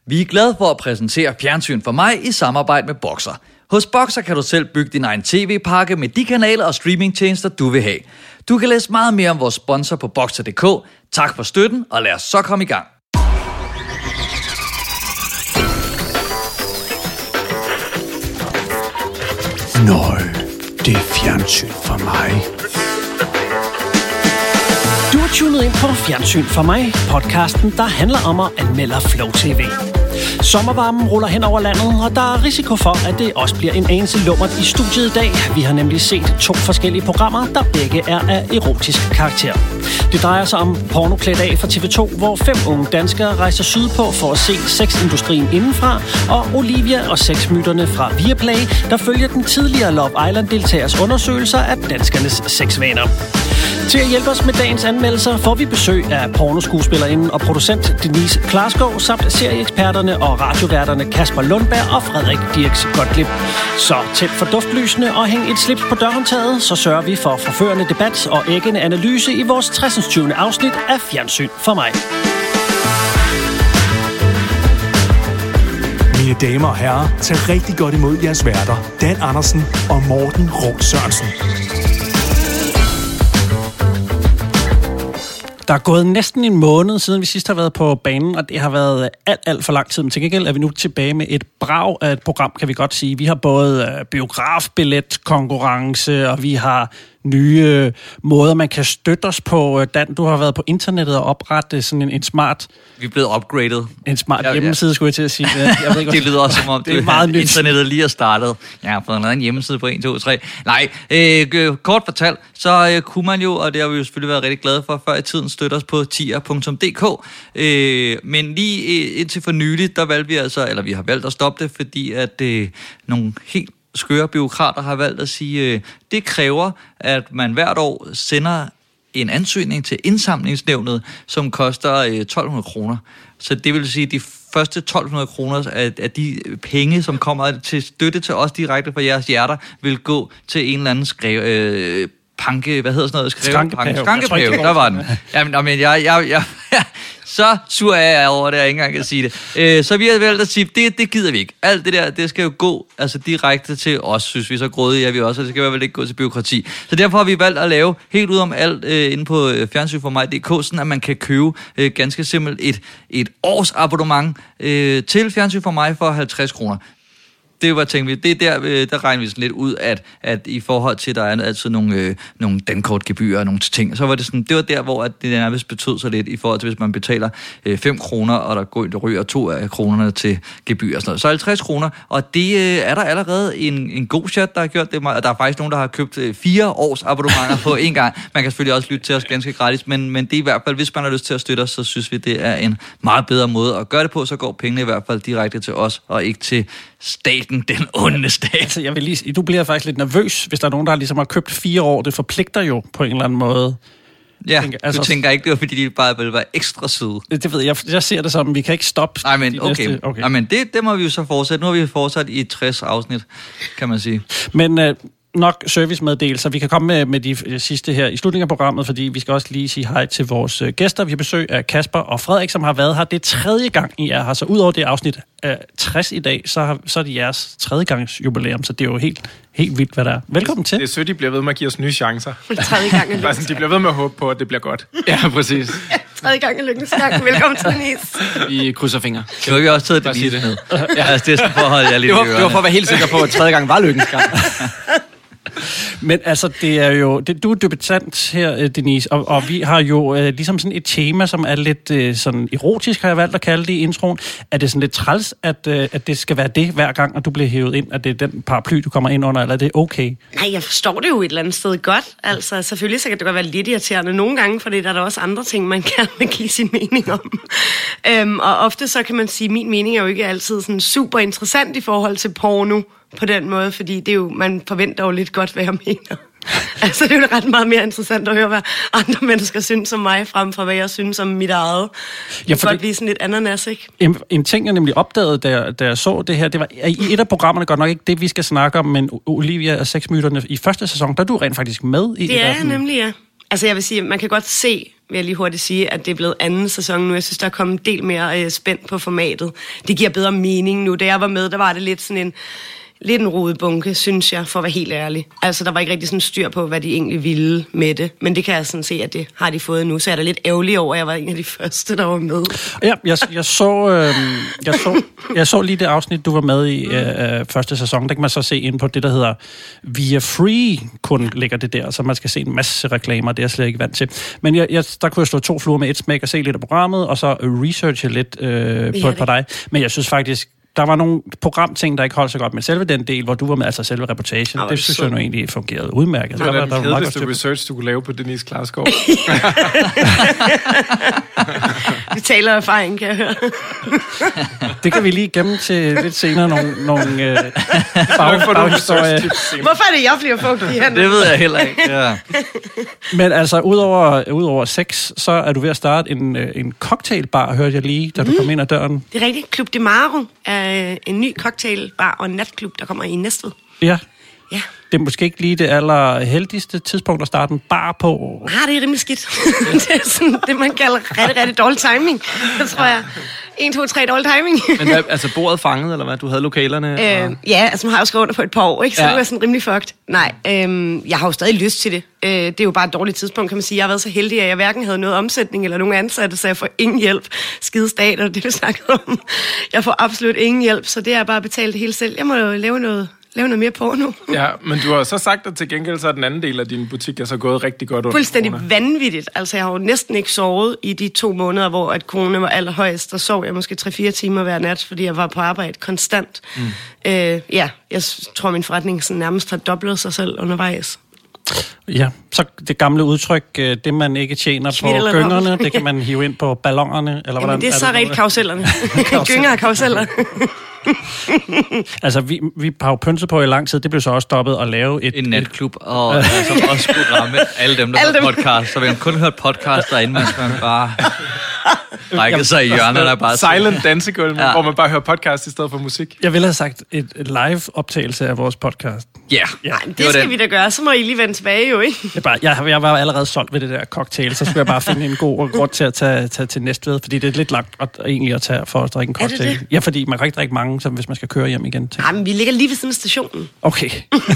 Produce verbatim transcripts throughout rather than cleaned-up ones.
Vi er glade for at præsentere Fjernsyn for mig i samarbejde med Boxer. Hos Boxer kan du selv bygge din egen tv-pakke med de kanaler og streamingtjenester, du vil have. Du kan læse meget mere om vores sponsor på boxer punktum d k. Tak for støtten, og lad os så komme i gang. Nøj, det er fjernsyn for mig. Du er tunet ind på Fjernsyn for mig, podcasten, der handler om at anmelde Flow T V. Sommervarmen ruller hen over landet, og der er risiko for, at det også bliver en anelse lummert i studiet i dag. Vi har nemlig set to forskellige programmer, der begge er af erotisk karakter. Det drejer sig om Porno klædt af fra T V to, hvor fem unge danskere rejser sydpå for at se sexindustrien indenfra, og Olivia og sexmyterne fra Viaplay, der følger den tidligere Love Island-deltagers undersøgelser af danskernes sexvaner. Til at hjælpe os med dagens anmeldelser får vi besøg af pornoskuespillerinden og producent Denise Klarskov, samt serieeksperterne og radioværterne Kasper Lundberg og Frederik Dirks Gottlieb. Så tænd for duftlysene og hæng et slips på dørhåndtaget, så sørger vi for forførende debat og æggende analyse i vores tres tyvende afsnit af Fjernsyn for mig. Mine damer og herrer, tag rigtig godt imod jeres værter, Dan Andersen og Morten Rum Sørensen. Der er gået næsten en måned, siden vi sidst har været på banen, og det har været alt, alt for lang tid. Men til gengæld er vi nu tilbage med et brag af et program, kan vi godt sige. Vi har både biografbilletkonkurrence, og vi har nye måder, man kan støtte os på. Dan, du har været på internettet og oprettet sådan en, en smart... Vi er blevet upgraded. En smart ja, hjemmeside, ja. Skulle jeg til at sige. Jeg ved ikke, det lyder også som om, det er meget nyt. Internettet lige er startet. Jeg har fået en hjemmeside på en, to, tre. Nej, øh, kort fortalt, så øh, kunne man jo, og det har vi jo selvfølgelig været rigtig glade for, før i tiden støtte os på tier punktum d k. Øh, men lige indtil for nyligt, der valgte vi altså, eller vi har valgt at stoppe det, fordi at øh, nogle helt skøre bureaukrater har valgt at sige, øh, det kræver, at man hvert år sender en ansøgning til indsamlingsnævnet, som koster øh, tolv hundrede kroner. Så det vil sige, at de første tolv hundrede kroner af, af de penge, som kommer til støtte til os direkte fra jeres hjerter, vil gå til en eller anden skrev... Øh, panke, hvad hedder sådan noget? Skankepave. Skankepave, der var den. Jamen, men jeg, jeg, jeg, jeg, så sur er jeg over det, jeg ikke engang kan sige det. Øh, så vi har valgt at sige, det, det gider vi ikke. Alt det der, det skal jo gå altså direkte til os, synes vi. Så grådige er vi også, og det skal i hvert fald ikke gå til bureaukrati. Så derfor har vi valgt at lave helt ud om alt øh, inde på øh, fjernsyn for mig punktum d k, sådan at man kan købe øh, ganske simpelt et, et års abonnement øh, til Fjernsyn for mig for halvtreds kroner. Det var, tænkte vi, det er der, der regner vi sådan lidt ud, at, at i forhold til, der er altid nogle, øh, nogle dankortgebyrer og nogle ting, så var det sådan, det var der, hvor at det nærmest betød så lidt, i forhold til, hvis man betaler øh, fem kroner, og der, går, der ryger to af kronerne til gebyr og sådan noget. Så halvtreds kroner, og det øh, er der allerede en, en god chat, der har gjort det, og der er faktisk nogen, der har købt øh, fire års abonnementer på en gang. Man kan selvfølgelig også lytte til os ganske gratis, men, men det er i hvert fald, hvis man har lyst til at støtte os, så synes vi, det er en meget bedre måde at gøre det på, så går pengene i hvert fald direkte til os, og ikke til staten, den onde stat. Altså, jeg vil lige, du bliver faktisk lidt nervøs, hvis der er nogen, der ligesom har købt fire år. Det forpligter jo på en eller anden måde. Ja, tænker, altså, du tænker ikke, det var fordi, de bare ville være ekstra søde. Det, det ved jeg. Jeg ser det som, vi kan ikke stoppe. Nej, men okay. Næste, okay. Nej, men det, det må vi jo så fortsætte. Nu har vi fortsat i tres afsnit, kan man sige. Men... Øh, nok servicemeddelelser. Vi kan komme med, med de sidste her i slutningen af programmet, fordi vi skal også lige sige hej til vores gæster. Vi har besøg af Kasper og Frederik, som har været her. Det er tredje gang, I er her. Så udover det afsnit af tres i dag, så, har, så er det jeres tredje gangs jubilæum, så det er jo helt, helt vildt, hvad der er. Velkommen til. Det er sødt, de bliver ved med at give os nye chancer. Tredje gang er sådan, de bliver ved med at håbe på, at det bliver godt. Ja, præcis. Ja, tredje gang er lykkens gang. Velkommen til Denise. Vi krydser fingre. Det var vi også taget Denise med. Ja, altså, det er sådan for at holde jer lidt det var, det var for at være helt sikker på, at tredje gang var lykkens gang. Men altså, det er jo... Det, du er debutant her, Denise, og, og vi har jo øh, ligesom sådan et tema, som er lidt øh, sådan erotisk, har jeg valgt at kalde det i introen. Er det sådan lidt træls, at, øh, at det skal være det hver gang, at du bliver hævet ind, at det er den paraply, du kommer ind under, eller er det okay? Nej, jeg forstår det jo et eller andet sted godt. Altså, selvfølgelig så kan det godt være lidt irriterende nogle gange, for der er der også andre ting, man gerne vil give sin mening om. øhm, og ofte så kan man sige, at min mening er jo ikke altid sådan super interessant i forhold til porno, på den måde, fordi det er jo, man forventer jo lidt godt, hvad jeg mener. Altså, det er jo ret meget mere interessant at høre, hvad andre mennesker synes om mig, frem for hvad jeg synes om mit eget. Det ja, kan godt blive sådan lidt ananas, ikke? En, en ting, jeg nemlig opdagede, da, da jeg så det her, det var i et af programmerne, godt nok ikke det, vi skal snakke om, men Olivia og sexmyterne i første sæson, der er du rent faktisk med i det. Det er jeg nemlig, ja. Altså, jeg vil sige, man kan godt se vil jeg lige hurtigt sige, at det er blevet anden sæson nu. Jeg synes, der er kommet en del mere øh, spændt på formatet. Det giver bedre mening nu. Da jeg var med, der var det lidt sådan en... Lidt en rodebunke, synes jeg, for at være helt ærlig. Altså, der var ikke rigtig sådan styr på, hvad de egentlig ville med det. Men det kan jeg sådan se, at det har de fået nu. Så er der lidt ærgerlig over, at jeg var en af de første, der var med. Ja, jeg, jeg, så, øh, jeg, så, jeg så lige det afsnit, du var med i øh, første sæson. Der kan man så se ind på det, der hedder Via Free, kun ligger det der. Så man skal se en masse reklamer, det er jeg slet ikke vant til. Men jeg, jeg, der kunne jeg slå to fluer med et smæk og se lidt af programmet, og så researche lidt øh, på, på dig. Men jeg synes faktisk, der var nogle programting, der ikke holdt så godt, men selve den del, hvor du var med, altså selve reportagen, det synes så... jeg nu egentlig fungerede udmærket. Det var der, den kedeligste research, du kunne lave på Denise Klarskov. Vi taler erfaring, kan jeg høre. Det kan vi lige gemme til lidt senere, nogle, nogle øh, bag, baghistorier. Hvorfor er det, jeg bliver fugtig her? Det ved jeg heller ikke, ja. Men altså, udover, udover sex, så er du ved at starte en, en cocktailbar, hørte jeg lige, da du mm. kom ind ad døren. Det er rigtigt. Club de Maro er en ny cocktailbar og natklub, der kommer i Næstved. Ja. Ja. Det er måske ikke lige det allerheldigste tidspunkt at starte en bar på. Ah, det er rimelig skidt. Det er sådan det, man kalder rigtig, rigtig dårlig timing. Det tror jeg. en, to, tre dårlig timing. Men hvad, altså bordet fanget, eller hvad? Du havde lokalerne? Øh, og... Ja, altså man har jo skrevet under på et par år, ikke? Så ja. Det var sådan rimelig fucked. Nej, øhm, jeg har jo stadig lyst til det. Øh, det er jo bare et dårligt tidspunkt, kan man sige. Jeg har været så heldig, at jeg hverken havde noget omsætning eller nogen ansatte, så jeg får ingen hjælp. Skide stat, og det vi snakkede om. Jeg får absolut ingen hjælp, så det er bare betalt det hele selv. Jeg må jo lave noget... Lave noget mere på nu. Ja, men du har så sagt, at til gengæld så er den anden del af din butik er så gået rigtig godt under fuldstændig corona. Vanvittigt. Altså, jeg har jo næsten ikke sovet i de to måneder, hvor at corona var allerhøjest. Der sov jeg måske tre fire timer hver nat, fordi jeg var på arbejde konstant. Mm. Øh, ja, jeg tror, min forretning sådan nærmest har dobblet sig selv undervejs. Ja, så det gamle udtryk, det man ikke tjener Schmidt på gyngerne, det kan man hive ind på ballongerne, eller Jamen, hvordan? det er, er så rigtig karusellerne. Gynger og karuseller. Altså, vi, vi har jo pynset på i lang tid, det blev så også stoppet at lave et... En natklub, og øh, som også skulle ramme alle dem, der alle har podcast. Så vi har kun hørt podcast derinde, mens man bare rækkede sig i hjørnet, der bare... Silent dansegulv, ja. Hvor man bare hører podcast i stedet for musik. Jeg ville have sagt et, et live-optagelse af vores podcast. Yeah. Ja, nej, det, det skal den. Vi da gøre, så må I lige vende tilbage jo, ikke? Jeg, bare, jeg, jeg var allerede solgt ved det der cocktail, så skulle jeg bare finde en god grund til at tage, tage til Næstved, fordi det er lidt langt at, egentlig at tage for at drikke en cocktail. Er det det? Ja, fordi man kan ikke drikke mange, som hvis man skal køre hjem igen. Nej, men vi ligger lige ved siden af stationen. Okay.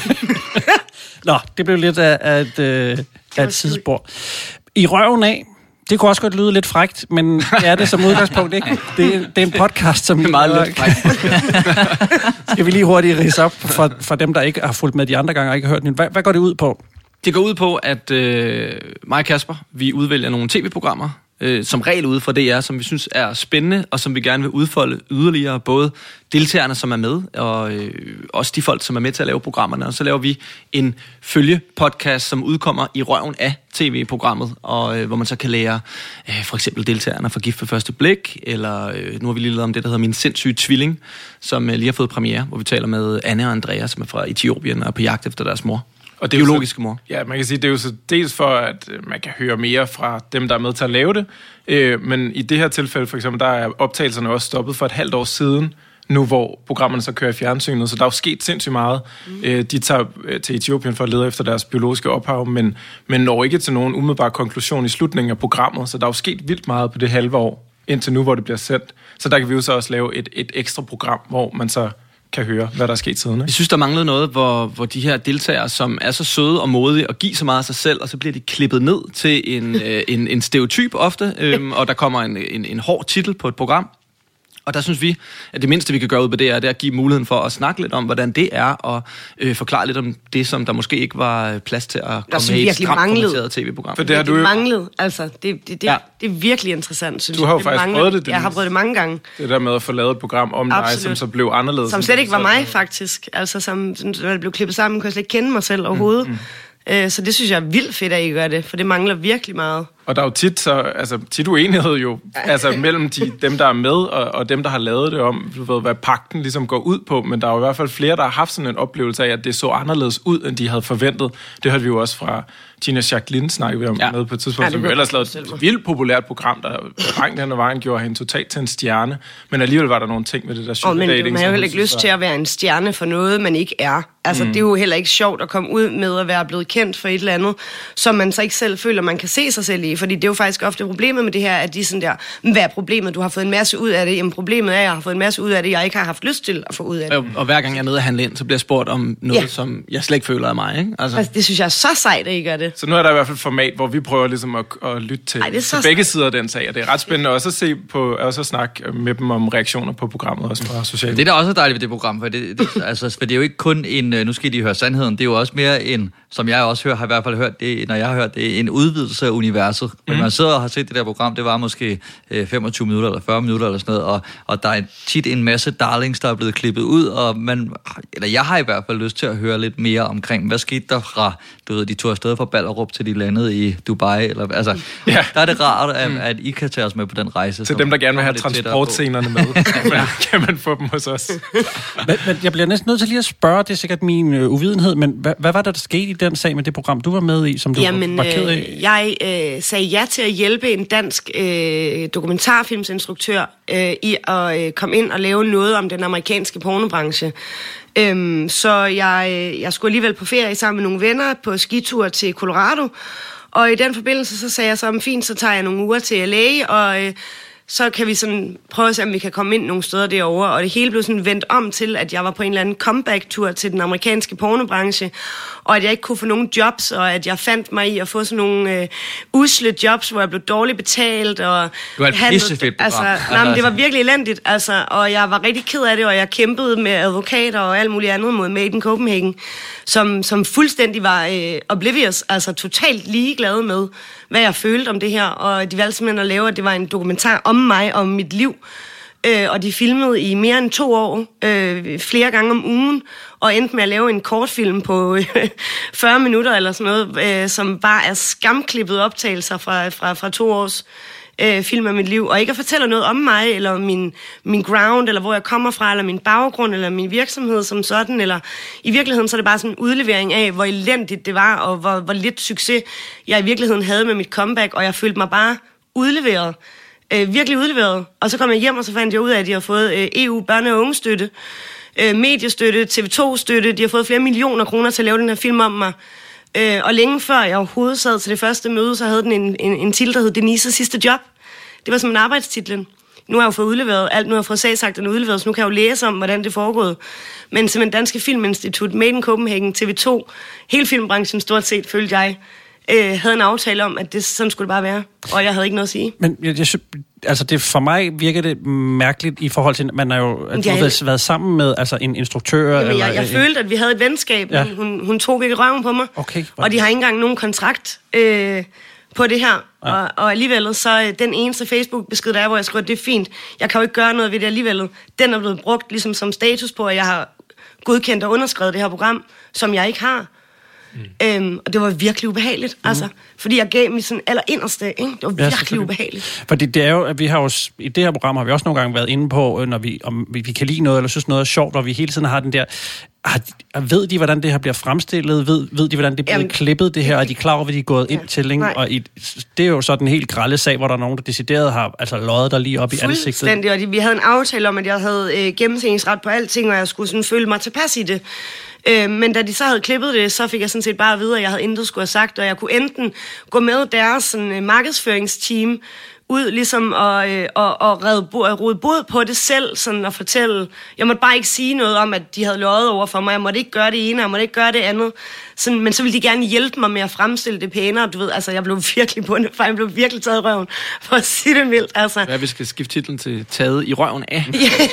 Nå, det blev lidt af, af et, øh, af et sidespor. I røven af, det kunne også godt lyde lidt frækt, men det er det som udgangspunkt ikke. Det, det er en podcast, som... Det er meget lidt frækt. Skal vi lige hurtigt ridse op for, for dem, der ikke har fulgt med de andre gange og ikke har hørt den. Hvad, hvad går det ud på? Det går ud på, at øh, mig og Kasper, vi udvælger nogle tv-programmer, øh, som regel ude fra D R, som vi synes er spændende, og som vi gerne vil udfolde yderligere, både deltagerne, som er med, og øh, også de folk, som er med til at lave programmerne. Og så laver vi en følgepodcast, som udkommer i røven af tv-programmet, og øh, hvor man så kan lære øh, for eksempel deltagerne fra Gift ved første blik, eller øh, nu har vi lige lavet om det, der hedder Min sindssyge tvilling, som øh, lige har fået premiere, hvor vi taler med Anna og Andrea, som er fra Etiopien og er på jagt efter deres mor. Og det biologiske mor. Ja, man kan sige, det er jo så dels for, at man kan høre mere fra dem, der er med til at lave det, øh, men i det her tilfælde for eksempel, der er optagelserne også stoppet for et halvt år siden, nu hvor programmerne så kører i fjernsynet, så der er jo sket sindssygt meget. Mm. Øh, de tager øh, til Etiopien for at lede efter deres biologiske ophav, men, men når ikke til nogen umiddelbar konklusion i slutningen af programmet, så der er jo sket vildt meget på det halve år, indtil nu, hvor det bliver sendt. Så der kan vi jo så også lave et, et ekstra program, hvor man så kan høre, hvad der er sket siden. Ikke? Jeg synes, der manglede noget, hvor, hvor de her deltagere, som er så søde og modige og giver så meget af sig selv, og så bliver de klippet ned til en, øh, en, en stereotyp ofte, øh, og der kommer en, en, en hård titel på et program. Og der synes vi, at det mindste, vi kan gøre ud på det, er, det er at give muligheden for at snakke lidt om, hvordan det er, og øh, forklare lidt om det, som der måske ikke var plads til at komme med i et stramt formateret tv-program. For det har du jo manglet. Altså, det, det, det, ja. det er virkelig interessant, synes du har jo det faktisk prøvet det. Jeg har prøvet det mange gange. Det der med at få lavet et program om dig, som så blev anderledes. Som slet ikke var mig, faktisk. Altså, som, som det blev klippet sammen, kunne jeg slet ikke kende mig selv overhovedet. Mm, mm. Så det synes jeg er vildt fedt, at I gør det, for det mangler virkelig meget. Og der er jo tit, så, altså, tit uenighed jo altså, mellem de, dem, der er med, og, og dem, der har lavet det om, du ved, hvad pagten ligesom går ud på. Men der er jo i hvert fald flere, der har haft sådan en oplevelse af, at det så anderledes ud, end de havde forventet. Det hørte vi jo også fra Gina Jacqueline, snakkede vi om ja. med på et tidspunkt, ja, som jo ellers lavede et vildt populært program, der langt hen ad vejen gjorde hende totalt til en stjerne. Men alligevel var der nogle ting med det der sugar dating. Men man har jo heller ikke lyst til at være en stjerne for noget, man ikke er. Altså, mm. det er jo heller ikke sjovt at komme ud med at være blevet kendt for et eller andet, som man så ikke selv føler, man kan se sig selv i. måske, fordi det er jo faktisk ofte problemet med det her, at de sådan der, hvad er problemet? Du har fået en masse ud af det. Jamen problemet er, at jeg har fået en masse ud af det, jeg ikke har haft lyst til at få ud af det. Og, og hver gang jeg er nede og handle ind, så bliver jeg spurgt om noget, ja. som jeg slet ikke føler af mig, ikke? Altså. Altså, det synes jeg er så sejt, at I gør det. Så nu er der i hvert fald et format, hvor vi prøver ligesom at, at lytte til, Ej, til begge sider af den sag, og det er ret spændende også at se på, også at snakke med dem om reaktioner på programmet, også fra sociale. Det er da også dejligt ved det program, for det, det, altså, for det er jo ikke kun en, nu skal de høre sandheden, det er jo også mere en, som jeg også hører, har i hvert fald hørt det, når jeg har hørt det, en udvidelse af universet. Mm. Når man sidder og har set det der program, det var måske øh, femogtyve minutter eller fyrre minutter eller sådan noget, og, og der er tit en masse darlings, der er blevet klippet ud, og man, eller jeg har i hvert fald lyst til at høre lidt mere omkring, hvad skete der fra, du ved, de tog afsted fra Ballerup til de landede i Dubai, eller altså, ja. Der er det rart, at, at I kan tage os med på den rejse. Til dem, der gerne vil have transportscenerne med, kan, man, kan man få dem hos os. men, men jeg bliver næsten nødt til lige at spørge, det er sikkert min øh, uvidenhed, men hvad, hvad var der, der skete i den sag med det program, du var med i, som du Jamen, var ked af? Øh, jeg øh, sagde ja til at hjælpe en dansk øh, dokumentarfilmsinstruktør øh, i at øh, komme ind og lave noget om den amerikanske pornobranche. Øhm, så jeg, jeg skulle alligevel på ferie sammen med nogle venner på skitur til Colorado, og i den forbindelse så sagde jeg så, fint, så tager jeg nogle uger til L A, og øh, så kan vi sådan prøve at se, om vi kan komme ind nogle steder derovre. Og det hele blev sådan vendt om til, at jeg var på en eller anden comeback-tur til den amerikanske pornobranche, og at jeg ikke kunne få nogen jobs, og at jeg fandt mig i at få sådan nogle øh, usle jobs, hvor jeg blev dårligt betalt. Og du var et pissefedt program. Altså, nej, men det var virkelig elendigt, altså, og jeg var rigtig ked af det, og jeg kæmpede med advokater og alt muligt andet mod Made in Copenhagen, som, som fuldstændig var øh, oblivious, altså totalt ligeglade med, hvad jeg følte om det her, og de valgte simpelthen at lave, at det var en dokumentar om mig, om mit liv, øh, og de filmede i mere end to år, øh, flere gange om ugen, og endte med at lave en kortfilm på øh, fyrre minutter eller sådan noget, øh, som bare er skamklippet optagelser fra, fra, fra to års øh, film af mit liv, og ikke at fortælle noget om mig, eller min, min ground, eller hvor jeg kommer fra, eller min baggrund, eller min virksomhed som sådan, eller i virkeligheden så er det bare sådan en udlevering af, hvor elendigt det var, og hvor, hvor lidt succes jeg i virkeligheden havde med mit comeback, og jeg følte mig bare udleveret. Øh, virkelig udleveret. Og så kom jeg hjem, og så fandt jeg ud af, at de har fået øh, E U børne- og ungestøtte, øh, mediestøtte, T V to-støtte, de har fået flere millioner kroner til at lave den her film om mig. Øh, og længe før jeg overhovedet sad til det første møde, så havde den en, en, en titel, der hed Denises sidste job. Det var som en arbejdstitlen. Nu har jeg jo fået udleveret alt, nu har jeg fået sagsagterne udleveret, så nu kan jeg jo læse om, hvordan det foregået. Men simpelthen Danske Filminstitut, Made in Copenhagen, T V to, hele filmbranchen stort set, følte jeg, øh, havde en aftale om, at det, sådan skulle det bare være. Og jeg havde ikke noget at sige. Men jeg, jeg, altså det, for mig virker det mærkeligt i forhold til, man har jo at du har været sammen med altså en instruktør. Jamen, eller, jeg, jeg en, følte, at vi havde et venskab. Ja. Hun, hun tog virkelig røven på mig. Okay, og de har ikke engang nogen kontrakt øh, på det her. Ja. Og, og alligevel, så den eneste Facebook-besked, der er, hvor jeg skriver, det er fint. Jeg kan jo ikke gøre noget ved det alligevel. Den er blevet brugt ligesom som status på, at jeg har godkendt og underskrevet det her program, som jeg ikke har. Mm. Øhm, og det var virkelig ubehageligt, mm. altså, fordi jeg gav mig sådan allerinderste, ikke? Det var ja, virkelig ubehageligt. Fordi det er jo, at vi har jo, i det her program har vi også nogle gange været inde på, når vi, om vi, vi kan lide noget, eller synes noget er sjovt, og vi hele tiden har den der, har, ved de, hvordan det her bliver fremstillet? Ved, ved de, hvordan det bliver Jamen, klippet, det her? Er de klar over, hvad de er gået ja, ind til? Ikke? Og i, det er jo så den helt grælde sag, hvor der er nogen, der decideret har altså, løjet der lige op i ansigtet. Fuldstændig, og de, vi havde en aftale om, at jeg havde øh, gennemtænkingsret på alting, og jeg skulle sådan føle mig tilpas i det. Øh, men da de så havde klippet det, så fik jeg sådan set bare at vide, at jeg havde intet skulle have sagt, og jeg kunne enten gå med deres sådan, markedsføringsteam ud ligesom og, øh, og, og rode bod på det selv, sådan at fortælle. Jeg måtte bare ikke sige noget om, at de havde løjet over for mig. Jeg måtte ikke gøre det ene, jeg måtte ikke gøre det andet. Sådan, men så ville de gerne hjælpe mig med at fremstille det pænere. Du ved, altså jeg blev virkelig bundet, for jeg blev virkelig taget i røven, for at sige det mildt. Altså. Ja, vi skal skifte titlen til Taget i røven af.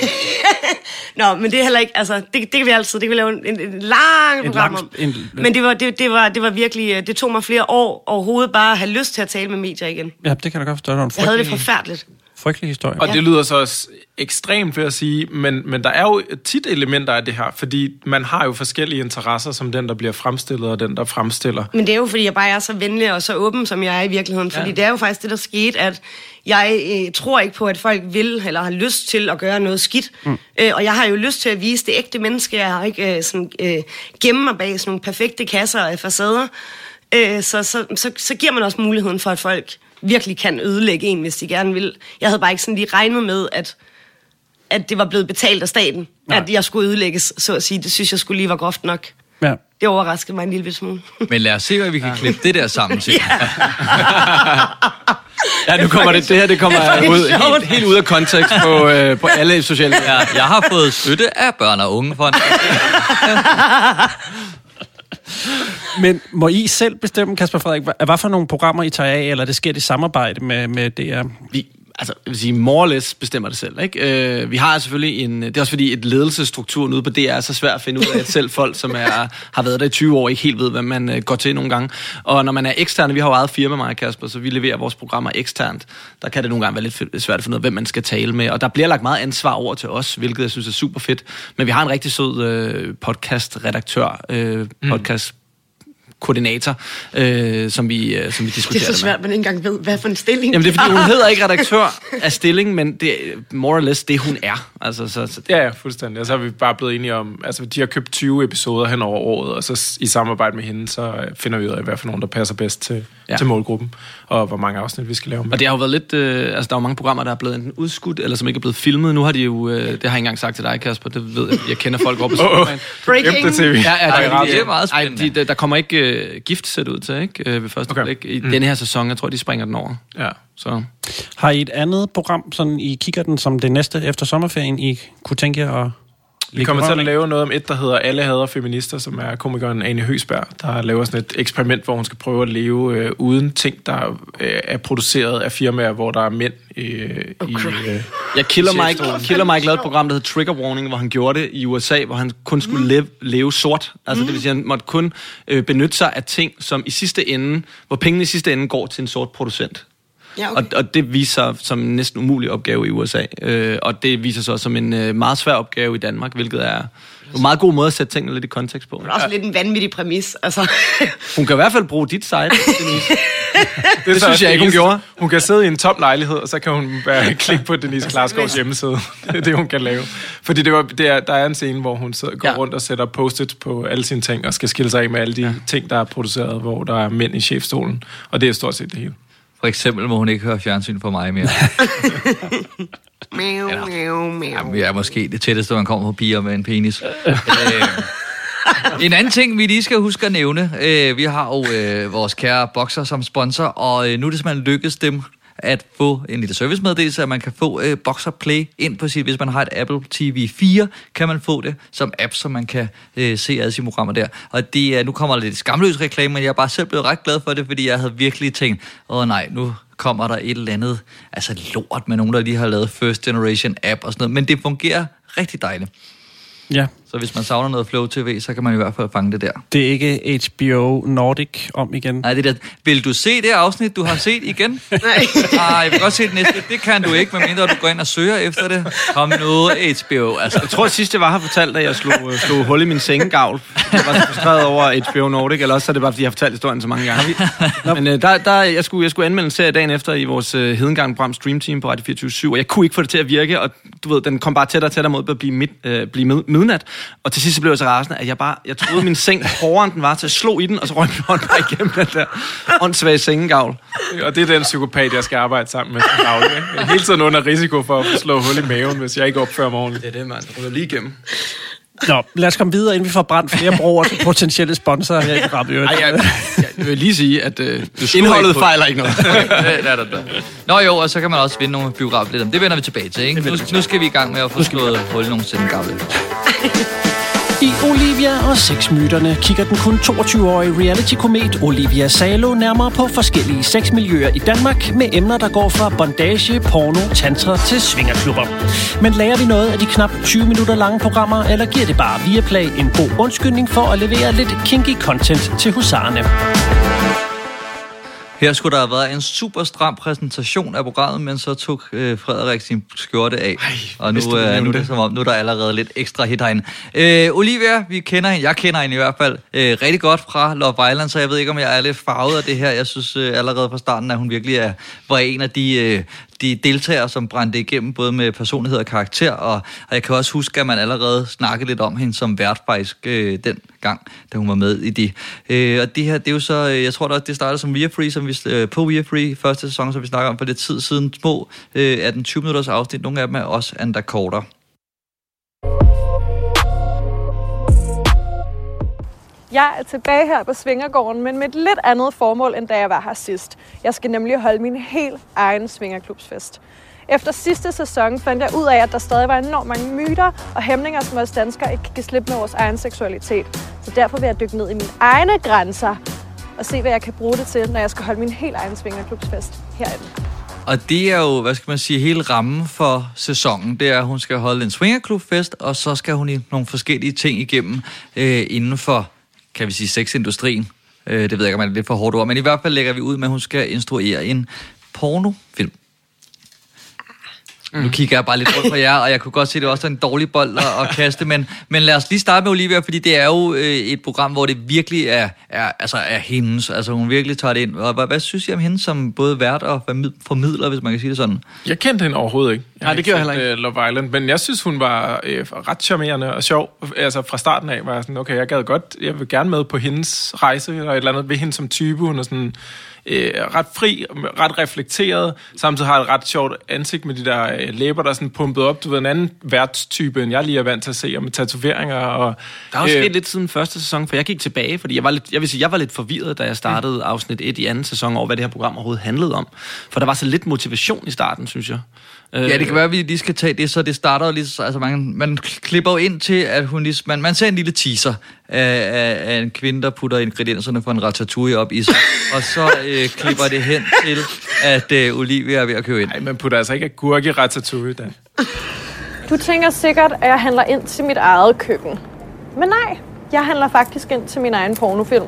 Nå, men det er heller ikke, altså, det, det kan vi altid, det kan vi lave en, en lang program om. En, men det var, det, det, var, det var virkelig, det tog mig flere år overhovedet bare at have lyst til at tale med medier igen. Ja, det kan jeg godt forstå. Det jeg havde det forfærdeligt. Frygtelig historie. Og det lyder så også ekstremt ved at sige, men, men der er jo tit elementer af det her, fordi man har jo forskellige interesser, som den, der bliver fremstillet, og den, der fremstiller. Men det er jo, fordi jeg bare er så venlig og så åben, som jeg er i virkeligheden. Fordi ja. Det er jo faktisk det, der skete, at jeg øh, tror ikke på, at folk vil eller har lyst til at gøre noget skidt. Mm. Øh, og jeg har jo lyst til at vise det ægte menneske. Jeg har ikke øh, sådan, øh, gemme mig bag sådan nogle perfekte kasser af facader. Øh, så, så, så, så giver man også muligheden for, at folk virkelig kan ødelægge en, hvis de gerne vil. Jeg havde bare ikke sådan lige regnet med, at, at det var blevet betalt af staten, Nej. At jeg skulle ødelægges, så at sige. Det synes jeg skulle lige var groft nok. Ja. det overraskede mig en lille smule. Men lad os se, hvad vi kan ja. klippe det der sammen til. Ja. Ja, nu kommer det, det her det kommer det ud, helt, helt ud af kontekst på, øh, på alle sociale medier. Ja, jeg har fået støtte af børn og unge for en... Men må I selv bestemme, Kasper Frederik, hvad, hvad for nogle programmer I tager af, eller det sker i samarbejde med, med D R? Vi, altså, jeg vil sige, more or less bestemmer det selv, ikke? Øh, vi har selvfølgelig en... Det er også fordi, et ledelsesstruktur ude på D R er så svært at finde ud af, at selv folk, som er, har været der i tyve år, ikke helt ved, hvad man øh, går til nogle gange. Og når man er eksterne, vi har jo eget firma, mig og Kasper, så vi leverer vores programmer eksternt. Der kan det nogle gange være lidt svært at finde ud af, hvem man skal tale med. Og der bliver lagt meget ansvar over til os, hvilket jeg synes er super fedt. Men vi har en rigtig sød øh, podcast-redaktør, øh, podcast koordinator, øh, som, vi, øh, som vi diskuterer. Det er så svært, at man ikke engang ved, hvad for en stilling. Jamen det er fordi, hun hedder ikke redaktør af stilling, men det er more or less det, hun er. Altså, så, så ja, ja, fuldstændig. Og så er vi bare blevet enige om, altså de har købt tyve episoder hen over året, og så i samarbejde med hende, så finder vi ud af, hvad for nogen, der passer bedst til, ja. til målgruppen, og hvor mange afsnit vi skal lave med. Og det har jo været lidt, øh, altså der er jo mange programmer, der er blevet enten udskudt, eller som ikke er blevet filmet. Nu har de jo, øh, det har jeg ikke engang sagt til dig, Kasper, det ved jeg, jeg kender folk op på oh, oh. Breaking! Ja, ja, der, Ej, det er meget spændende. Ej, de, der kommer ikke øh, gift set ud til, ikke? Øh, ved første okay. blik. I mm. denne her sæson, jeg tror, de springer den over. Ja. Så. Har I et andet program, sådan I kigger den som det næste efter sommerferien, I kunne tænke jer at... Vi kommer til at lave noget om et, der hedder Alle hader feminister, som er komikeren Ane Høgsberg, der laver sådan et eksperiment, hvor hun skal prøve at leve øh, uden ting, der øh, er produceret af firmaer, hvor der er mænd øh, okay. i... Øh, ja, Killer Mike, Killer Mike lavede et program, der hedder Trigger Warning, hvor han gjorde det i U S A, hvor han kun skulle leve, leve sort. Altså mm. det vil sige, at han måtte kun øh, benytte sig af ting, som i sidste ende, hvor pengene i sidste ende går til en sort producent. Ja, okay. og, og det viser sig som en næsten umulig opgave i U S A. Øh, og det viser sig også som en øh, meget svær opgave i Danmark, hvilket er en meget god måde at sætte tingene lidt i kontekst på. Det er også lidt en vanvittig præmis. Altså. Hun kan i hvert fald bruge dit site, Denise. det, det synes jeg ikke, hun gjorde. Hun kan sidde i en tom lejlighed, og så kan hun bare klikke på Denise Klarsgaards hjemmeside. Det er det, hun kan lave. Fordi det var, det er, der er en scene, hvor hun sidder, går ja. rundt og sætter post-it på alle sine ting, og skal skille sig af med alle de ja. ting, der er produceret, hvor der er mænd i chefstolen. Og det er stort set det hele. For eksempel må hun ikke høre fjernsyn for mig mere. Eller, ja, måske det tætteste, man kommer på piger med en penis. øh, en anden ting, vi lige skal huske at nævne. Øh, vi har jo øh, vores kære Boxer som sponsor, og øh, nu er det simpelthen lykkedes dem at få en lille servicemeddelelse, at man kan få øh, Boxer Play ind på sit, hvis man har et Apple T V fire, kan man få det som app, så man kan øh, se alle sine programmer der. Og det er, nu kommer der lidt skamløs reklame, men jeg er bare selv blevet ret glad for det, fordi jeg havde virkelig tænkt, åh nej, nu kommer der et eller andet, altså lort med nogen, der lige har lavet First Generation app og sådan noget, men det fungerer rigtig dejligt. Ja. Så hvis man savner noget Flow T V, så kan man i hvert fald fange det der. Det er ikke H B O Nordic om igen? Nej, det der. Vil du se det afsnit, du har set igen? Nej. Nej, jeg vil godt se det næste. Det kan du ikke, medmindre du går ind og søger efter det. Kom nu, H B O. Altså. Jeg tror, at sidst jeg var her fortalt, at jeg slog, slog hul i min sengegavl. Jeg var så frustreret over H B O Nordic, eller også er det bare, fordi jeg har fortalt historien så mange gange. Men uh, der, der, jeg, skulle, jeg skulle anmelde en serie dagen efter i vores uh, Hedengang-program Stream Team på Radio fireogtyve syv, og jeg kunne ikke få det til at virke, og du ved, den kom bare tættere og tættere mod at blive, mid, uh, blive mid, midnat. Og til sidst så blev jeg så rasende, at jeg bare, jeg troede min seng hårdere end den var, til at slå i den, og så røg min hånd bare igennem den der åndssvage sengegavl. Og det er den psykopat, jeg skal arbejde sammen med. Jeg er hele tiden under risiko for at slå hul i maven, hvis jeg ikke opfører mig ordentligt. Det er det, mand. Det ryger lige igennem. Nå, lad os komme videre, inden vi får brændt flere broer til potentielle sponsorer her i programmet. Nej, jeg, jeg vil lige sige, at øh, indholdet fejler ikke noget. det er der, der. Nå jo, og så kan man også vinde nogle biografbilletter. Det vender vi tilbage til, ikke? Nu, nu skal vi i gang med at få slået hul i nogle sengegavle. I Olivia og sexmyterne kigger den kun toogtyve-årige reality-komet Olivia Salo nærmere på forskellige sexmiljøer i Danmark med emner, der går fra bondage, porno, tantra til svingerklubber. Men lærer vi noget af de knap tyve minutter lange programmer, eller giver det bare Viaplay en god undskyldning for at levere lidt kinky content til husarerne? Her skulle der have været en super stram præsentation af programmet, men så tog øh, Frederik sin skjorte af. Ej, og nu, øh, nu er det som om, nu er der allerede lidt ekstra hit herinde. Øh, Olivia, vi kender hende, jeg kender hende i hvert fald øh, rigtig godt fra Love Island, så jeg ved ikke, om jeg er lidt farvet af det her. Jeg synes øh, allerede fra starten, at hun virkelig er, var en af de... Øh, de deltagere, som brændte igennem, både med personlighed og karakter, og, og jeg kan også huske, at man allerede snakkede lidt om hende som vært faktisk øh, den gang, da hun var med i det. Øh, og det her, det er jo så, øh, jeg tror da, det startede som Viafree, som vi, øh, på Viafree, første sæson, som vi snakker om for lidt tid siden, små øh, atten tyve minutters afsnit, nogle af dem er også endda kortere. Jeg er tilbage her på Svingergården, men med et lidt andet formål, end da jeg var her sidst. Jeg skal nemlig holde min helt egen svingerklubsfest. Efter sidste sæson fandt jeg ud af, at der stadig var enormt mange myter og hæmninger, som os danskere ikke kan give slip med vores egen seksualitet. Så derfor vil jeg dykke ned i mine egne grænser og se, hvad jeg kan bruge det til, når jeg skal holde min helt egen svingerklubsfest herinde. Og det er jo, hvad skal man sige, hele rammen for sæsonen. Det er, at hun skal holde en swingerklubfest, og så skal hun i nogle forskellige ting igennem øh, inden for, kan vi sige, sexindustrien. Øh, det ved jeg ikke, om det er lidt for hårdt ord, men i hvert fald lægger vi ud med, at hun skal instruere en pornofilm. Mm. Nu kigger jeg bare lidt rundt på jer, og jeg kunne godt se, at det også er en dårlig bold at, at kaste, men, men lad os lige starte med Olivia, fordi det er jo øh, et program, hvor det virkelig er, er, altså er hendes, altså hun virkelig tager det ind. Og hvad, hvad synes I om hende som både vært og formidler, hvis man kan sige det sådan? Jeg kendte hende overhovedet ikke. Jeg Nej, det gjorde jeg heller ikke. Love Island, men jeg synes, hun var øh, ret charmerende og sjov. Altså fra starten af var jeg sådan, okay, jeg gad godt, jeg vil gerne med på hendes rejse, eller et eller andet ved hende som type. Hun er sådan øh, ret fri, ret reflekteret, samtidig har et ret sjovt ansigt med de der øh, læber, der er sådan pumpet op. Du ved, en anden værtstype, end jeg lige er vant til at se, og med tatoveringer. Og, der er også øh, sket lidt siden første sæson, for jeg gik tilbage, fordi jeg var lidt, jeg vil sige, jeg var lidt forvirret, da jeg startede mm. afsnit et i anden sæson over, hvad det her program overhovedet handlede om. For der var så lidt motivation i starten, synes jeg. Ja, det kan være, at vi lige skal tage det, så det starter jo lige, altså man, man klipper jo ind til, at hun lige, man, man ser en lille teaser af, af, af en kvinde, der putter ingredienserne for en ratatouille op i sig, og så øh, klipper det hen til, at øh, Olivia er ved at købe ind. Nej, man putter altså ikke agurk i ratatouille, da. Du tænker sikkert, at jeg handler ind til mit eget køkken. Men nej, jeg handler faktisk ind til min egen pornofilm.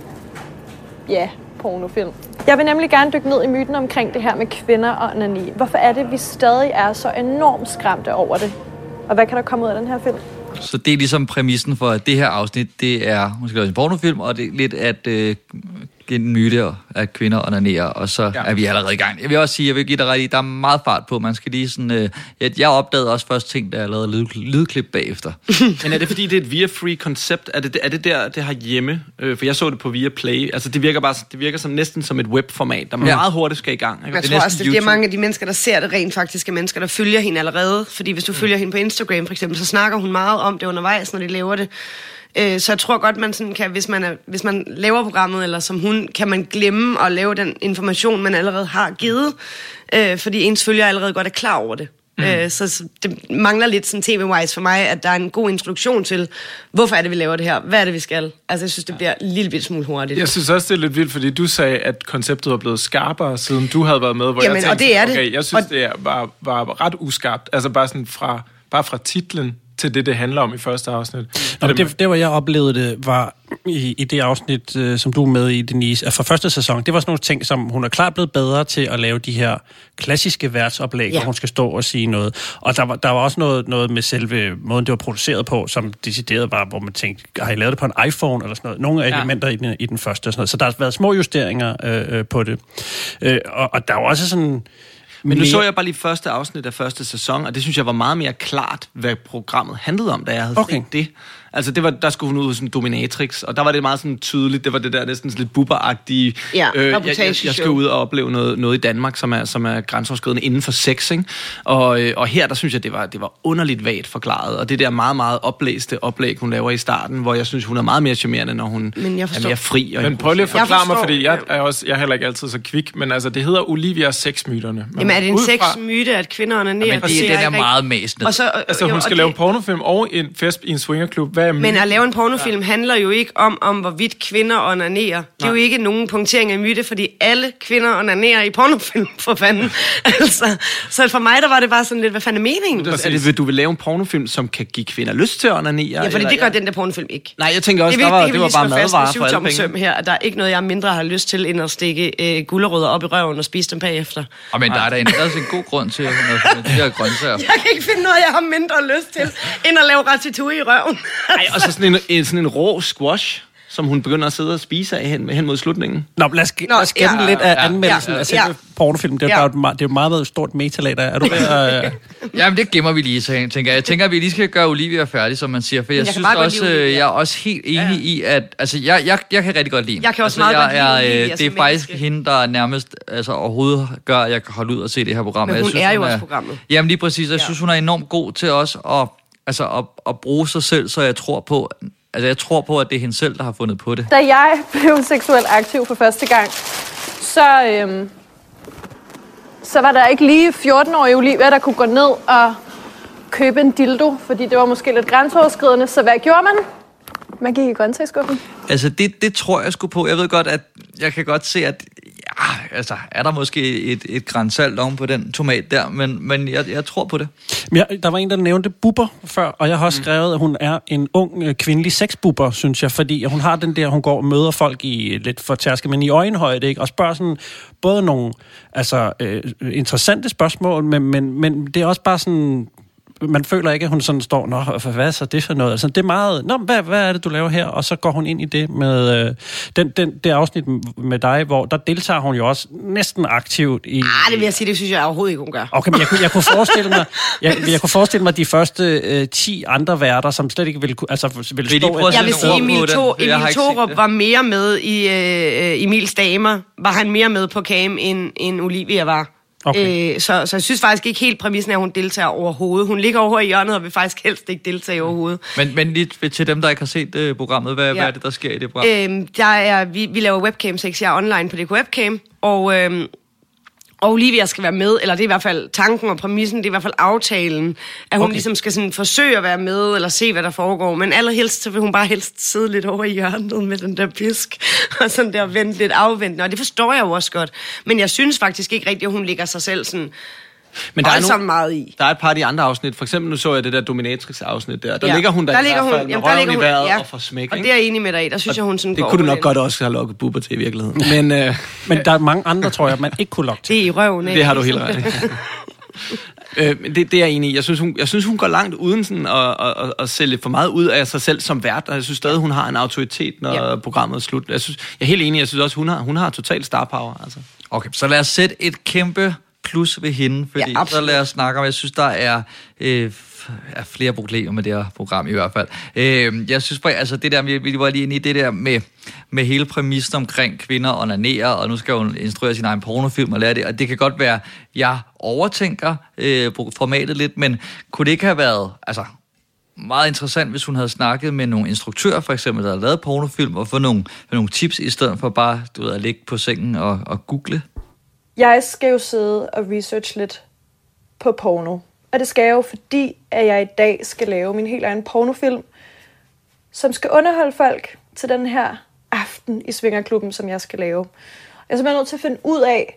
Ja, pornofilm. Jeg vil nemlig gerne dykke ned i myten omkring det her med kvinder og onani. Hvorfor er det, vi stadig er så enormt skræmte over det? Og hvad kan der komme ud af den her film? Så det er ligesom præmissen for, at det her afsnit, det er, hun skal lave en pornofilm, og det er lidt at øh, en myte af kvinder onanerer, og så ja. er vi allerede i gang. Jeg vil også sige, jeg vil give dig ret i, der er meget fart på. Man skal lige sådan, øh, jeg, jeg opdagede også først ting, der er lavet lyd, lydklip bagefter. Men er det fordi, det er et Viafree koncept? Er det, er det der, det har hjemme? Øh, for jeg så det på Viaplay. Altså det virker bare, det virker som næsten som et webformat, der ja. meget hurtigt skal i gang. Ikke? Jeg det tror også, det er mange af de mennesker, der ser det rent faktisk, er mennesker, der følger hende allerede. Fordi hvis du mm. følger hende på Instagram for eksempel, så snakker hun meget om det undervejs, når de laver det. Så jeg tror godt, man sådan kan, hvis man, er, hvis man laver programmet, eller som hun, kan man glemme at lave den information, man allerede har givet, øh, fordi ens følger allerede godt er klar over det. Mm. Øh, så, så det mangler lidt sådan tv-wise for mig, at der er en god introduktion til, hvorfor er det, vi laver det her? Hvad er det, vi skal? Altså, jeg synes, det bliver en lille bit smule hurtigt. Jeg synes også, det er lidt vildt, fordi du sagde, at konceptet var blevet skarpere, siden du havde været med, hvor Jamen, jeg tænkte, og det er det. Okay, jeg synes, og... det var, var ret uskarpt. Altså bare sådan fra, bare fra titlen til det, det handler om i første afsnit. Nå, det, det, hvor jeg oplevede det, var i, i det afsnit, øh, som du er med i, Denise, fra første sæson. Det var sådan nogle ting, som hun er klart blevet bedre til at lave de her klassiske værtsoplæg, ja. hvor hun skal stå og sige noget. Og der var, der var også noget, noget med selve måden, det var produceret på, som decideret var, hvor man tænkte, har I lavet det på en iPhone eller sådan noget? Nogle af ja. elementer i den, i den første og sådan noget. Så der har været små justeringer øh, på det. Øh, og, og der var også sådan... Men nu så jeg bare lige første afsnit af første sæson, og det synes jeg var meget mere klart, hvad programmet handlede om, da jeg havde okay. set det. Altså, det var, der skulle hun ud som dominatrix, og der var det meget sådan tydeligt, det var det der næsten lidt bubberagtige, ja, øh, jeg, jeg, jeg skal ud og opleve noget, noget i Danmark, som er, som er grænseoverskridende inden for sex, ikke? Og, øh, og her, der synes jeg, det var, det var underligt vagt forklaret, og det der meget, meget oplæste oplæg, hun laver i starten, hvor jeg synes, hun er meget mere charmerende, når hun er mere fri. Og men prøv lige at forklare mig, fordi jeg er, også, jeg er heller ikke altid så kvik, men altså, det hedder Olivia sexmyterne. Jamen, er det en sexmyte, at kvinder onanerer? Jamen, det, den er meget mæsende. Og så, altså, hun skal og lave det... en pornofilm og en fest i en swingerklub. Hvad er men at lave en pornofilm ja. handler jo ikke om, om hvorvidt kvinder onanerer. Det er Nej. jo ikke nogen punktering af myte, fordi alle kvinder onanerer i pornofilm, for fanden. altså, så for mig, der var det bare sådan lidt, hvad fanden er meningen? Er det, vil du vil lave en pornofilm, som kan give kvinder lyst til at onanere? Ja, fordi eller, det gør ja. den der pornofilm ikke. Nej, jeg tænker også, det, der var, det, det var bare madvarer for alle penge. Her, at der er ikke noget, jeg mindre har lyst til, end at stikke øh, gulerødder op i røven og spise dem bagefter. Og men der er da en, også en god grund til, at hun har de her grøntsager. Jeg kan ikke finde noget, jeg har mindre lyst til, end at lave ratatouille i røven. Nej, og så sådan en, en, sådan en rå squash, som hun begynder at sidde og spise af hen, hen mod slutningen. Nå, lad os, lad os gemme ja, lidt af ja, anmeldelsen ja, ja, af selve ja. pornofilmen. Det er jo ja. et meget, meget stort metalag, der er. Er du ved at... Jamen, det gemmer vi lige, så jeg tænker. Jeg tænker, at vi lige skal gøre Olivia færdig, som man siger. For jeg, jeg synes også, jeg er også helt enig ja. i, at... Altså, jeg, jeg, jeg kan rigtig godt lide. Jeg kan også altså, meget jeg, godt lide jeg, Det er faktisk menneske. hende, der nærmest altså, overhovedet gør, at jeg kan holde ud og se det her program. Men hun jeg synes, er jo hun også er, programmet. Jamen, lige præcis. Jeg ja. synes, hun er enormt god til også at, altså, at, at bruge sig selv, så jeg tror på... altså, jeg tror på, at det er hende selv, der har fundet på det. Da jeg blev seksuelt aktiv for første gang, så, øhm, så var der ikke lige fjorten-årige Olivia, der kunne gå ned og købe en dildo, fordi det var måske lidt grænseoverskridende. Så hvad gjorde man? Man gik i grøntsagsskuffen. Altså, det, det tror jeg sgu på. Jeg ved godt, at jeg kan godt se, at ja, altså, er der måske et, et gran salt oven på den tomat der, men, men jeg, jeg tror på det. Ja, der var en, der nævnte bubber før, og jeg har også skrevet, at hun er en ung øh, kvindelig sexbubber, synes jeg, fordi hun har den der, hun går og møder folk i lidt for tærske, men i øjenhøjde, ikke? Og spørger sådan både nogle altså, øh, interessante spørgsmål, men, men, men det er også bare sådan... Man føler ikke, at hun sådan står, nå, hvad er så det for noget? Altså, det er meget, nå, hvad, hvad er det, du laver her? Og så går hun ind i det med øh, den, den, det afsnit med dig, hvor der deltager hun jo også næsten aktivt i... Ah, det vil jeg sige, det synes jeg overhovedet ikke, hun gør. Okay, men jeg, jeg, kunne forestille mig, jeg, jeg kunne forestille mig de første øh, ti andre værter, som slet ikke ville, altså, ville vil stå... Jeg vil sige, Emil, to, Emil Thorup var mere med i øh, Emils Damer. Var han mere med på cam, end, end Olivia var. Okay. Øh, så, så jeg synes faktisk ikke helt præmissen er, at hun deltager overhovedet. Hun ligger over i hjørnet og vil faktisk helst ikke deltage overhovedet. Men, men lige til dem, der ikke har set uh, programmet, hvad, ja. hvad er det, der sker i det program? Øh, der er, vi, vi laver webcam-sex, jeg er online på D K Webcam, og... Øh, Og Olivia skal være med, eller det er i hvert fald tanken og præmissen, det er i hvert fald aftalen, at hun okay. ligesom skal sådan forsøge at være med, eller se, hvad der foregår. Men allerhelst, så vil hun bare helst sidde lidt over i hjørnet med den der pisk, og sådan der vente lidt afventende. Og det forstår jeg jo også godt. Men jeg synes faktisk ikke rigtigt, at hun lægger sig selv sådan... Men der er nogle, meget i. Der er et par af de andre afsnit. For eksempel nu så jeg det der Dominatrix-afsnit der. Der ja. ligger hun der, der i ligger hvert fald hun, med jamen, der ligger røven i vejret ja. og får smæk. Og det er jeg enig med dig i. Der synes og jeg, hun sådan det går kunne du nok den. godt også have lukket Bubber til i virkeligheden. Men, øh, Men der er mange andre, tror jeg, man ikke kunne lukke til. Det er i røven, ikke? Det har du helt ret i. øh, det, det er jeg enig i. Jeg synes, hun, jeg synes, hun går langt uden sådan at, at, at, at sælge for meget ud af sig selv som vært. Og jeg synes stadig, hun har en autoritet, når ja. programmet er slut. Jeg, synes, jeg er helt enig. Jeg synes også, hun har, hun har total star power. Altså. Okay, så lad os sætte et kæmpe plus ved hende, fordi ja, så lad os snakke om, jeg synes, der er, øh, er flere problemer med det her program i hvert fald. Øh, jeg synes bare, altså det der, vi, vi var lige inde i det der med, med hele præmissen omkring kvinder og onanerer, og nu skal hun instruere sin egen pornofilm og lære det, og det kan godt være, jeg overtænker øh, formatet lidt, men kunne det ikke have været, altså meget interessant, hvis hun havde snakket med nogle instruktører, for eksempel, der havde lavet pornofilm, og få nogle, nogle tips, i stedet for bare, du ved, at ligge på sengen og, og google? Jeg skal jo sidde og research lidt på porno. Og det skal jeg jo, fordi at jeg i dag skal lave min helt egen pornofilm, som skal underholde folk til den her aften i Svingerklubben, som jeg skal lave. Jeg er simpelthen nødt til at finde ud af,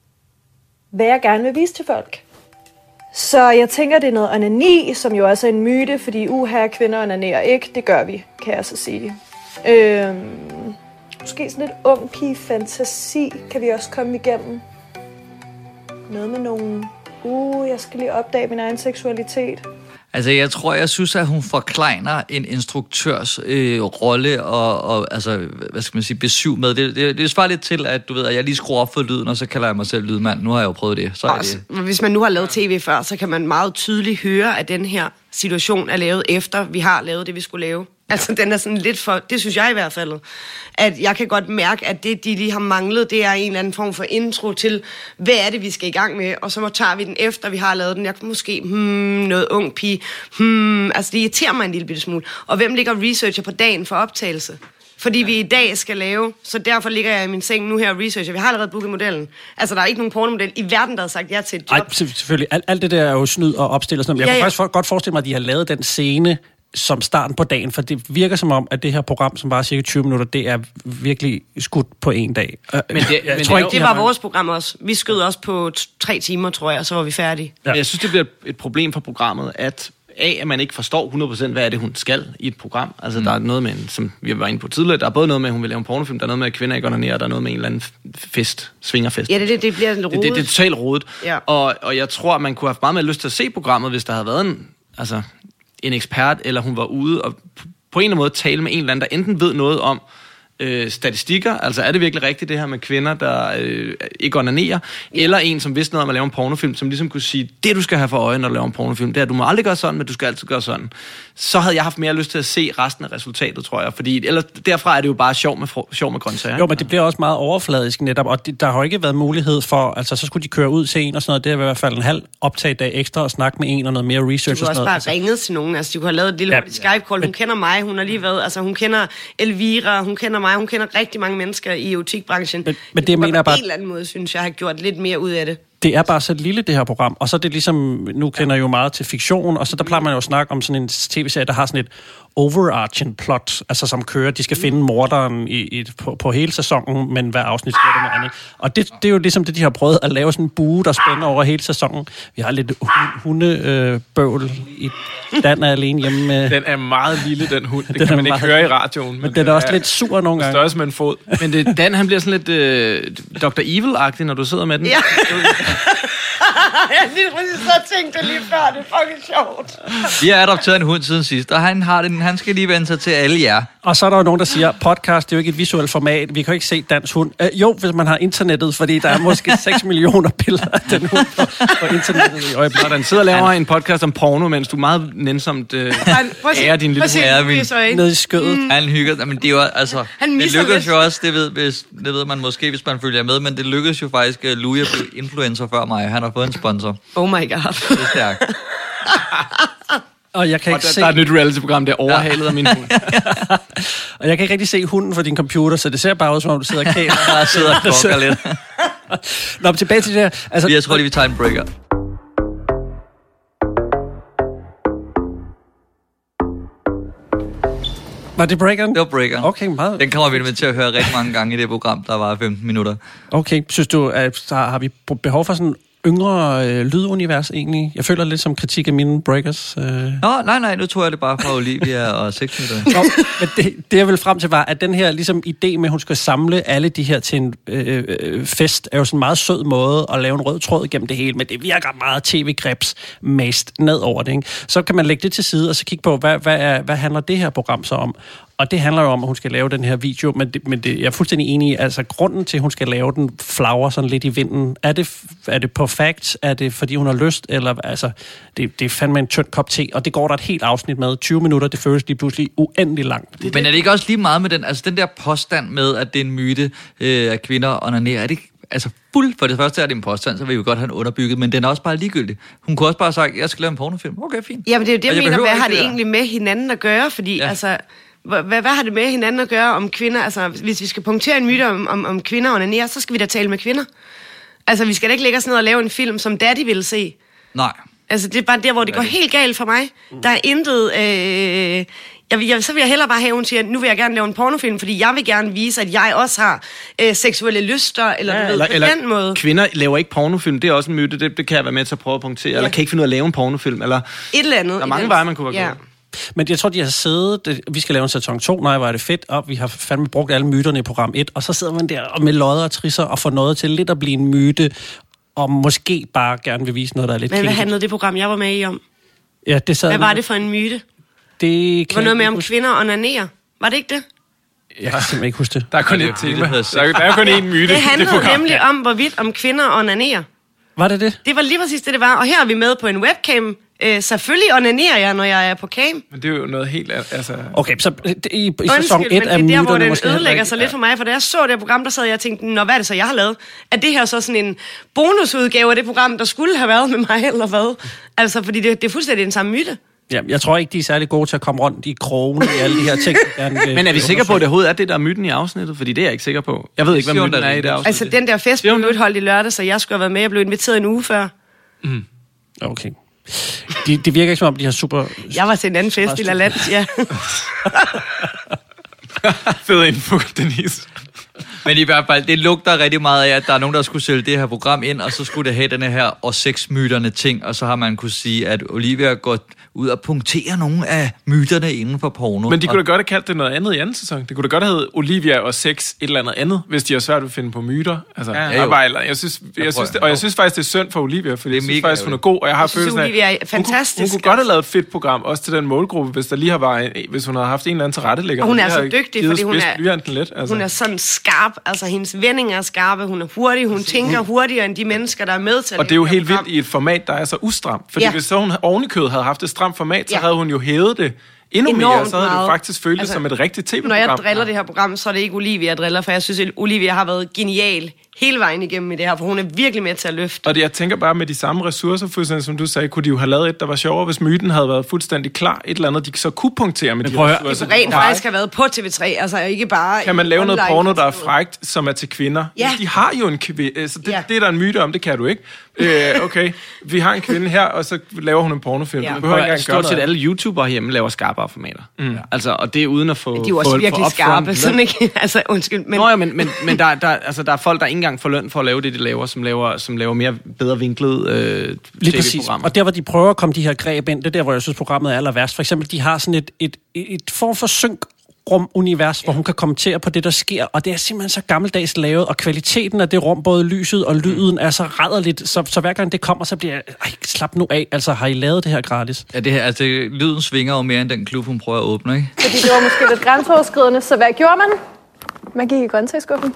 hvad jeg gerne vil vise til folk. Så jeg tænker, det er noget onani, som jo også er en myte, fordi uha, kvinder onanerer ikke. Det gør vi, kan jeg så sige. Øhm, måske sådan lidt ung pige fantasi kan vi også komme igennem. Noget med nogle, uh, jeg skal lige opdage min egen seksualitet. Altså, jeg tror, jeg synes, at hun forklejner en instruktørs øh, rolle og, og, altså, hvad skal man sige, besyv med. Det, det, det svarer lidt til, at du ved, at jeg lige skruer op for lyden, og så kalder jeg mig selv lydmand. Nu har jeg jo prøvet det. Så er også, det. Hvis man nu har lavet tv før, så kan man meget tydeligt høre, at den her situation er lavet efter, vi har lavet det, vi skulle lave. Altså, den er sådan lidt for... Det synes jeg i hvert fald. At jeg kan godt mærke, at det, de lige har manglet, det er en eller anden form for intro til, hvad er det, vi skal i gang med? Og så tager vi den efter, vi har lavet den. Jeg kan måske, hmm, noget ung pige. Hmm, altså, det irriterer mig en lille bitte smule. Og hvem ligger researcher på dagen for optagelse? Fordi vi i dag skal lave, så derfor ligger jeg i min seng nu her og researcher. Vi har allerede booket modellen. Altså, der er ikke nogen pornomodel i verden, der har sagt ja til et job. Ej, selvfølgelig. Alt, alt det der er jo snyd og opstille og sådan noget. Jeg ja, ja. kan faktisk for, godt forestille mig, at de har lavet den scene som starten på dagen, for det virker som om, at det her program, som bare er cirka tyve minutter, det er virkelig skudt på en dag. Men det, jeg men tror ikke, det var vores program også. Vi skød også på t- tre timer, tror jeg, og så var vi færdige. Ja. Jeg synes, det bliver et problem for programmet, at A, at man ikke forstår hundrede procent, hvad er det, hun skal i et program. Altså, mm. der er noget med, en, som vi var inde på tidligere, der er både noget med, at hun vil lave en pornofilm, der er noget med, at kvinder ikke onanerer, der er noget med en eller anden fest, svingerfest. Ja, det, det, det bliver rodet. Det, det, det er totalt rodet. Ja. Og, og jeg tror, at man kunne have meget mere lyst til at se programmet, hvis der havde været en, altså, en ekspert, eller hun var ude og på en eller anden måde tale med en eller anden, der enten ved noget om øh, statistikker. Altså, er det virkelig rigtigt, det her med kvinder, der øh, ikke onanerer? Eller en, som vidste noget om at lave en pornofilm, som ligesom kunne sige, det du skal have for øje, når du laver en pornofilm, det er, at du må aldrig gøre sådan, men du skal altid gøre sådan. Så havde jeg haft mere lyst til at se resten af resultatet, tror jeg. Fordi ellers, derfra er det jo bare sjov med, sjov med grøntsager. Jo, men det bliver også meget overfladisk netop, og det, der har jo ikke været mulighed for, altså så skulle de køre ud til en og sådan noget, det er i hvert fald en halv optagedag ekstra og snakke med en og noget mere research og sådan noget. Du har noget. også bare ringet til nogen, altså de kunne have lavet et lille Ja, Skype-call, hun kender mig, hun har lige været, altså hun kender Elvira, hun kender mig, hun kender rigtig mange mennesker i erotikbranchen. Men, men det, jeg mener på bare... en eller anden måde, synes jeg, har gjort lidt mere ud af det. Det er bare så lille, det her program, og så er det ligesom, nu kender jeg jo meget til fiktion, og så der plejer man jo at snakke om sådan en tv-serie, der har sådan et overarching plot, altså som kører, de skal finde morderen i, i, på, på hele sæsonen, men hver afsnit sker det med andet. Og det, det er jo ligesom det, de har prøvet at lave sådan en bue, der spænder over hele sæsonen. Vi har lidt hundebøvl øh, i Dan er alene hjemme med... Den er meget lille, den hund. Det Den kan man er ikke meget- høre i radioen. Men den er også lidt sur nogle gange. Størrelse med en fod. Men det, Dan, han bliver sådan lidt øh, doktor Evil-agtig, når du sidder med den. Ja. Jeg lige præcis så tænkte det lige før, det er fucking sjovt. Vi har adopteret en hund siden sidst, og han, har den, han skal lige vende sig til alle jer. Og så er der jo nogen, der siger, podcast, det er jo ikke et visuelt format, vi kan jo ikke se Dans hund. Øh, jo, hvis man har internettet, fordi der er måske seks millioner billeder af den hund på, på internettet i øjeblikket. Når den sidder og laver en podcast om porno, mens du meget nænsomt øh, ærer din lille hund. Ja, min- hund. Nede i skødet. Mm. Han hygger, men det er jo altså, Han det misser lykkedes lidt. jo også, det ved, hvis, det ved man måske, hvis man følger med, men det lykkedes jo faktisk, at Louis blev influencer før mig, han har fået en sponsor. Oh my god. Det er stærkt. Og jeg kan Og ikke der, se... der er et nyt reality-program, der er overhalet af min hund. Og jeg kan ikke rigtig se hunden for din computer, så det ser bare ud, som om du sidder og kæler. Jeg sidder og kokker lidt. Nå, men tilbage til det her. Altså, Jeg tror lige, vi tager en breaker. var det breakeren? Det var breaker. Okay, meget. Den kommer vi til at høre rigtig mange gange i det program, der var femten minutter. Okay, synes du, at der har vi behov for sådan en yngre øh, lydunivers egentlig? Jeg føler lidt som kritik af mine breakers. Øh. Nå, nej, nej, nu tror jeg det bare fra Olivia og seks minutter. Nå, men det, det jeg vil frem til var, at den her ligesom idé med, at hun skal samle alle de her til en øh, øh, fest, er jo sådan en meget sød måde at lave en rød tråd gennem det hele, men det virker meget tv-grebs mast ned over det, ikke? Så kan man lægge det til side, og så kigge på, hvad, hvad, er, hvad handler det her program så om? Og det handler jo om, at hun skal lave den her video, men, det, men det, jeg er fuldstændig enig i, altså grunden til, at hun skal lave den, flagrer sådan lidt i vinden. Er det, er det på facts? Er det, fordi hun har lyst? Eller, altså, det, det er fandme en tynd kop te, og det går der et helt afsnit med. tyve minutter, det føles lige pludselig uendelig langt. Men er det ikke også lige meget med den, altså den der påstand med, at det er en myte, øh, at kvinder onanerer? Er det ikke, altså fuld, for det første er det en påstand, så vil vi jo godt have den underbygget, men den er også bare ligegyldig. Hun kunne også bare have sagt, jeg skal lave en pornofilm. Okay, fint. Ja, men det er jo det, jeg, Og jeg mener, behøver hvad har ikke det det der. egentlig med hinanden at gøre? Fordi, Ja. ja. altså, hvad, hvad har det med hinanden at gøre om kvinder? Altså, hvis vi skal punktere en myte om, om, om kvinder og onanerer, så skal vi da tale med kvinder. Altså, vi skal da ikke lægge os ned og lave en film, som Daddy ville se. Nej. Altså, det er bare der, hvor det går helt galt for mig. Der er intet... Øh, jeg, vil- jeg, så vil jeg hellere bare have, at hun siger, nu vil jeg gerne lave en pornofilm, fordi jeg vil gerne vise, at jeg også har øh, seksuelle lyster, eller, ja, ved, Eller, på den måde. kvinder laver ikke pornofilm, det er også en myte, det, det kan jeg være med til at prøve at punktere. Ja. Eller kan ikke finde ud af at lave en pornofilm, eller Et eller andet. der er mange et veje, man kunne være ja. gået. Men jeg tror, de har siddet, det- vi skal lave en sæson to, nej, hvor er det fedt, og vi har fandme brugt alle myterne i program et, og så sidder man der med lodder og trisser og får noget til lidt at blive en myte, og måske bare gerne vil vise noget, der er lidt Men hvad kinky. handlede det program, jeg var med i om? Ja, det sad Hvad var det for en myte? Det, Det kan var noget jeg med ikke om huske. kvinder og onanerer. Var det ikke det? Jeg kan simpelthen ikke huske det. Der er kun det et er fordi, tema. det hedder Der er, der er kun én myte. Det handlede program. nemlig om, hvorvidt om kvinder onanerer. Var det det? Det var lige præcis det, det var. Og her er vi med på en webcam. Øh, selvfølgelig onanerer jeg, når jeg er på cam. Men det er jo noget helt... an- Altså, Okay, så det- i, i Undskyld, sæson men et det er er der, hvor myterne den måske heller ødelægger ikke- sig lidt for mig. For da jeg så det program, der sad jeg og tænkte, nå, hvad er det så, jeg har lavet? Er det her så sådan en bonusudgave af det program, der skulle have været med mig, eller hvad? Altså, fordi det, det er fuldstændig den samme myte. Ja, jeg tror ikke, de er særlig gode til at komme rundt i krogen i alle de her ting. der gerne vil- Men er vi sikre på, at det overhovedet er det, der er myten i afsnittet? Fordi det er jeg ikke sikker på. Jeg ved ikke, hvad Siger hun, myten der er er i det det. afsnit. Altså, den der fest blev udholdt i lørdag, så jeg skulle have været med. Jeg blev inviteret en uge før. Okay. De, det virker ikke som om, de har super... Jeg var til en anden fest i La Land, ja. fed info, Denise. Men i hvert fald, det lugter rigtig meget af, at der er nogen, der skulle sælge det her program ind, og så skulle det have den her og sexmyterne ting, og så har man kunne sige, at Olivia går, ud og punktere nogle af myterne inden for porno. Men de kunne da godt have kaldt det noget andet i anden sæson. Det kunne da godt have heddet Olivia og sex et eller andet andet, hvis de har svært ved at finde på myter. Altså, ja, ja, bare, jeg synes, jeg, jeg synes, det, og jeg synes faktisk, det er synd for Olivia, for jeg synes faktisk, hun er god, og jeg har følelsen af, Olivia er fantastisk. Hun, hun kunne godt have lavet et fedt program, også til den målgruppe, hvis der lige har været, hvis hun havde haft en eller anden tilrettelægger. Og hun er så dygtig, fordi hun er, lidt, altså. hun er sådan skarp, altså hendes vendinger er skarpe, hun er hurtig, hun tænker hurtigere end de mennesker, der er med til at og det er jo helt vildt i et format, der er så ustramt. Fordi ja. hvis så hun ovenikøbet havde haft et stramt format, så ja. havde hun jo hævet det endnu enormt mere, så havde meget. Det faktisk føltes altså, som et rigtigt tv-program. Når jeg driller det her program, så er det ikke Olivia, jeg driller, for jeg synes, at Olivia har været genial hele vejen igennem i det her, for hun er virkelig med til at løfte. Og det, jeg tænker bare, med de samme ressourcer, fuldstændig som du sagde, kunne de jo have lavet et, der var sjovere, hvis myten havde været fuldstændig klar. Et eller andet, de så kunne punktere med de ressourcer. Det rent faktisk har været på T V tre, altså ikke bare... Kan man lave noget porno, der er frækt, som er til kvinder? Ja. De har jo en kvinde, altså det, ja. det er der en myte om, det kan du ikke. Øh, okay, vi har en kvinde her, og så laver hun en pornofilm. Ja. Behøver ikke stort set alle YouTubere hjemme laver skarpere formater. Mm. Altså, og det er uden at få... De er jo også virkelig skarpe, sådan ikke? Altså, undskyld. Men... Nå ja, men, men, men der, der, altså, der er folk, der ikke engang får løn for at lave det, de laver, som laver, som laver mere bedre vinklet øh, lige præcis. Og der, hvor de prøver at komme de her greb ind, det er der, hvor jeg synes, programmet er aller værst. For eksempel, de har sådan et, et, et form for synk-rum-univers, hvor hun kan kommentere på det, der sker, og det er simpelthen så gammeldags lavet, og kvaliteten af det rum, både lyset og lyden, er så rædderligt, så, så hver gang det kommer, så bliver jeg, ej, slap nu af, altså har I lavet det her gratis? Ja, det her, altså lyden svinger jo mere end den klub, hun prøver at åbne, ikke? Fordi det var måske lidt grænseoverskridende, så hvad gjorde man? Man gik i grøntsagsskuffen.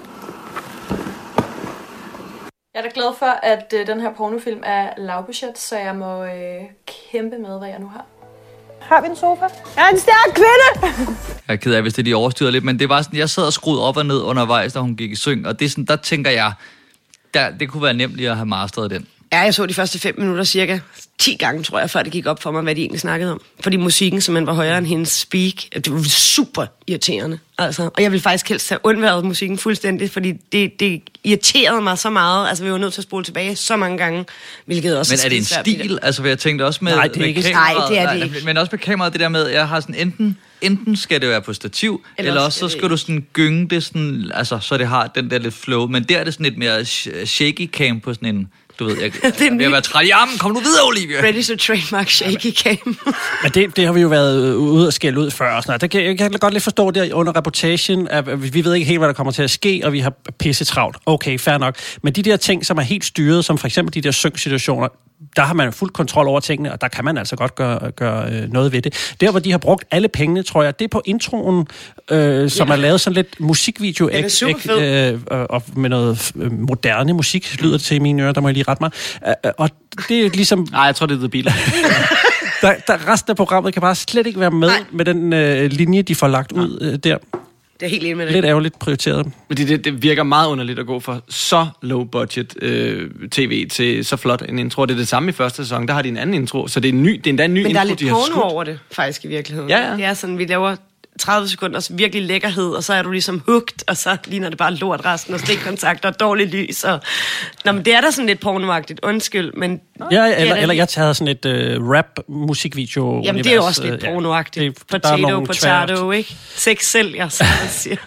Jeg er da glad for, at øh, den her pornofilm er lavbudget, så jeg må øh, kæmpe med, hvad jeg nu har. Har vi en sofa? Jeg er en stærk kvinde! Jeg er ked af, hvis det lige overstyrede lidt, men det var sådan, jeg sad og skruede op og ned undervejs, da hun gik i syng, og det er sådan, der tænker jeg, der, det kunne være nemt lige at have masteret den. Ja, jeg så de første fem minutter cirka ti gange, tror jeg, før det gik op for mig, hvad de egentlig snakkede om. Fordi musikken simpelthen var højere end hendes speak. Det var super irriterende. Altså. Og jeg ville faktisk helst have undværet musikken fuldstændig, fordi det, det irriterede mig så meget. Altså, vi var nødt til at spole tilbage så mange gange, hvilket også... Men er det en stil? Altså, jeg tænkte også med... Nej, det er ikke. Kameraet, nej, det er det ikke. Men også med kameraet, det der med, jeg har sådan enten... Enten skal det være på stativ, eller, eller også så skal du sådan gynge det sådan, altså, så det har den der lidt flow. Men der er det sådan lidt mere shaky cam på sådan en... Du ved, jeg, jeg, jeg vil være træt i armen. Kom nu videre, Olivia. Ready to trademark shaky cam. Men det, det har vi jo været ude og skælde ud før. Og sådan det kan, jeg kan godt lidt forstå det under reputation, at vi ved ikke helt, hvad der kommer til at ske, og vi har pisse travlt. Okay, fair nok. Men de der ting, som er helt styret, som for eksempel de der synksituationer, der har man fuld kontrol over tingene, og der kan man altså godt gøre, gøre øh, noget ved det. Der, hvor de har brugt alle pengene, tror jeg, det er på introen, øh, som ja. er lavet sådan lidt musikvideo, ja, ek, ek, øh, og med noget moderne musik, lyder det til i mine ører, der må jeg lige rette mig. Øh, og det er ligesom... Nej, jeg tror, det er The Beatles. der, der, resten af programmet kan bare slet ikke være med Nej. med den øh, linje, de får lagt ud øh, der. Det er helt enig med det. Lidt ærgerligt prioriteret. Men det, det, det virker meget underligt at gå fra så low budget øh, tv til så flot en intro. Det er det samme i første sæson. Der har de en anden intro, så det er en ny, det er endda en ny Men intro. Men der er lidt porno over det, faktisk i virkeligheden. Ja, ja. Det er sådan, vi laver tredive sekunders virkelig lækkerhed, og så er du ligesom hooked, og så ligner det bare lort resten, og stikkontakter og dårligt lys. Og... Nå, men det er da sådan lidt pornoagtigt, undskyld, men... Ja, eller, eller jeg tager sådan et uh, rap-musikvideo. Jamen, det er jo også lidt ja, pornoagtigt. Det, potato, potato, ikke? Sex sælger, som man siger.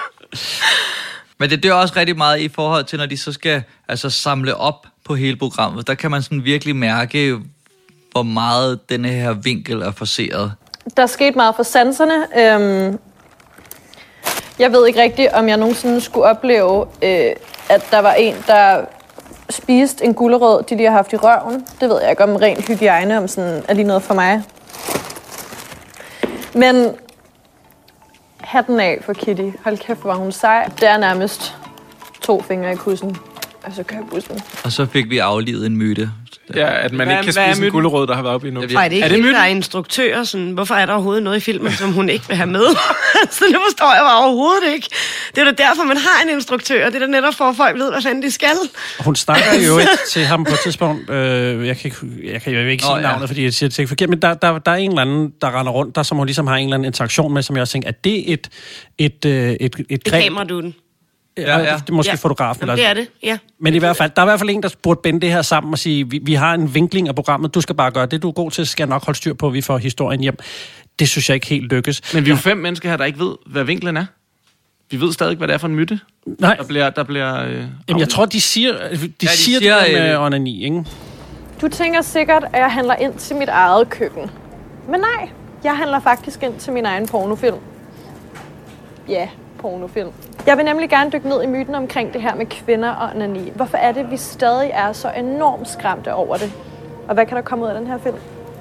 Men det dør også rigtig meget i forhold til, når de så skal altså, samle op på hele programmet. Der kan man sådan virkelig mærke, hvor meget denne her vinkel er forceret. Der er sket meget for sanserne. Øhm, jeg ved ikke rigtigt, om jeg nogensinde skulle opleve, øh, at der var en, der spiste en gulerod, de lige har haft i røven. Det ved jeg ikke om ren hygiejne, om sådan er lige noget for mig. Men hatten af for Kitty. Hold kæft, hvor hun sej. Det er nærmest to fingre i kussen. Og så kører bussen. Og så fik vi aflivet en myte. Ja, at man hvad, ikke kan spise en gulerod, der har været oppe i nu. Nej, det er ikke er det hende, der er instruktør. Sådan, hvorfor er der overhovedet noget i filmen, som hun ikke vil have med? Så det forstår jeg bare overhovedet ikke. Det er da derfor, man har en instruktør. Det er da netop for, at folk ved, hvad fanden de skal. Hun snakker jo ikke til ham på et tidspunkt. Øh, jeg, kan ikke, jeg kan jeg vil ikke sige oh, ja. navnet, fordi jeg siger det ikke forkert. Men der, der, der er en eller anden, der render rundt, der som hun ligesom har en eller anden interaktion med, som jeg også tænker, at det er et, et, et, et, et greb. Kameraduden. Ja, ja. Det er måske ja. fotografen. Jamen, det er det, ja. Men i hvert fald, der er i hvert fald en, der burde binde det her sammen og sige, vi, vi har en vinkling af programmet, du skal bare gøre det, du er god til, skal jeg nok holde styr på, vi får historien hjem. Det synes jeg ikke helt lykkes. Men vi er jo fem mennesker her, der ikke ved, hvad vinklen er. Vi ved stadig ikke, hvad det er for en myte. Nej. Der bliver... Der bliver øh, Jamen, jeg tror, de siger, de ja, de siger, siger det med øh... onani, ikke? Du tænker sikkert, at jeg handler ind til mit eget køkken. Men nej, jeg handler faktisk ind til min egen pornofilm. Ja, pornofilm. Jeg vil nemlig gerne dykke ned i myten omkring det her med kvinder og onani. Hvorfor er det, vi stadig er så enormt skræmte over det? Og hvad kan der komme ud af den her film?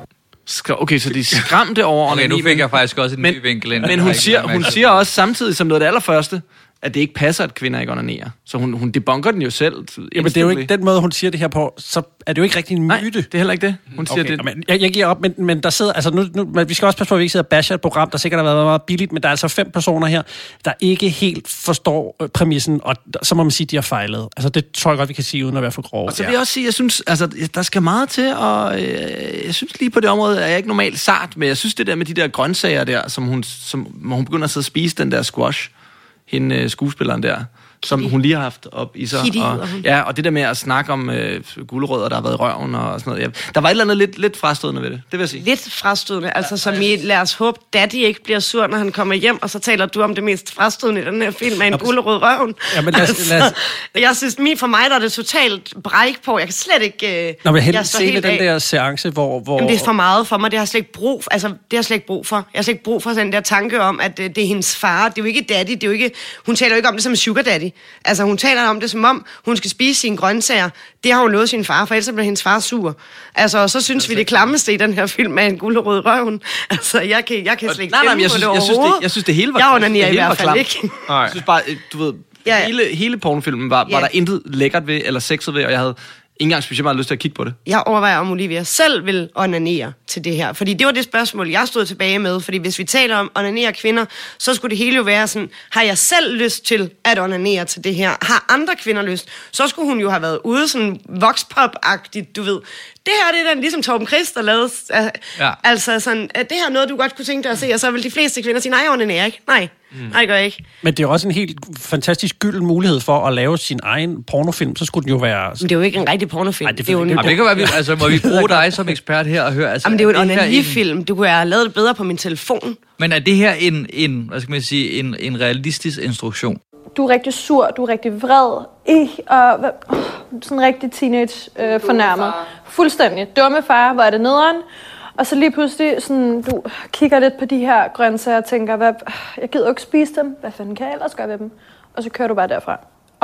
Okay, så de er skræmte over onani. Okay, nu fik jeg faktisk også en men, ny vinkel ind. Men hun siger, hun siger også samtidig som noget af det allerførste, at det ikke passer, at kvinder ikke onanerer. Så hun, hun debunker den jo selv. Jamen, det er jo ikke den måde, hun siger det her på. Så er det jo ikke rigtig en myte. Nej, det er heller ikke det. Hun siger okay, det. Men jeg, jeg giver op, men, men der sidder... Altså nu, nu, men vi skal også passe på, at vi ikke sidder og basher et program, der sikkert har været meget billigt, men der er altså fem personer her, der ikke helt forstår præmissen, og så må man sige, at de har fejlet. Altså det tror jeg godt, vi kan sige, uden at være for grove. Og så vil jeg også sige, jeg synes, altså, der skal meget til, og øh, jeg synes lige på det område, er jeg ikke normalt sart, men jeg synes det der med de der grøntsager der, som hun, som, hvor hun begynder at sidde og spise den der squash, hende skuespilleren der, som hun lige har haft op i sig. Kitty, og, ja, og det der med at snakke om øh, gulerødder, der har været i røven og sådan noget. Ja. Der var et eller andet lidt, lidt frastødende ved det, det vil jeg sige. Lidt frastødende, altså som i, lad os håbe, Daddy ikke bliver sur, når han kommer hjem, og så taler du om det mest frastødende i den her film, med en gulerød røven. Ja, men lad os, altså, lad os... Jeg synes, min, for mig der er det totalt bræk på. Jeg kan slet ikke... Øh, Nå, men helt se den af. der seance, hvor... hvor... Jamen, det er for meget for mig, det har jeg slet ikke brug for. Altså, det har jeg slet ikke brug for. Jeg har slet ikke brug for den der tanke om, at øh, det er hendes far. Det er jo ikke Daddy, det er jo ikke... Hun taler jo ikke om det som sugar daddy. Altså, hun taler om det som om, hun skal spise sine grøntsager. Det har hun lovet sin far, for ellers bliver hendes far sur. Altså, og så synes altså, vi, det klammeste i den her film er en gulerød røven. Altså, jeg kan, jeg kan slet ikke nej, nej, nej, jeg synes, jeg, synes, det, jeg synes, det hele var... Jeg onanerer i hvert fald ikke. Jeg synes bare, du ved, ja. hele, hele pornofilmen var, ja. var der intet lækkert ved, eller sexet ved, og jeg havde ikke engang specielt meget lyst til at kigge på det. Jeg overvejer, om Olivia selv vil onanere til det her. Fordi det var det spørgsmål, jeg stod tilbage med. Fordi hvis vi taler om onanere kvinder, så skulle det hele jo være sådan, har jeg selv lyst til at onanere til det her? Har andre kvinder lyst? Så skulle hun jo have været ude sådan voxpop-agtigt, du ved. Det her, det er den, ligesom Torben Chris, der lavede. Ja. Altså sådan, er det her noget, du godt kunne tænke dig at se? Og så vil de fleste kvinder sige, nej, jeg onanerer ikke. Nej, mm. nej, det gør jeg ikke. Men det er jo også en helt fantastisk gylden mulighed for at lave sin egen pornofilm. Så skulle den jo være... Men det er jo ikke en rigtig pornofilm. Ej, det, det er jo en... Jamen, det kan være, vi, altså, må vi bruge dig som ekspert her og høre... Altså, Jamen, det er jo en det onanifilm. Du kunne have lavet det bedre på min telefon. Men er det her en, en hvad skal man sige, en, en realistisk instruktion? Du er rigtig sur, du er rigtig vred, I, og øh, sådan rigtig teenage øh, fornærmet. Fuldstændig. Dumme far, hvor er det nederen? Og så lige pludselig, sådan, du kigger lidt på de her grøntsager og tænker, hvad, jeg gider jo ikke spise dem, hvad fanden kan jeg ellers gøre ved dem? Og så kører du bare derfra.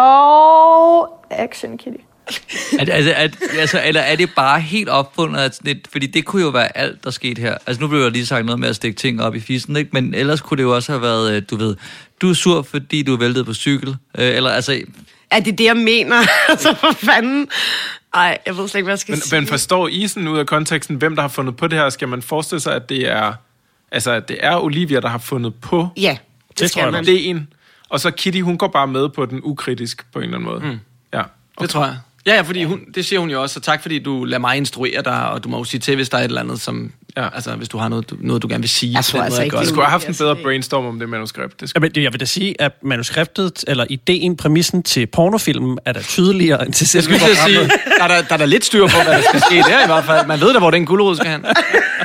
Og action, Kitty. er, det, altså, er, altså, eller er det bare helt opfundet? At lidt, fordi det kunne jo være alt, der skete her. Altså nu blev der lige sagt noget med at stikke ting op i fissen, ikke? Men ellers kunne det jo også have været, du ved, du er sur, fordi du er væltet på cykel. Øh, eller altså... Er det det, jeg mener? Altså for fanden... Ej, jeg ved slet ikke, hvad jeg skal men, sige. Men forstår I sådan ud af konteksten, hvem der har fundet på det her? Skal man forestille sig, at det er, altså, at det er Olivia, der har fundet på ja, det, det skal man. ideen? Og så Kitty, hun går bare med på den ukritisk på en eller anden måde. Mm. Ja, okay. Det tror jeg. Ja, ja, fordi hun, det siger hun jo også, så tak fordi du lader mig instruere dig, og du må jo sige til, hvis der er et eller andet, som, ja. altså hvis du har noget, du, noget, du gerne vil sige. Jeg tror altså ikke, det skulle have haft en bedre brainstorm om det manuskript. Det Jamen, jeg vil da sige, at manuskriptet, eller ideen, præmissen til pornofilmen, er da tydeligere end til selve programmet. Sige, der, er der, der er der lidt styr på, hvad der skal ske der i hvert fald. Man ved da, hvor den gulerod skal hen.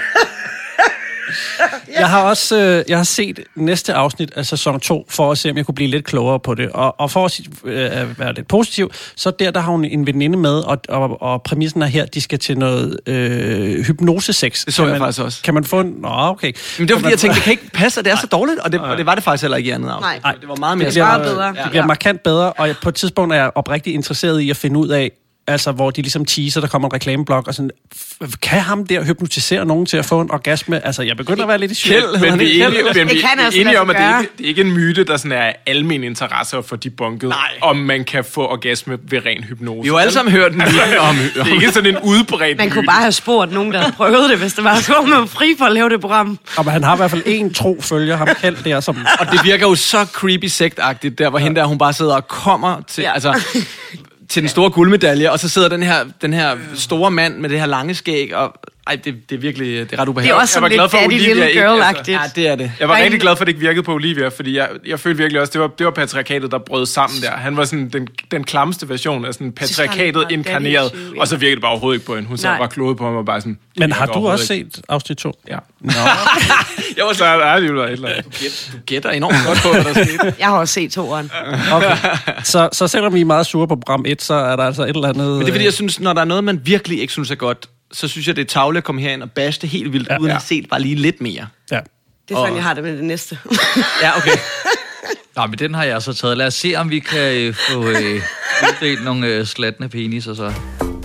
Jeg har også øh, jeg har set næste afsnit af sæson to, for at se, om jeg kunne blive lidt klogere på det. Og, og for at øh, være lidt positiv, så der, der har hun en veninde med, og, og, og præmissen er her, de skal til noget øh, hypnosesex. Det så kan jeg man, faktisk også. Kan man få en... Nå, okay. Men det var fordi, jeg tænkte, det kan ikke passe, at det er så dårligt, og det, og det var det faktisk heller ikke i andet afsnit. Nej, det var meget mere det bliver, bedre. Det bliver markant bedre, og på et tidspunkt er jeg oprigtigt interesseret i at finde ud af, altså hvor de ligesom teaser, der kommer en reklameblok, og sådan, kan ham der hypnotisere nogen til at få en orgasme? Altså, jeg begynder at være lidt i tvivl. Men vi er enige, men vi er altså enige om, at det er, ikke, det er ikke en myte, der sådan er almen interesse at få debunket, om man kan få orgasme ved ren hypnose. Vi har jo alle sammen hørt den myte om. Det er ikke sådan en udbredt Man myte. kunne bare have spurgt nogen, der havde prøvet det, hvis det var så, man var fri for at lave det program. Og han har i hvert fald en tro følger, ham Kjeld der, som... Og det virker jo så creepy sektagtigt, der hvor ja. hende der, hun bare sidder og kommer til... Ja. Altså, til den store guldmedalje, og så sidder den her, den her store mand med det her lange skæg, og ej, det, det er virkelig, det er ret ubehageligt. Det er også sådan lidt daddy little girl-agtigt. Ja, det er det. Jeg var rigtig glad for, at det ikke virkede på Olivia, fordi jeg, jeg følte virkelig også, det var, det var patriarkatet, der brød sammen der. Han var sådan den, den klammeste version af sådan patriarkatet inkarneret, issue, ja. Og så virkede det bare overhovedet ikke på hende. Hun sad bare klodet på ham og bare sådan... Men har du også ikke set afsnit to? Ja. Nå. Jeg var så ærlig, eller et eller andet. Du gætter enormt godt på, hvad der skete. Jeg har også set toeren. Okay. Så, så selvom vi er meget sure på program et, så er der altså et eller andet... Men det er fordi, jeg synes, når der er noget, man virkelig ikke synes er godt, så synes jeg, det er tavle at komme herind og baste helt vildt, ja, uden ja. at have set bare lige lidt mere. Ja. Det er sådan, og... jeg har det med det næste. Ja, okay. Nå, men den har jeg så taget. Lad os se, om vi kan øh, få øh, uddelt nogle øh, slatne penis og så.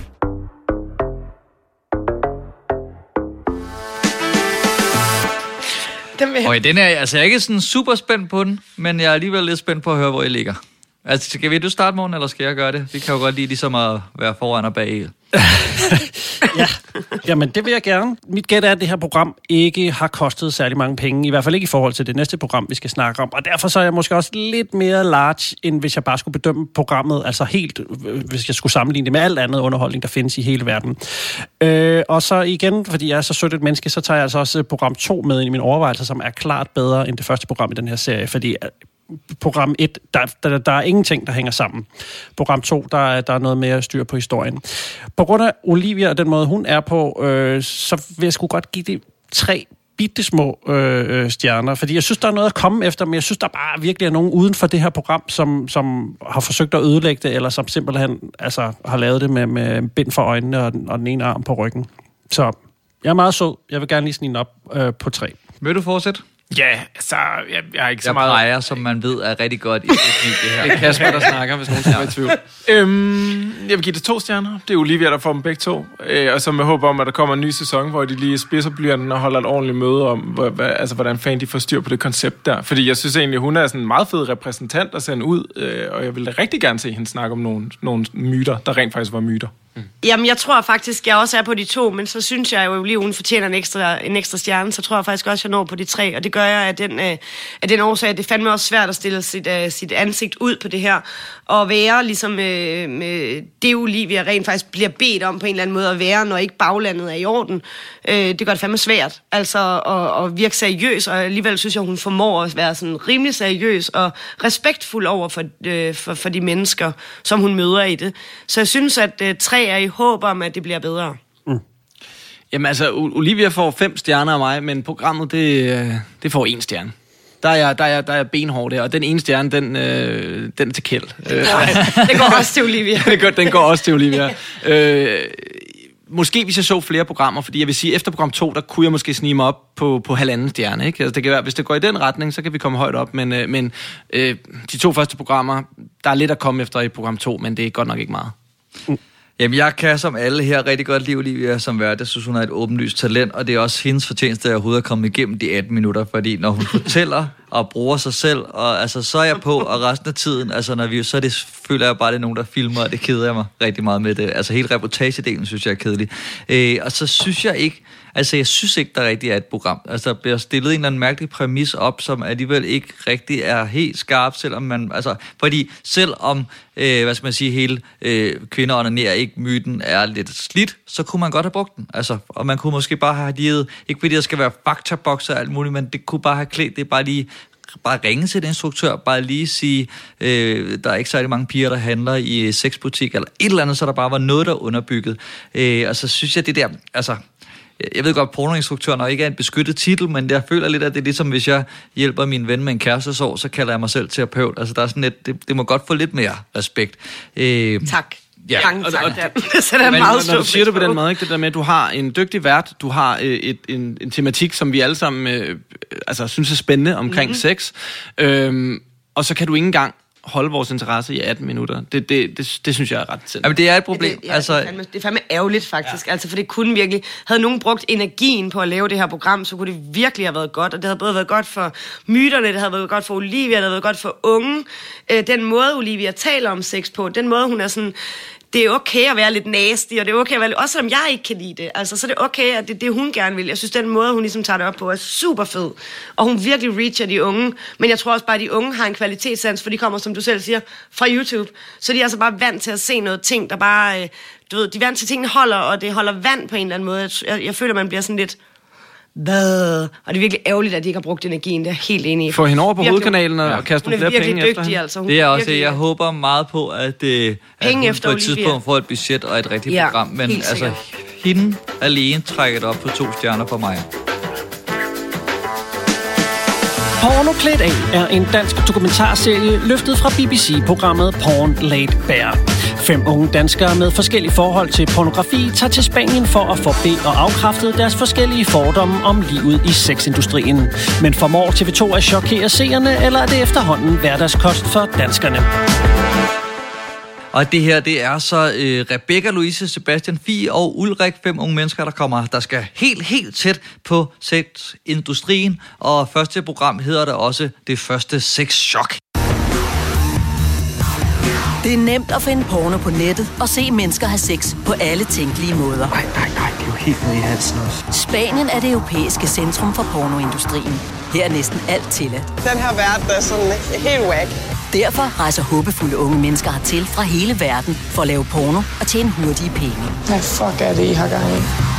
Den, okay, den er, altså, jeg er ikke sådan super spændt på den, men jeg er alligevel lidt spændt på at høre, hvor jeg ligger. Altså, skal vi, du starte, morgen, eller skal jeg gøre det? Vi kan jo godt lide ligesom at være foran og bag. Ja, jamen det vil jeg gerne. Mit gæt er, at det her program ikke har kostet særlig mange penge, i hvert fald ikke i forhold til det næste program, vi skal snakke om. Og derfor så er jeg måske også lidt mere large, end hvis jeg bare skulle bedømme programmet, altså helt, hvis jeg skulle sammenligne det med alt andet underholdning, der findes i hele verden. Øh, og så igen, fordi jeg er så sødt et menneske, så tager jeg altså også program to med ind i mine overvejelser, som er klart bedre end det første program i den her serie, fordi program et, der, der, der er ingenting, der hænger sammen. Program to, der, der er noget mere styr på historien. På grund af Olivia og den måde, hun er på, øh, så vil jeg sgu godt give det tre bittesmå øh, stjerner, fordi jeg synes, der er noget at komme efter, men jeg synes, der bare virkelig er nogen uden for det her program, som, som har forsøgt at ødelægge det, eller som simpelthen altså, har lavet det med, med bind for øjnene og den, og den ene arm på ryggen. Så jeg er meget sød. Jeg vil gerne lige snige op øh, på tre. Vil du fortsætte? Ja, altså, jeg, jeg er ikke så jeg meget... Jeg plejer, som man ved, er rigtig godt i det her. Det er Kasper, der snakker, hvis nogen er i tvivl. Øhm, jeg vil give det to stjerner. Det er Olivia, der får dem begge to. Øh, og så med håb om, at der kommer en ny sæson, hvor de lige spidser blyanten og holder et ordentligt møde om, hvor, hvad, altså, hvordan fanden de får styr på det koncept der. Fordi jeg synes egentlig, hun er sådan en meget fed repræsentant at sende ud, øh, og jeg ville rigtig gerne se hende snakke om nogle, nogle myter, der rent faktisk var myter. Mm. Jamen, jeg tror faktisk, jeg også er på de to, men så synes jeg jo lige, hun fortjener en ekstra, en ekstra stjerne, så tror jeg faktisk også, jeg når på de tre, og det gør jeg af den, øh, af den årsag, at det fandme også svært at stille sit, øh, sit ansigt ud på det her, og være ligesom øh, med det Olivia rent faktisk bliver bedt om på en eller anden måde at være, når ikke baglandet er i orden. Øh, det gør det fandme svært, altså at, at virke seriøs, og alligevel synes jeg, hun formår at være sådan rimelig seriøs og respektfuld over for, øh, for, for de mennesker, som hun møder i det. Så jeg synes, at øh, tre er i håb om, at det bliver bedre. Mm. Jamen altså, Olivia får fem stjerner af mig, men programmet, det, det får en stjerne. Der er jeg, der er jeg, der er jeg benhård der, og den ene stjerne, den, øh, den er til Kjeld. Det går, det går også til Olivia. det går, den går også til Olivia. øh, måske hvis jeg så flere programmer, fordi jeg vil sige, efter program to, der kunne jeg måske snige mig op på, på halvanden stjerne. Ikke? Altså, det kan være, hvis det går i den retning, så kan vi komme højt op, men, øh, men øh, de to første programmer, der er lidt at komme efter i program to, men det er godt nok ikke meget. Mm. Jamen, jeg kan som alle her rigtig godt lide Olivia som vært. Jeg synes, hun er et åbenlyst talent, og det er også hendes fortjeneste, at jeg overhovedet er kommet igennem de atten minutter, fordi når hun fortæller og bruger sig selv, og altså, så er jeg på, og resten af tiden, altså, når vi, så er det, føler jeg bare, det er nogen, der filmer, og det keder jeg mig rigtig meget med det. Altså, hele reportagedelen synes jeg er kedelig. Øh, og så synes jeg ikke, altså, jeg synes ikke, der rigtig er et program. Altså, der bliver stillet en eller anden mærkelig præmis op, som alligevel ikke rigtig er helt skarp, selvom man, altså, fordi selvom, øh, hvad skal man sige, hele øh, kvinder onanerer ikke myten er lidt slidt, så kunne man godt have brugt den. Altså, og man kunne måske bare have givet, ikke fordi der skal være faktabokser og alt muligt, men det kunne bare have klædt, det er bare lige, bare ringe til den instruktør, bare lige sige, øh, der er ikke særlig mange piger, der handler i sexbutik, eller et eller andet, så der bare var noget, der er underbygget. Øh, og så synes jeg, det der, altså, jeg ved godt, pornoinstruktøren er ikke er en beskyttet titel, men jeg føler lidt, at det er ligesom, hvis jeg hjælper min ven med en kærestesorg, så kalder jeg mig selv terapeut. Altså, der er sådan lidt, det, det må godt få lidt mere respekt. Øh, tak. Ja. Mange tak. Så det er men, meget når du siger det på den måde, ikke, det der med, at du har en dygtig vært, du har øh, et, en, en tematik, som vi alle sammen øh, altså, synes er spændende omkring mm-hmm. sex, øh, og så kan du ikke engang holde vores interesse i atten minutter. Det, det, det, det synes jeg er ret sindssygt. Jamen, det er et problem. Ja, det, ja, altså, det, er fandme, det er fandme ærgerligt, faktisk. Ja. Altså, for det kunne virkelig... Havde nogen brugt energien på at lave det her program, så kunne det virkelig have været godt. Og det havde både været godt for myterne, det havde været godt for Olivia, det havde været godt for unge. Øh, den måde, Olivia taler om sex på, den måde, hun er sådan... Det er okay at være lidt nasty, og det er okay at være lidt... Også selvom jeg ikke kan lide det. Altså, så er det okay, at det er det, hun gerne vil. Jeg synes, den måde, hun ligesom tager det op på, er super fed. Og hun virkelig reacher de unge. Men jeg tror også bare, at de unge har en kvalitetssans, for de kommer, som du selv siger, fra YouTube. Så de er altså bare vant til at se noget ting, der bare... Du ved, de er vant til, at tingene holder, og det holder vand på en eller anden måde. Jeg, jeg føler, man bliver sådan lidt... Hvad? Og det er virkelig ærgerligt, at de ikke har brugt energien. Det er helt enig i. Få hende over på hovedkanalen og ja. kaste nogle flere penge dygtig, efter hende. Altså. Det er også det. Jeg håber meget på, at, øh, at hun efter på et tidspunkt får et budget og et rigtigt ja, program. Men altså, hende alene trækker det op på to stjerner for mig. Porno klædt af er en dansk dokumentarserie løftet fra B B C-programmet Porn Laid Bare. Fem unge danskere med forskellige forhold til pornografi tager til Spanien for at forbe og afkræfte deres forskellige fordomme om livet i sexindustrien. Men formår T V to at chokere seerne, eller er det efterhånden hverdagskost for danskerne? Og det her, det er så øh, Rebecca, Louise, Sebastian Fie og Ulrik, fem unge mennesker, der kommer, der skal helt, helt tæt på sexindustrien. Og første program hedder det også Det Første Sex-chok. Det er nemt at finde porno på nettet og se mennesker have sex på alle tænkelige måder. Nej, nej, nej, det er jo helt nede i halsen også. Spanien er det europæiske centrum for pornoindustrien. Her er næsten alt tilladt. Den her verden er sådan helt wack. Derfor rejser håbefulde unge mennesker hertil fra hele verden for at lave porno og tjene hurtige penge. Hvad fuck er det, I har gang i?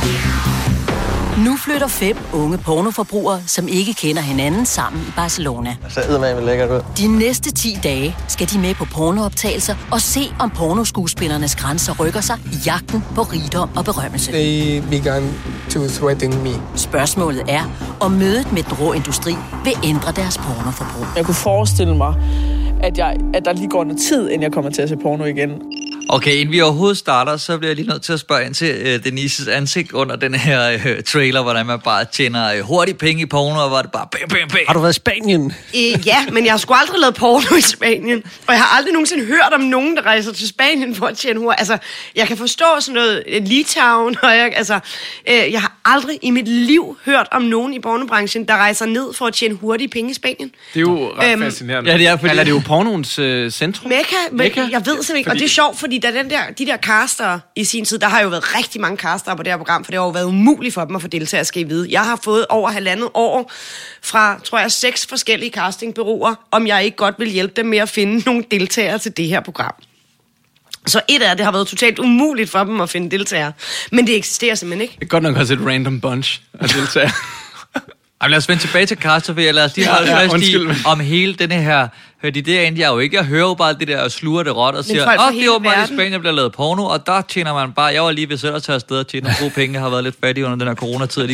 Nu flytter fem unge pornoforbrugere, som ikke kender hinanden, sammen i Barcelona. Så eddermame lækkert ud. De næste ti dage skal de med på pornooptagelser og se, om pornoskuespillernes grænser rykker sig i jagten på rigdom og berømmelse. They began to threaten me. Spørgsmålet er, om mødet med den rå industri vil ændre deres pornoforbrug. Jeg kunne forestille mig, at, jeg, at der lige går noget tid, inden jeg kommer til at se porno igen. Okay, inden vi overhovedet starter, så bliver jeg lige nødt til at spørge ind til øh, Denises ansigt under den her øh, trailer, hvordan man bare tjener øh, hurtigt penge i porno, og hvor det bare bam, bam, bam. Har du været i Spanien? Øh, ja, men jeg har sgu aldrig lavet porno i Spanien, og jeg har aldrig nogensinde hørt om nogen, der rejser til Spanien for at tjene hurtigt. Altså, jeg kan forstå sådan noget Litauen, og jeg, altså, øh, jeg har aldrig i mit liv hørt om nogen i pornobranchen, der rejser ned for at tjene hurtige penge i Spanien. Det er jo ret Øhm, fascinerende. Ja, det er, fordi Eller det er jo pornoens øh, centrum. Mekka, men Mekka? jeg ved simpelthen ikke, og det er sjovt, fordi da den der, de der caster i sin tid, der har jo været rigtig mange caster på det her program, for det har jo været umuligt for dem at få deltagere, skal I vide. Jeg har fået over halvandet år fra, tror jeg, seks forskellige castingbureauer, om jeg ikke godt vil hjælpe dem med at finde nogle deltagere til det her program. Så et af det har været totalt umuligt for dem at finde deltagere, men det eksisterer simpelthen ikke. Det er godt nok også et random bunch af deltagere. Ej, lad os vende tilbage til Caster, lad os lige holde Ja, ja, fast i, undskyld. om hele denne her, hørte I det egentlig, jeg jo ikke, jeg hører jo bare det der og sluger det råt og siger, folk fra åh, det hele var bare i verden. Spanien, der bliver lavet porno, og der tjener man bare, jeg var lige ved selv at tage afsted og tjene nogle gode penge, jeg har været lidt fattig under den her coronatid.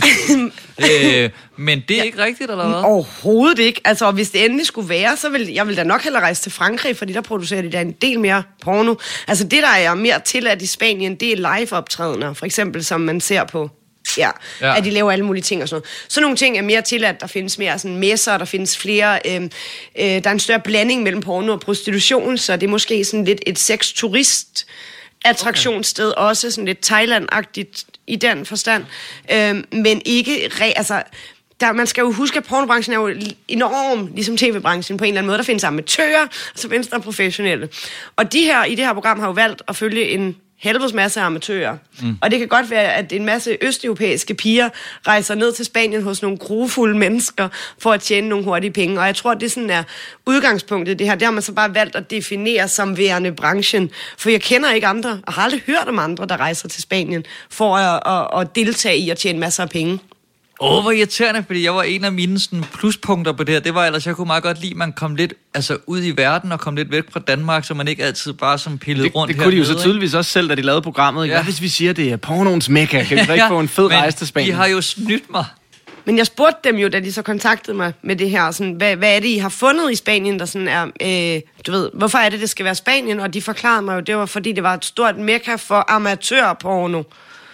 øh, men det er ikke rigtigt, eller hvad? Overhovedet ikke. Altså, og hvis det endelig skulle være, så vil jeg vil da nok hellere rejse til Frankrig, fordi der producerer de der en del mere porno. Altså, det der er mere tilladt i Spanien, det er live-optrædener, for eksempel, som man ser på. Ja, Ja. at de laver alle mulige ting og sådan noget. Så nogle ting er mere tilladt, der findes mere sådan messer, der findes flere, øh, øh, der er en større blanding mellem porno og prostitution, så det er måske sådan lidt et sex-turist attraktionssted, okay. Også sådan lidt Thailand-agtigt i den forstand, øh, men ikke, re, altså, der, man skal jo huske, at pornobranchen er jo enorm, ligesom tv-branchen på en eller anden måde. Der findes amatører, og så findes der professionelle. Og de her, i det her program har jo valgt at følge en helvedes masse amatører. Mm. Og det kan godt være, at en masse østeuropæiske piger rejser ned til Spanien hos nogle grufulde mennesker for at tjene nogle hurtige penge. Og jeg tror, det sådan er udgangspunktet det her. Det har man så bare valgt at definere som værende branchen. For jeg kender ikke andre, og har aldrig hørt om andre, der rejser til Spanien for at, at, at deltage i at tjene masser af penge. Åh, oh, hvor irriterende, fordi jeg var en af mine sådan, pluspunkter på det her. Det var ellers, jeg kunne meget godt lide, at man kom lidt altså, ud i verden og kom lidt væk fra Danmark, så man ikke altid bare som pillede Det, rundt det her kunne de jo så tydeligvis også selv, da de lavede programmet. Ja. Hvad hvis vi siger, det er pornoens mekka? Kan vi så ikke få en fed Men rejse til Spanien? de har jo snydt mig. Men jeg spurgte dem jo, da de så kontaktede mig med det her, sådan, hvad, hvad er det, I har fundet i Spanien, der sådan er, øh, du ved, hvorfor er det, det skal være Spanien? Og de forklarede mig jo, det var fordi, det var et stort mekka for amatørporno.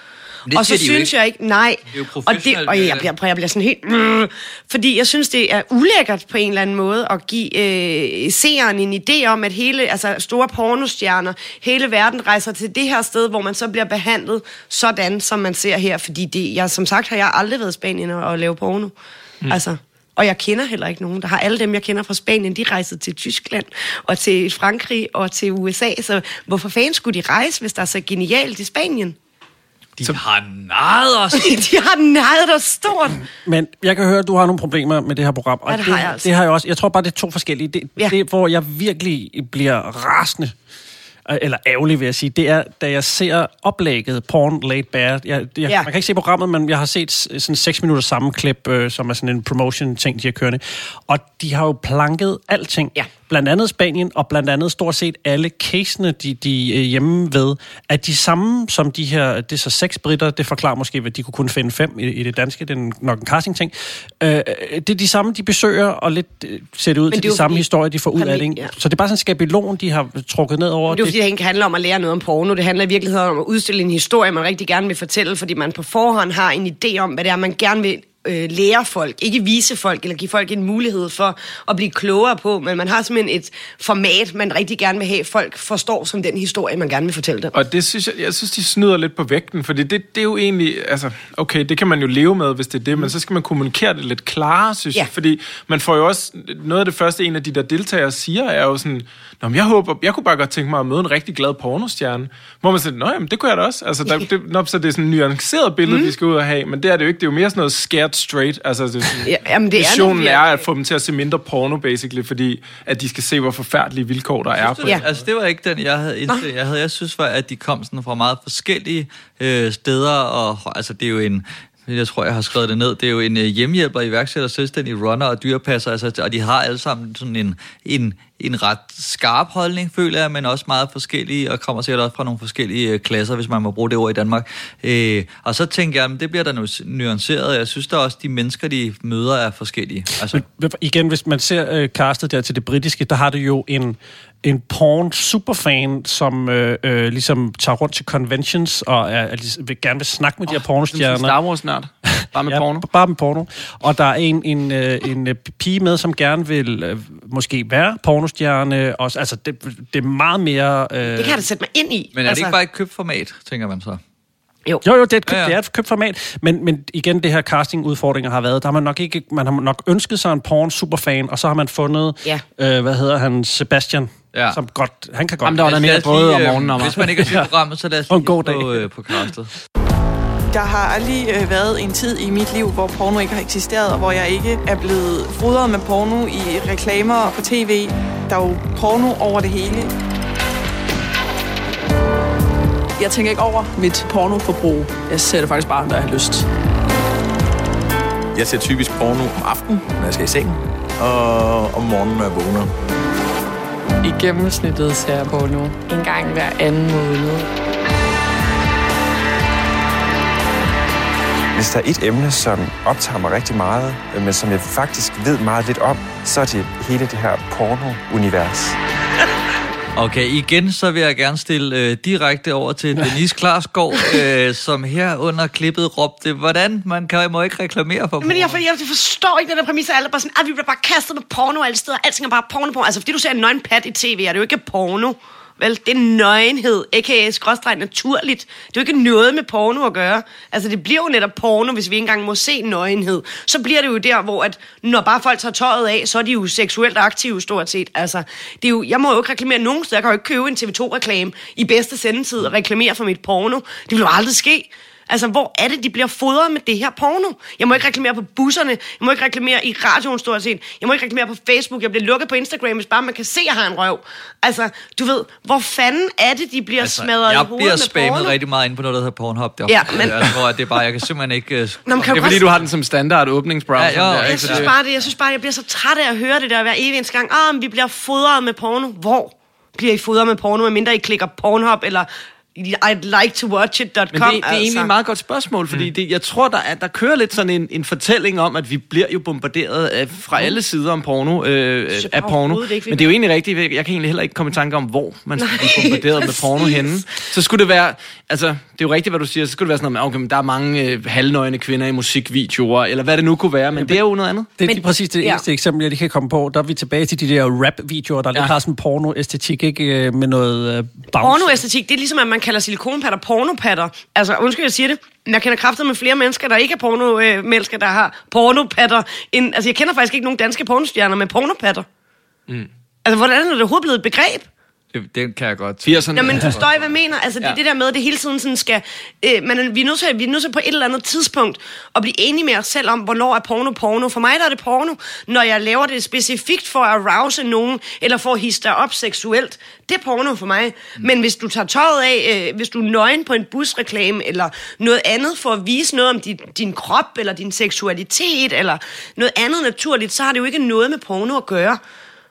Og så synes jeg ikke, nej, det og, det, og jeg, bliver, jeg bliver sådan helt, mm, fordi jeg synes, det er ulækkert på en eller anden måde at give øh, seeren en idé om, at hele, altså store pornostjerner, hele verden rejser til det her sted, hvor man så bliver behandlet sådan, som man ser her, fordi det, jeg, som sagt har jeg aldrig været i Spanien og, og lave porno, mm. altså. Og jeg kender heller ikke nogen. Der har alle dem, jeg kender fra Spanien, de rejser til Tyskland og til Frankrig og til U S A, så hvorfor fanden skulle de rejse, hvis der er så genialt i Spanien? De så... har narret os. De har narret os stort. Men jeg kan høre, at du har nogle problemer med det her program. Og ja, det, det har jeg altså. Det har jeg også. Jeg tror bare, det er to forskellige. Det, ja. det hvor jeg virkelig bliver rasende, eller ærgerlig vil jeg sige, det er, da jeg ser oplægget Porn Laid Bare. Jeg, jeg, ja. Man kan ikke se programmet, men jeg har set sådan seks minutter sammenklip, øh, som er sådan en promotion-ting, de har kørende. Og de har jo planket alting. Ja. blandt andet Spanien, og blandt andet stort set alle casene, de, de er hjemme ved, er de samme som de her, det er så seks britter, det forklarer måske, at de kunne kun finde fem i, i det danske, det er nok en casting-ting. Øh, det er de samme, de besøger, og lidt øh, ser det ud til de samme fordi, historier, de får ud af det. Ja. Så det er bare sådan en skabelon, de har trukket ned over. Men det er fordi, det ikke handler om at lære noget om porno. Det handler i virkeligheden om at udstille en historie, man rigtig gerne vil fortælle, fordi man på forhånd har en idé om, hvad det er, man gerne vil øh, lære folk. Ikke vise folk, eller give folk en mulighed for at blive klogere på, men man har simpelthen et format, man rigtig gerne vil have, folk forstår som den historie, man gerne vil fortælle dem. Og det synes jeg, jeg synes, de snyder lidt på vægten, fordi det, det er jo egentlig, altså, okay, det kan man jo leve med, hvis det er det, mm. men så skal man kommunikere det lidt klarere, synes ja. jeg, fordi man får jo også, noget af det første, en af de der deltagere siger, er jo sådan, nå, men jeg håber, jeg kunne bare godt tænke mig at møde en rigtig glad pornostjerne, hvor man siger, nå, jamen, det kunne jeg da også, altså, der, det, nå, så det er sådan en nuanceret billede, mm. vi skal ud og have, men det er det jo ikke, det er jo mere sådan noget scared straight, altså, det er sådan, ja, jamen, det visionen er, er at få dem til at se mindre porno, basically, fordi at de skal se, hvor forfærdelige vilkår der er på det. Ja. Altså, det var ikke den, jeg havde indstillet. Jeg havde, jeg synes, var, at de kom sådan fra meget forskellige øh, steder, og altså, det er jo en, jeg tror, jeg har skrevet det ned, det er jo en øh, hjemmehjælper, iværksætter, selvstændig runner og dyrepasser, altså, og de har alle sammen sådan en, en, en ret skarp holdning, føler jeg, men også meget forskellige, og kommer sikkert også fra nogle forskellige øh, klasser, hvis man må bruge det ord i Danmark. Øh, og så tænker jeg, det bliver der nu nuanceret, jeg synes da også, de mennesker, de møder, er forskellige. Altså. Men, igen, hvis man ser øh, castet der til det britiske, der har det jo en en porn superfan, som øh, øh, ligesom tager rundt til conventions og er, er, vil gerne vil snakke med oh, de her pornostjerner. Star Wars snart. Bare med ja, porno. Bare med porno. Og der er en, en, øh, en øh, pige med, som gerne vil øh, måske være pornostjerne. Også, altså, det, det er meget mere... Øh... Det kan jeg da sætte mig ind i. Men er det altså... ikke bare et købt format, tænker man så? Jo. jo, jo, det er et købt, ja, ja. Det er et købt format, men, men igen, det her casting-udfordringer har været, der har man nok ikke, man har nok ønsket sig en porn-superfan, og så har man fundet, ja. øh, hvad hedder han, Sebastian, ja. som godt, han kan godt... Jamen, der var der mere brød om morgenen. Om hvis man ikke har set programmet, så lad os lige på, øh, på castet. Der har aldrig øh, været en tid i mit liv, hvor porno ikke har eksisteret, og hvor jeg ikke er blevet fodret med porno i reklamer og på tv. Der er jo porno over det hele. Jeg tænker ikke over mit pornoforbrug. Jeg ser det faktisk bare, når jeg har lyst. Jeg ser typisk porno om aftenen, når jeg skal i seng, og om morgenen, når jeg vågner. I gennemsnittet ser jeg porno en gang hver anden måned. Hvis der er et emne, som optager mig rigtig meget, men som jeg faktisk ved meget lidt om, så er det hele det her porno-univers. Okay, igen så vil jeg gerne stille øh, direkte over til Denise Klarskov, øh, som her under klippet råbte, hvordan man kan må ikke reklamere for porno. Men jeg, jeg, jeg forstår ikke den der præmis, at alle bare sådan, at vi bliver bare kastet med porno alle steder, alting er bare porno på. Altså fordi du ser en nøgen pat i tv, er det jo ikke porno. Vel, det er nøgenhed, a k a skråstreg naturligt. Det er jo ikke noget med porno at gøre. Altså, det bliver jo netop porno, hvis vi ikke engang må se nøgenhed. Så bliver det jo der, hvor at, når bare folk tager tøjet af, så er de jo seksuelt aktive stort set. Altså, det er jo, jeg må jo ikke reklamere nogen steder. Jeg kan jo ikke købe en T V to-reklame i bedste sendetid og reklamere for mit porno. Det vil jo aldrig ske. Altså, hvor er det, de bliver fodret med det her porno? Jeg må ikke reklamere på busserne. Jeg må ikke reklamere i radioen stort set. Jeg må ikke reklamere på Facebook. Jeg bliver lukket på Instagram, hvis bare man kan se, at jeg har en røv. Altså, du ved, hvor fanden er det, de bliver altså, smadret i hovedet med porno? Jeg bliver spammet rigtig meget inde på noget, der hedder Pornhub. Ja, men... Jeg tror, at det er bare, jeg kan simpelthen ikke... Uh... Nå, det er fordi, godt... du har den som standard åbningsbrowser. Ja, jo, der, jeg, synes bare, det, jeg synes bare, jeg bliver så træt af at høre det der hver evig eneste gang. Ah, vi bliver fodret med porno. Hvor bliver I fodret med porno, medmindre I klikker Pornhub eller... I'd like to watch it dot com. Men det, det er altså. egentlig et meget godt spørgsmål, fordi mm. det, jeg tror, der, er, der kører lidt sådan en, en fortælling om, at vi bliver jo bombarderet af, fra mm. alle sider om porno, øh, af porno. Det ikke, men det er jo egentlig rigtigt. Jeg kan egentlig heller ikke komme i tanke om, hvor man skal blive bombarderet med porno henne. Så skulle det være, altså, det er jo rigtigt, hvad du siger, så skulle det være sådan noget, okay, men der er mange øh, halvnøgne kvinder i musikvideoer, eller hvad det nu kunne være, men ja, det er jo noget andet. Det er men, præcis det ja. eneste eksempel, jeg lige kan komme på. Der er vi tilbage til de der rap-videoer, der ja. lidt har sådan porno-æstetik, ikke med noget øh, bounce. Porno-æstetik, det er ligesom, at man kalder silikonpatter pornopatter. Altså, undskyld, jeg siger det. Jeg kender kraftet med flere mennesker, der ikke er porno-mennesker, der har pornopatter. End, altså, jeg kender faktisk ikke nogen danske pornostjerner med pornopatter. Mm. Altså, hvordan er det overhovedet blevet et begreb? Det, det kan jeg godt. Nå, men forstår I, hvad jeg mener? Altså, det er ja. det der med, at det hele tiden sådan skal... Øh, man, vi, er nødt til, vi er nødt til på et eller andet tidspunkt at blive enige med os selv om, hvornår er porno porno. For mig der er det porno, når jeg laver det specifikt for at arouse nogen, eller for at hisse dig op seksuelt. Det er porno for mig. Mm. Men hvis du tager tøjet af, øh, hvis du er nøgen på en busreklame, eller noget andet for at vise noget om din, din krop, eller din seksualitet, eller noget andet naturligt, så har det jo ikke noget med porno at gøre.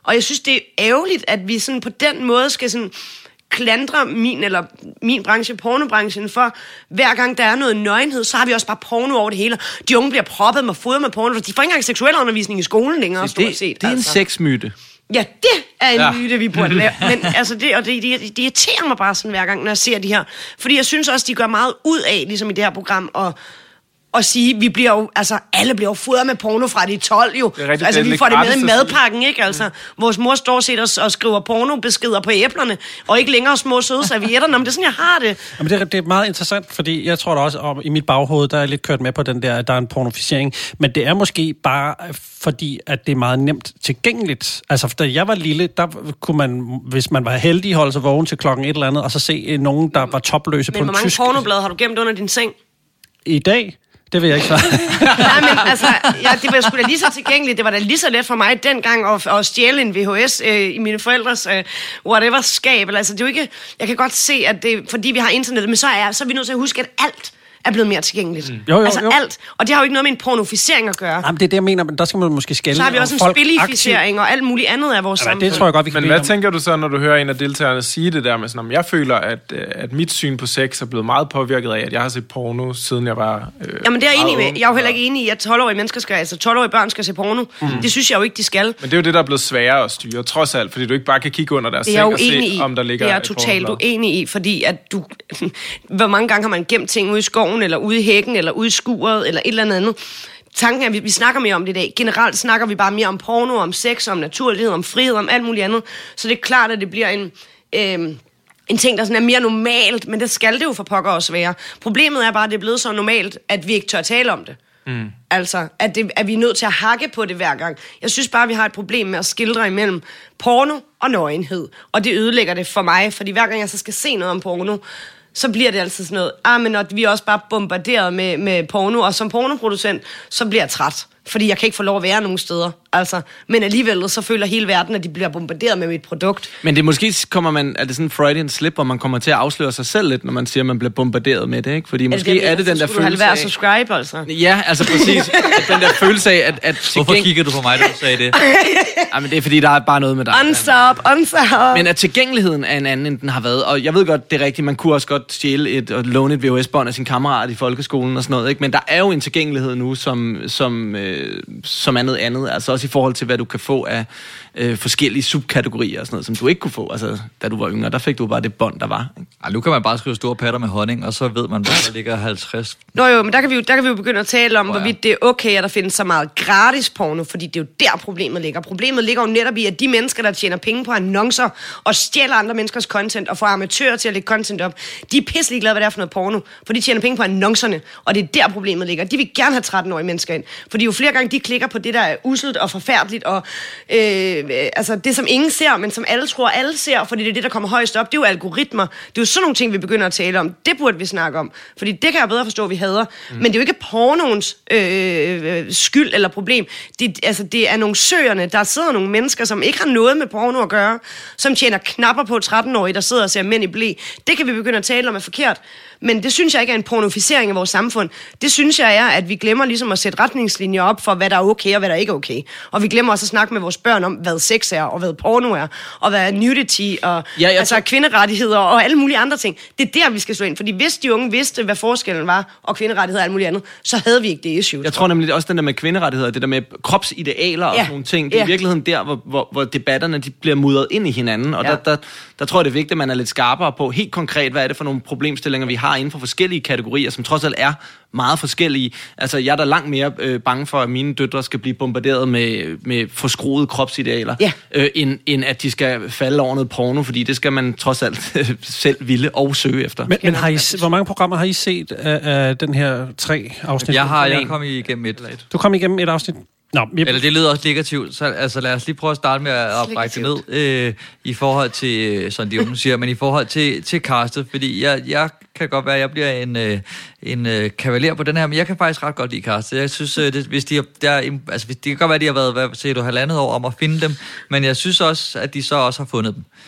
Og jeg synes, det er ærgerligt, at vi sådan på den måde skal sådan klandre min, eller min branche, pornobranchen, for hver gang der er noget nøgenhed, så har vi også bare porno over det hele. De unge bliver proppet med foder med porno, for de får ikke engang seksuel undervisning i skolen længere, stort set. Det, det er en altså. sexmyte. Ja, det er en ja. myte, vi burde lave. Men altså, det, og det, det, det irriterer mig bare sådan hver gang, når jeg ser de her. Fordi jeg synes også, de gør meget ud af, ligesom i det her program, og og sige, vi bliver jo, altså alle bliver jo fodret med porno fra de tolv jo. Altså vi får det med i madpakken, ikke? Altså, mm. vores mor står set og, og skriver pornobeskeder på æblerne, og ikke længere små søde servietter. Nå, men det er sådan, jeg har det. Jamen, det, er, det er meget interessant, fordi jeg tror da også, om i mit baghoved, der er lidt kørt med på den der, at der er en pornoficering, men det er måske bare fordi, at det er meget nemt tilgængeligt. Altså, da jeg var lille, der kunne man, hvis man var heldig, holde sig vågen til klokken et eller andet, og så se nogen, der var topløse men på en tysk... Men hvor mange pornoblade har du gemt under din seng? I dag? Det vil jeg ikke svare. Nej, men altså, ja, det var sgu da lige så tilgængeligt. Det var da lige så let for mig dengang at, at stjæle en V H S øh, i mine forældres øh, whatever skab. Altså, det er jo ikke... Jeg kan godt se, at det fordi vi har internettet, men så er, så er vi nødt til at huske, at alt er blevet mere tilgængeligt. Mm. Jo, jo, altså jo. alt. Og det har jo ikke noget med en pornoficering at gøre. Jamen, det er det, jeg mener, men der skal man måske skælde. Så har vi også en spilificering og alt muligt andet af vores samfund. Det tror jeg godt, vi kan. Men hvad tænker du så, når du hører en af deltagerne sige det der med sådan, om jeg føler, at, at mit syn på sex er blevet meget påvirket af, at jeg har set porno, siden jeg var... Øh, Jamen, det er jeg enig med. Jeg er jo heller ikke enig i, at tolv-årige mennesker skal, altså tolv-årige børn skal se porno. Mm. Det synes jeg jo ikke, de skal. Men det er jo det, der er blevet sværere at styre, trods alt, fordi du ikke bare kan kigge under deres seng og se, i. om der ligger... Det er jeg totalt uenig i, fordi at du... Hvor mange gange har man gemt ting ude i skoven, eller ude i hækken, eller ude i skuret, eller et eller andet. Tanken er, at vi, vi snakker mere om det i dag. Generelt snakker vi bare mere om porno, om sex, om naturlighed, om frihed, om alt muligt andet. Så det er klart, at det bliver en... Øh, en ting, der sådan er mere normalt, men det skal det jo for pokker også være. Problemet er bare, at det er blevet så normalt, at vi ikke tør tale om det. Mm. Altså, at, det, at vi er nødt til at hakke på det hver gang. Jeg synes bare, at vi har et problem med at skildre imellem porno og nøgenhed. Og det ødelægger det for mig, fordi hver gang jeg så skal se noget om porno, så bliver det altid sådan noget, ah, men når vi er også bare bombarderet med, med porno, og som pornoproducent, så bliver jeg træt. Fordi jeg kan ikke få lov at være nogen steder. Altså, men alligevel så føler hele verden, at de bliver bombarderet med mit produkt. Men det måske kommer man, er det sådan en Freudian slip, hvor man kommer til at afsløre sig selv lidt, når man siger, at man bliver bombarderet med det, ikke? Fordi måske det, det, er det den der følelse af... subscribe, altså. Ja, altså præcis. den der følelse af, at... at Hvorfor gæng... kigger du på mig, da du sagde det? Jamen, det er fordi, der er bare noget med dig. Unstop, unstop. Men at tilgængeligheden er en anden, end den har været. Og jeg ved godt, det er rigtigt, man kunne også godt stjæle et og låne et V H S-bånd af sin kammerat i folkeskolen og sådan noget, ikke? Men der er jo en tilgængelighed nu, som, som, øh, som er noget andet. Altså også i forhold til, hvad du kan få af øh, forskellige subkategorier og sådan noget, som du ikke kunne få. Altså, da du var yngre, der fik du bare det bånd, der var. Ikke? Ej, nu kan man bare skrive store patter med honning, og så ved man, hvor der ligger halvtreds. Nå jo, men der kan vi jo, der kan vi jo begynde at tale om, oh, ja. hvorvidt det er okay, at der findes så meget gratis porno, fordi det er jo der, problemet ligger. Problemet ligger jo netop i, at de mennesker, der tjener penge på annoncer og stjæler andre menneskers content og får amatører til at lægge content op, de er pisselig glade, hvad det er for noget porno, for de tjener penge på annoncerne, og det er der, problemet ligger. De vil gerne have tretten-årige mennesker ind, fordi jo flere gange de klikker på det, der er uselt og forfærdeligt, og øh, altså det, som ingen ser, men som alle tror, alle ser, fordi det er det, der kommer højst op, det er jo algoritmer. Det er jo sådan nogle ting, vi begynder at tale om. Det burde vi snakke om, fordi det kan jeg bedre forstå, at vi hader. Mm. Men det er jo ikke pornoens øh, skyld eller problem. Det, altså, det er annoncørerne. Der sidder nogle mennesker, som ikke har noget med porno at gøre, som tjener knapper på tretten-årige, der sidder og ser mænd i blæ. Det kan vi begynde at tale om er forkert. Men det synes jeg ikke er en pornoficering af vores samfund. Det synes jeg er, at vi glemmer ligesom at sætte retningslinjer op for, hvad der er okay og hvad der ikke er okay. Og vi glemmer også at snakke med vores børn om, hvad sex er, og hvad porno er, og hvad nudity, og ja, altså tror... kvinderettigheder, og alle mulige andre ting. Det er der, vi skal slå ind. Fordi hvis de unge vidste, hvad forskellen var, og kvinderettigheder og alt muligt andet, så havde vi ikke det issue. Jeg tror nemlig også, den der med kvinderettigheder, det der med kropsidealer og ja. sådan nogle ting, det er ja. i virkeligheden der, hvor, hvor, hvor debatterne de bliver mudret ind i hinanden. Og ja. der, der, der tror jeg, det er vigtigt, at man er lidt skarpere på helt konkret, hvad er det for nogle problemstillinger, vi har inden for forskellige kategorier, som trods alt er meget forskellige. Altså, jeg er da langt mere øh, bange for, at mine døtre skal blive bombarderet med, med forskruede kropsidealer, ja. øh, end, end at de skal falde over noget porno, fordi det skal man trods alt øh, selv ville og søge efter. Men, men har I, hvor mange programmer har I set af, af den her tre afsnit? Jeg har, jeg kom igennem et. Du kom igennem et afsnit? Nå, jeg... Eller det lyder også negativt, så altså, lad os lige prøve at starte med at brække det ned øh, i forhold til, sådan de unge siger, men i forhold til, til castet, fordi jeg, jeg kan godt være, at jeg bliver en, øh, en øh, kavaler på den her, men jeg kan faktisk ret godt lide castet. Jeg synes, øh, det, hvis de har, der, altså, hvis, det kan godt være, at de har været, hvad siger du, halvandet år om at finde dem, men jeg synes også, at de så også har fundet dem.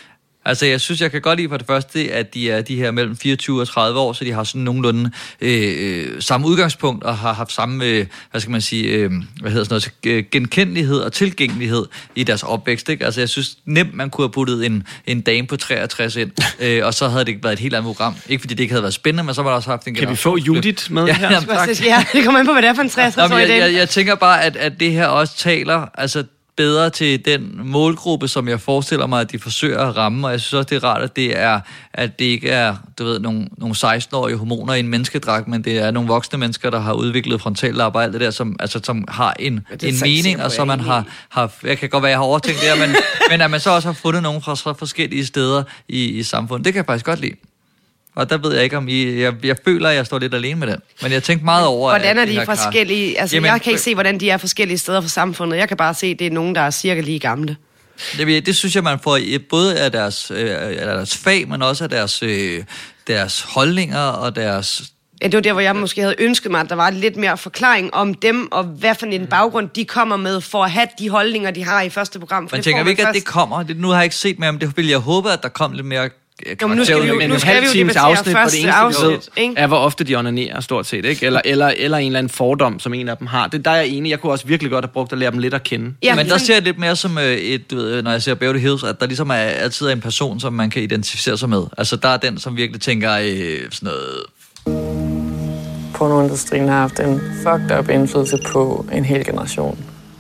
Altså, jeg synes, jeg kan godt lide for det første, at de er de her mellem fireogtyve og tredive år, så de har sådan nogenlunde øh, samme udgangspunkt og har haft samme, øh, hvad skal man sige, øh, hvad hedder sådan noget, genkendelighed og tilgængelighed i deres opvækst, ikke? Altså, jeg synes nemt, man kunne have puttet en, en dame på treogtres ind, øh, og så havde det været et helt andet program. Ikke fordi det ikke havde været spændende, men så var der også haft en Kan vi få Judith med ja, her? Jamen, ja, det kommer an på, hvad det er for en treogtres-årig jeg, dame. jeg, jeg tænker bare, at, at det her også taler, altså bedre til den målgruppe, som jeg forestiller mig, at de forsøger at ramme, og jeg synes også, det er rart, at det, er, at det ikke er, du ved, nogle, nogle seksten-årige hormoner i en menneskedragt, men det er nogle voksne mennesker, der har udviklet frontallapper og alt det der, som, altså, som har en, en mening, og så man har, har, jeg kan godt være, jeg har overtænkt det her, men, men at man så også har fundet nogen fra så forskellige steder i, i samfundet, det kan jeg faktisk godt lide. Og der ved jeg ikke, om I... Jeg, jeg føler, at jeg står lidt alene med den. Men jeg tænkte meget over... Hvordan er de, de forskellige... Altså, Jamen, jeg kan ikke se, hvordan de er forskellige steder for samfundet. Jeg kan bare se, at det er nogen, der er cirka lige gamle. Det, det synes jeg, man får både af deres, øh, af deres fag, men også af deres, øh, deres holdninger og deres... Ja, det var der, hvor jeg måske havde ønsket mig, at der var lidt mere forklaring om dem, og hvad for en baggrund de kommer med, for at have de holdninger, de har i første program. For man tænker vi ikke, først... at det kommer. Det, nu har jeg ikke set mere, men det vil jeg håbe, at der kom lidt mere... Jo, men nu skal vi jo, men nu skal vi jo debattere afsnit, første det afsnit, ved, ikke? er, hvor ofte de onanerer, stort set, ikke? Eller, eller, eller en eller anden fordom, som en af dem har. Det, der er jeg enig. Jeg kunne også virkelig godt have brugt at lære dem lidt at kende. Ja, men der ser jeg lidt mere som et, du ved, når jeg ser Beverly Hills, at der ligesom er altid er en person, som man kan identificere sig med. Altså, der er den, som virkelig tænker øh, sådan noget... Pornoindustrien har haft en fucked up indflydelse på en hel generation.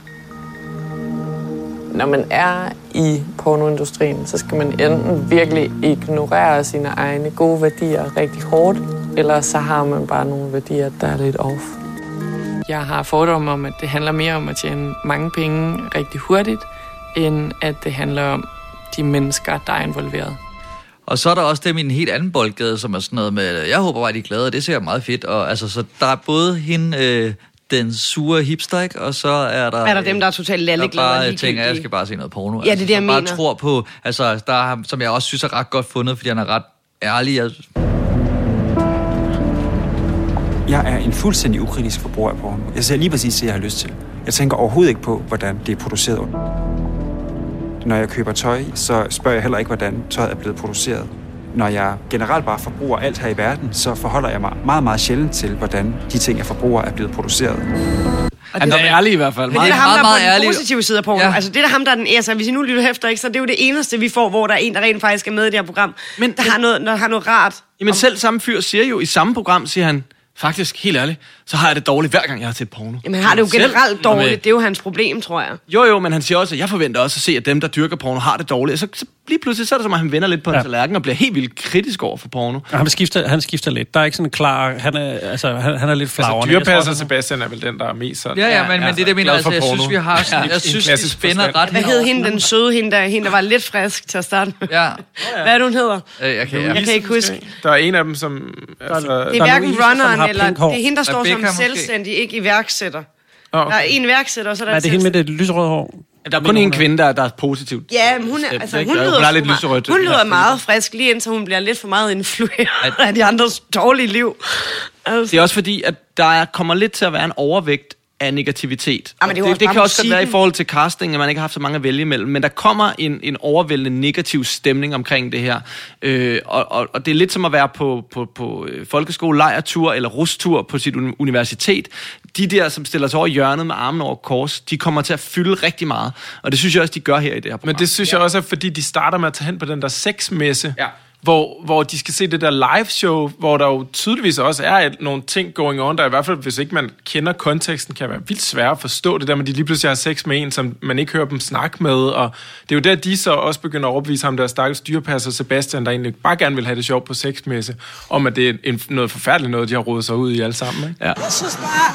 Når man er i pornoindustrien, så skal man enten virkelig ignorere sine egne gode værdier rigtig hårdt, eller så har man bare nogle værdier, der er lidt off. Jeg har fordomme om, at det handler mere om at tjene mange penge rigtig hurtigt, end at det handler om de mennesker, der er involveret. Og så er der også dem i en helt anden boldgade, som er sådan noget med, jeg håber bare, de er glade, og det ser meget fedt. Og altså, så der er både hende... Øh, den sure hipster, ikke? Og så er der... Er der dem, der er totalt lalleglade og ligegyldige? Jeg tænker, jeg skal bare se noget porno. Ja, det er det, jeg bare mener. tror på... Altså, der er, som jeg også synes er ret godt fundet, fordi han er ret ærlig. Jeg, jeg er en fuldstændig ukritisk forbruger af porno. Jeg ser lige præcis det, jeg har lyst til. Jeg tænker overhovedet ikke på, hvordan det er produceret. Når jeg køber tøj, så spørger jeg heller ikke, hvordan tøjet er blevet produceret. Når jeg generelt bare forbruger alt her i verden, så forholder jeg mig meget, meget sjældent til, hvordan de ting, jeg forbruger, er blevet produceret. Og det er ærlig i hvert fald. Men det er ham, meget, der meget er på ærlig. den positive side af porno. Ja. Altså det er der ham, der er den... Altså, hvis I nu lytter efter, ikke, så det er jo det eneste, vi får, hvor der er en, der rent faktisk er med i det her program. Men der men, har, noget, der har noget rart. Jamen selv samme fyr siger jo i samme program, siger han, faktisk, helt ærligt, så har jeg det dårligt hver gang, jeg har set porno. Jamen han har det jo generelt dårligt. Det er jo hans problem, tror jeg. Jo, jo, men han siger også, at jeg forventer også at se, at dem, der dyrker porno, har det dårligt. Så, så lige pludselig, så er det som, at han vender lidt på ja. en tallerken og bliver helt vildt kritisk over for porno. Ja, han, skifter, han skifter lidt. Der er ikke sådan en klar... Han er, altså, han, han er lidt flagrende. Altså, dyrepasser Sebastian er vel den, der er mest sådan... Ja, ja, men, ja, men det er det, mener, altså, jeg porno. synes, vi har... Sådan, ja, jeg synes, det spænder ret... Hvad hed hende, den søde, hende der, hende, der var lidt frisk til at starte med? Ja. Hvad er det, hun hedder? Øh, jeg, kan, jeg, jeg kan ikke huske. Der er en af dem, som... Altså, det er hverken runneren, eller... Det er hende, der står Rebecca, som selvstændig, ikke iværksætter. Oh, okay. Der er en iværksætter, og så er der... Er det hende med det lyserøde hår? Der er kun en kvinde, der, der er positivt. Ja, men hun, er, altså, hun, hun lyder, er lidt lyserødt. Hun lyder meget frisk, lige indtil hun bliver lidt for meget influeret af de andres dårlige liv. Altså. Det er også fordi, at der kommer lidt til at være en overvægt af negativitet. Ja, det, det, det kan også godt være i forhold til casting, at man ikke har haft så mange at vælge imellem, men der kommer en, en overvældende negativ stemning omkring det her. Øh, og, og, og det er lidt som at være på, på, på folkeskole, lejrtur eller rustur på sit universitet. De der, som stiller sig over hjørnet med armen over kors, de kommer til at fylde rigtig meget. Og det synes jeg også, de gør her i det her program. Men det synes jeg også er, fordi de starter med at tage hen på den der sexmesse. Ja. Hvor, hvor de skal se det der live show, hvor der jo tydeligvis også er et, nogle ting going on, der i hvert fald, hvis ikke man kender konteksten, kan være vildt svært at forstå det der, men de lige pludselig har sex med en, som man ikke hører dem snakke med, og det er jo der, de så også begynder at overbevise ham, der stakkels dyrepasser Sebastian, der egentlig bare gerne vil have det sjovt på sexmesse, om at det er en, noget forfærdeligt noget, de har rodet sig ud i alle sammen, ikke? Ja. Jeg synes bare,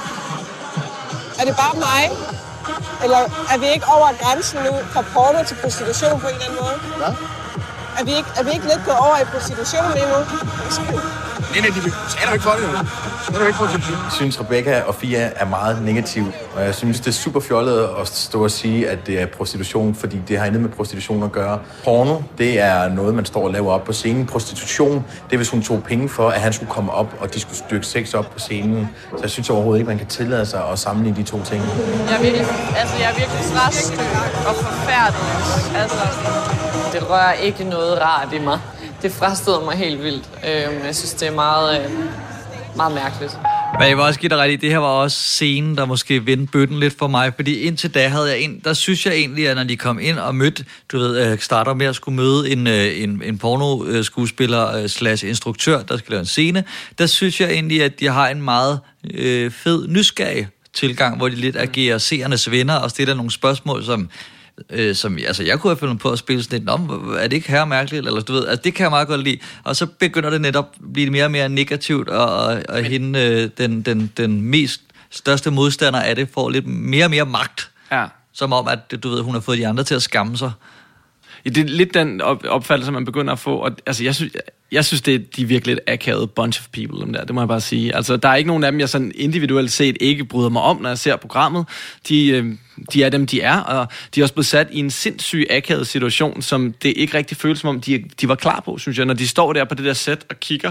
er det bare mig? Eller er vi ikke over grænsen nu fra porno til prostitution på en eller anden måde? Hvad? Er vi, ikke, er vi ikke lidt gået over i prostitution lige nu? Nej, nej, de taler ikke for det. Det ikke for det. Jeg synes, Rebecca og Fia er meget negativ, og jeg synes, det er super fjollet at stå og sige, at det er prostitution, fordi det har intet med prostitution at gøre. Porno, det er noget, man står og laver op på scenen. Prostitution, det er, hvis hun tog penge for, at han skulle komme op, og de skulle stykke sex op på scenen. Så jeg synes overhovedet ikke, man kan tillade sig at sammenligne de to ting. Jeg er virkelig, altså, jeg er virkelig træt og forfærdelig. Altså, det rører ikke noget rart i mig. Det frastøder mig helt vildt. Øh, jeg synes, det er meget, øh, meget mærkeligt. Men jeg vil også give dig ret i, det her var også scenen, der måske vendte bøtten lidt for mig, fordi indtil da havde jeg en, der synes jeg egentlig, at når de kom ind og mødte, du ved, starter med at skulle møde en, en, en porno-skuespiller slash instruktør, der skal lave en scene, der synes jeg egentlig, at de har en meget øh, fed, nysgerrig tilgang, hvor de lidt agerer seernes venner og stiller nogle spørgsmål, som Øh, som, altså jeg kunne have fundet på at spille sådan lidt om, er det ikke her mærkeligt, eller du ved, altså det kan jeg meget godt lide, og så begynder det netop at blive mere og mere negativt, og, og, og hende, øh, den, den, den mest største modstander af det, får lidt mere og mere magt, ja. Som om at, du ved, hun har fået de andre til at skamme sig. Ja, det er lidt den opfattelse, man begynder at få, og altså jeg synes, jeg synes det er de virkelig et akavet bunch of people, dem der, det må jeg bare sige. Altså der er ikke nogen af dem, jeg sådan individuelt set ikke bryder mig om, når jeg ser programmet. De, øh, de er dem, de er, og de er også blevet sat i en sindssyg akavet situation, som det ikke rigtig føles som om, de, de var klar på, synes jeg, når de står der på det der sæt og kigger,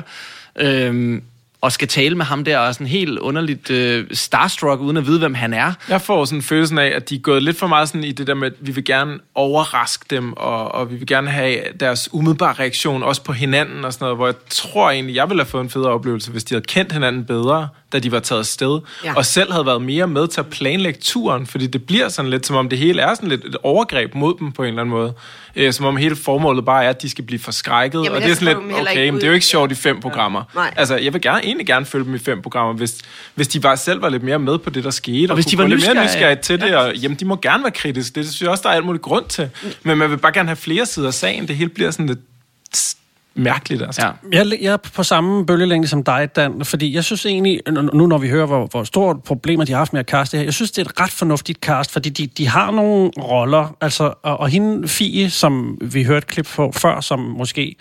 øh, og skal tale med ham der, og sådan helt underligt øh, starstruck, uden at vide, hvem han er. Jeg får sådan følelsen af, at de er gået lidt for meget sådan i det der med, at vi vil gerne overraske dem, og, og vi vil gerne have deres umiddelbare reaktion også på hinanden og sådan noget, hvor jeg tror egentlig, jeg ville have fået en federe oplevelse, hvis de havde kendt hinanden bedre, da de var taget afsted, ja. Og selv havde været mere med til at planlægge turen, fordi det bliver sådan lidt, som om det hele er sådan lidt et overgreb mod dem på en eller anden måde. Øh, som om hele formålet bare er, at de skal blive forskrækket, jamen, og det er sådan lidt, okay, men det er jo ikke sjovt i fem programmer. Ja. Altså, jeg vil gerne, egentlig gerne følge dem i fem programmer, hvis, hvis de bare selv var lidt mere med på det, der skete, og, og hvis de var lidt mere nysgerrige til det, og jamen, de må gerne være kritiske, det synes jeg også, der er alt muligt grund til, men man vil bare gerne have flere sider af sagen, det hele bliver sådan lidt mærkeligt, altså. Ja. Jeg, jeg er på samme bølgelængde som dig, Dan, fordi jeg synes egentlig, nu når vi hører, hvor, hvor store problemer de har haft med at caste her, jeg synes, det er et ret fornuftigt cast, fordi de, de har nogle roller, altså, og, og hende Fie, som vi hørte et klip på før, som måske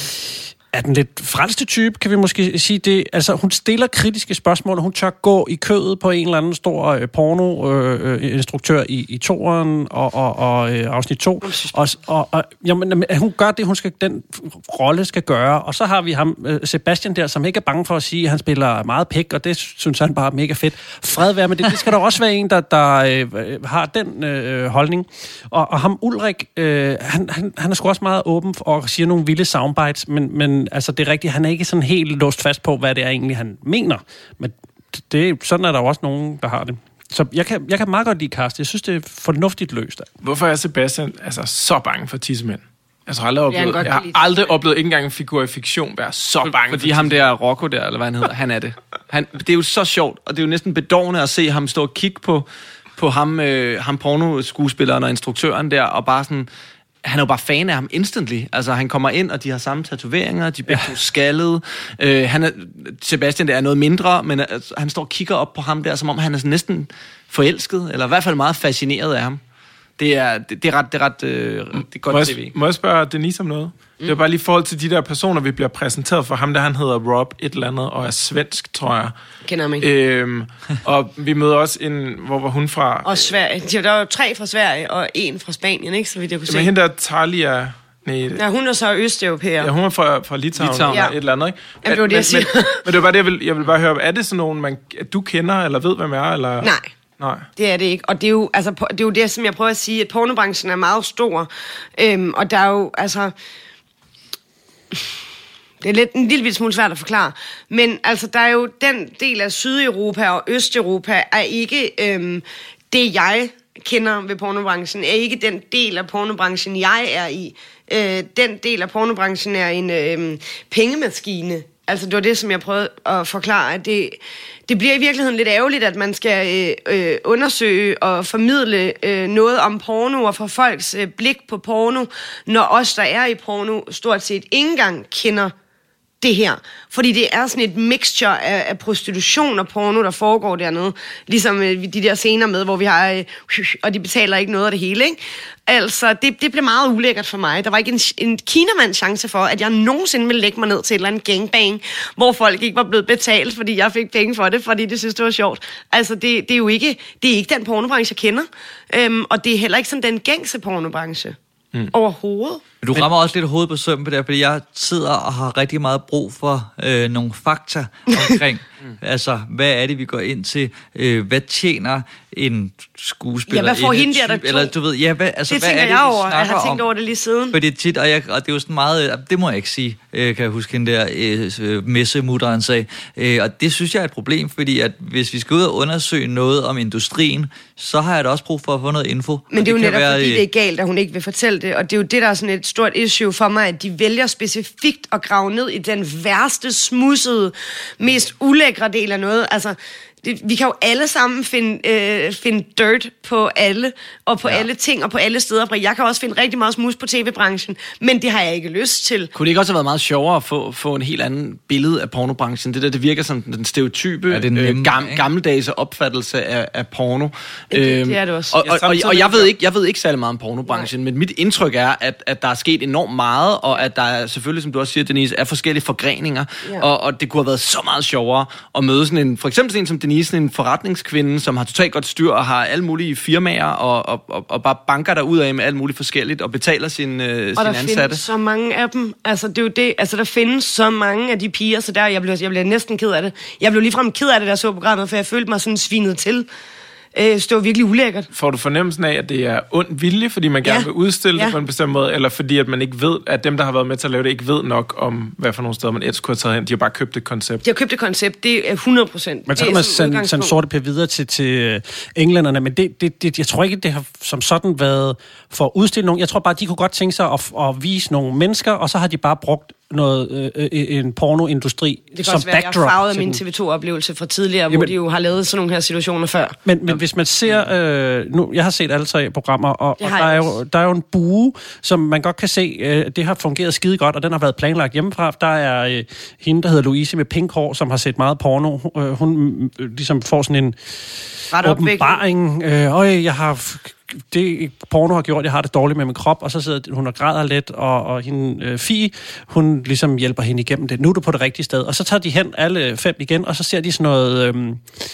er den lidt frelste type, kan vi måske sige det. Altså, hun stiller kritiske spørgsmål, og hun tør gå i kødet på en eller anden stor øh, porno-instruktør øh, i, i toeren og, og, og øh, afsnit to. Og, og, og jamen, hun gør det, hun skal, den rolle skal gøre. Og så har vi ham, øh, Sebastian der, som ikke er bange for at sige, at han spiller meget pæk, og det synes han bare er mega fedt. Fred være med det. Det skal der også være en, der, der øh, har den øh, holdning. Og, og ham Ulrik, øh, han, han, han er sgu også meget åben og siger nogle vilde soundbites, men, men altså, det er rigtigt, han er ikke sådan helt låst fast på, hvad det er egentlig, han mener. Men det, sådan er der jo også nogen, der har det. Så jeg kan, jeg kan meget godt lide cast. Jeg synes, det er fornuftigt løst. Hvorfor er Sebastian altså, så bange for tissemænd? Altså, jeg har aldrig oplevet, jeg, jeg har aldrig oplevet, ikke engang en figur i fiktion, være så bange for Fordi for ham der, Rocco der, eller hvad han hedder, han er det. Han, det er jo så sjovt, og det er jo næsten bedårende at se ham stå og kigge på, på ham, øh, ham porno-skuespilleren og instruktøren der, og bare sådan... Han er jo bare fan af ham instantly. Altså, han kommer ind, og de har samme tatoveringer, de bliver ja. skaldet. Øh, han er, Sebastian, der er noget mindre, men altså, han står og kigger op på ham der, som om han er næsten forelsket, eller i hvert fald meget fascineret af ham. Det er, det, det er ret, det er ret øh, det er godt må jeg, tv. Må jeg spørge Denise om noget? Mm. Det er bare lige i forhold til de der personer, vi bliver præsenteret for. Ham der, han hedder Rob et eller andet, og er svensk, tror jeg. Kender mig. Øhm, og vi møder også en, hvor var hun fra? Og Sverige. Der var jo tre fra Sverige, og en fra Spanien, ikke? Så vidt jeg kunne se. Men hende der Talia... Nej, ja, hun er så østeuropæer. Ja, hun er fra, fra Litauen, Litauen ja. et eller andet, ikke? Jamen, det var det, jeg siger. Men, men det var bare det, jeg vil, jeg vil bare høre. Er det sådan nogen, man, du kender, eller ved, hvem er? Eller? Nej. Nej. Det er det ikke. Og det er jo, altså, det er jo det, som jeg prøver at sige, at pornobranchen er meget stor. Øhm, og der er jo, altså... Det er lidt en lille smule svært at forklare. Men altså, der er jo den del af Sydeuropa og Østeuropa, er ikke øhm, det, jeg kender ved pornobranchen, er ikke den del af pornobranchen, jeg er i. Øh, den del af pornobranchen er en øh, pengemaskine. Altså, det var det, som jeg prøvede at forklare, at det, det bliver i virkeligheden lidt ærgerligt, at man skal øh, øh, undersøge og formidle øh, noget om porno og få folks øh, blik på porno, når os, der er i porno, stort set ikke engang kender det her. Fordi det er sådan et mixture af, af prostitution og porno, der foregår dernede. Ligesom øh, de der scener med, hvor vi har... Øh, og de betaler ikke noget af det hele, ikke? Altså, det, det blev meget ulækkert for mig. Der var ikke en, en kinamands chance for, at jeg nogensinde ville lægge mig ned til et eller andet gangbang, hvor folk ikke var blevet betalt, fordi jeg fik penge for det, fordi de synes, det var sjovt. Altså, det, det er jo ikke, det er ikke den pornobranche, jeg kender. Øhm, og det er heller ikke sådan den gængse pornobranche. Mm. Overhovedet. Du rammer også lidt hovedet på sømmen på det, fordi jeg sidder og har rigtig meget brug for øh, nogle fakta omkring, mm. altså, hvad er det, vi går ind til? Øh, hvad tjener en skuespiller? Ja, hvad får hende der, der Eller du ved, ja, hvad, altså, det hvad er det, jeg over. vi snakker Jeg har tænkt om? over det lige siden. Fordi tit, og, jeg, og det er jo sådan meget, det må jeg ikke sige, øh, kan jeg huske hende der øh, messemutteren sagde. Øh, og det synes jeg er et problem, fordi at hvis vi skal ud og undersøge noget om industrien, så har jeg da også brug for at få noget info. Men det er jo det netop, være, fordi det er galt, at hun ikke vil fortælle det. Og det er jo det, der er sådan et stort issue for mig, at de vælger specifikt at grave ned i den værste, smudsede, mest ulækre del af noget. Altså, det, vi kan jo alle sammen finde, øh, finde dirt på alle, og på ja. alle ting, og på alle steder. Jeg kan også finde rigtig meget smuds på tv-branchen, men det har jeg ikke lyst til. Kunne det ikke også have været meget sjovere at få, få en helt anden billede af pornobranchen? Det der, det virker som den stereotype, ja, øh, gam, gammeldags opfattelse af, af porno. Det, øhm, det er det også. Og, og, og, og jeg, ved ikke, jeg ved ikke særlig meget om pornobranchen, Nej. men mit indtryk er, at, at der er sket enormt meget, og at der er selvfølgelig, som du også siger, Denise, er forskellige forgreninger, ja. og, og det kunne have været så meget sjovere at møde sådan en, for eksempel sådan en som Denise, en forretningskvinde, som har totalt godt styr og har alle mulige firmaer og, og, og, og bare banker der ud af med alt muligt forskelligt og betaler sin, øh, sin ansatte. Og der findes så mange af dem. Altså, det er jo det. Altså, der findes så mange af de piger, så der jeg blev, jeg blev næsten ked af det. Jeg blev ligefrem ked af det, der så programmet, for jeg følte mig sådan svinet til. Det var virkelig ulækkert. Får du fornemmelsen af, at det er ond vilje, fordi man gerne ja. vil udstille ja. det på en bestemt måde, eller fordi at man ikke ved, at dem, der har været med til at lave det, ikke ved nok om, hvad for nogle steder man ellers kunne have taget hen? De har bare købt et koncept. De har købt et koncept, det er hundrede procent. Men så kan man sende, sende sorte per videre til, til englænderne, men det, det, det, jeg tror ikke, det har som sådan været for at udstille nogen. Jeg tror bare, de kunne godt tænke sig at, at vise nogle mennesker, og så har de bare brugt noget, øh, en pornoindustri det kan som også være, backdrop. Jeg farvede min T V to-oplevelse fra tidligere, Jamen, hvor de jo har lavet sådan nogle her situationer før. Men, men ja. hvis man ser... Øh, nu, jeg har set alle tre programmer, og, og der, er jo, der er jo en bue, som man godt kan se, øh, det har fungeret skide godt, og den har været planlagt hjemmefra. Der er øh, hende, der hedder Louise med pink hår, som har set meget porno. Øh, hun øh, ligesom får sådan en åbenbaring. Øh, Øj, jeg har... det porno har gjort, jeg har det dårligt med min krop, og så sidder hun og græder lidt, og, og hende, øh, Fie, hun ligesom hjælper hende igennem det. Nu er du på det rigtige sted. Og så tager de hen alle fem igen, og så ser de sådan noget... Øh,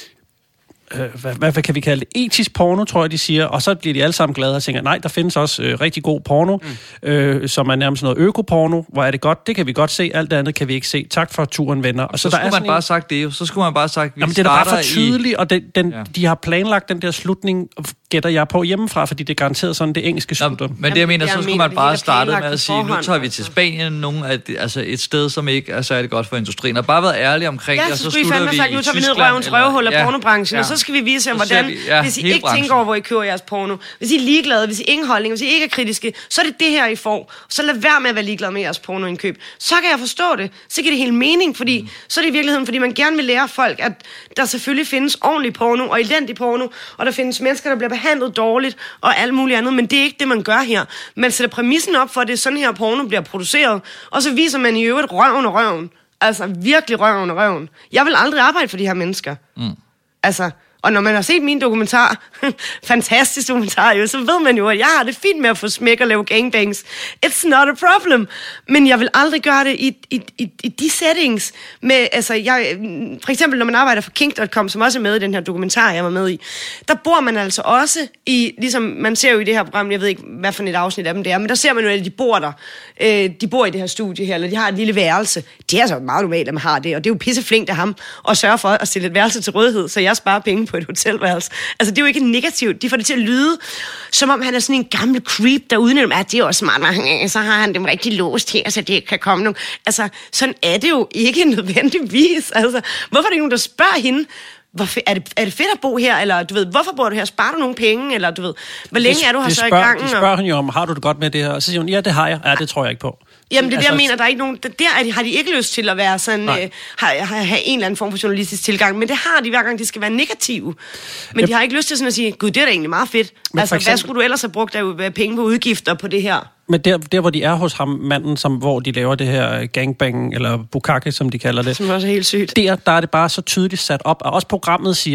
Hvad, hvad, hvad kan vi kalde det? Etisk porno, tror jeg, de siger. Og så bliver de alle sammen glade og tænker, nej, der findes også øh, rigtig god porno, mm. øh, som er nærmest noget økoporno. Hvor er det godt? Det kan vi godt se. Alt det andet kan vi ikke se. Tak for turen, venner. Og så, så der skulle man en... bare sagt det jo. Så skulle man bare sagt, vi Jamen, det er bare for i... tydeligt, og den, den, ja. de har planlagt den der slutning, gætter jeg på hjemmefra, fordi det er garanteret sådan det engelske slutter. Men det, jeg mener, så skulle man bare starte med at sige, nu tager vi til Spanien, nogle af de, altså et sted, som ikke er særlig godt for industrien, og bare været ærlige omkring ja, det, og så, så slutter vi i sagt, nu tager vi ned røvens røvhul af pornobranchen, og så skal vi vise jer, hvordan, ja, hvis I ikke branchen. tænker over, hvor I køber jeres porno, hvis I er ligeglade, hvis I ingen holdning, hvis I ikke er kritiske, så er det det her, I får. Så lad være med at være ligeglade med jeres pornoindkøb. Så kan jeg forstå det. Så giver det helt mening, fordi mm. så er det i virkeligheden, fordi man gerne vil lære folk, at der selvfølgelig findes ordentlig porno og elendig porno, og der findes mennesker, der bliver behandlet dårligt og alt muligt andet, men det er ikke det, man gør her. Man sætter præmissen op for, at det er sådan her porno bliver produceret, og så viser man i øvrigt røven og røven. Altså virkelig røven og røven. Jeg vil aldrig arbejde for de her mennesker. Mm. Altså... Og når man har set min dokumentar, fantastisk dokumentar jo, så ved man jo, at jeg har det fint med at få smæk og lave gangbangs. It's not a problem. Men jeg vil aldrig gøre det i, i, i, i de settings. Med, altså, jeg, for eksempel, når man arbejder for Kink punktum com, som også er med i den her dokumentar, jeg var med i, der bor man altså også i, ligesom man ser jo i det her program, jeg ved ikke, hvad for et afsnit af dem det er, men der ser man jo, at de bor der. Øh, de bor i det her studie her, eller de har et lille værelse. Det er altså meget normalt, at man har det, og det er jo pisseflinkt af ham at sørge for at stille et værelse til rådighed, så jeg sparer penge på et hotelværelse. Altså, det er jo ikke negativt. De får det til at lyde, som om han er sådan en gammel creep, der udnytter, at det er også smart, så har han dem rigtig låst her, så det kan komme nogen. Altså, sådan er det jo ikke nødvendigvis. Altså, hvorfor er der nogen, der spørger hende, hvorfor, er, det, er det fedt at bo her, eller du ved, hvorfor bor du her, sparer du nogle penge, eller du ved, hvor længe det, er du her så spørger, i gangen? Det spørger hende jo om, har du det godt med det her? Og så siger hun, ja, det har jeg. Ja, det tror jeg ikke på. Jamen, det er altså, der, jeg mener, der er ikke nogen... Der, der har de ikke lyst til at være sådan... Øh, have, have en eller anden form for journalistisk tilgang, men det har de hver gang, de skal være negative. Men yep. de har ikke lyst til sådan at sige, gud, det er da egentlig meget fedt. Men altså, eksempel, hvad skulle du ellers have brugt af penge på udgifter på det her? Men der, der hvor de er hos ham, manden, som, hvor de laver det her gangbang, eller bukkake, som de kalder det. Som også er helt sygt. Der, der er det bare så tydeligt sat op, og også programmet siger,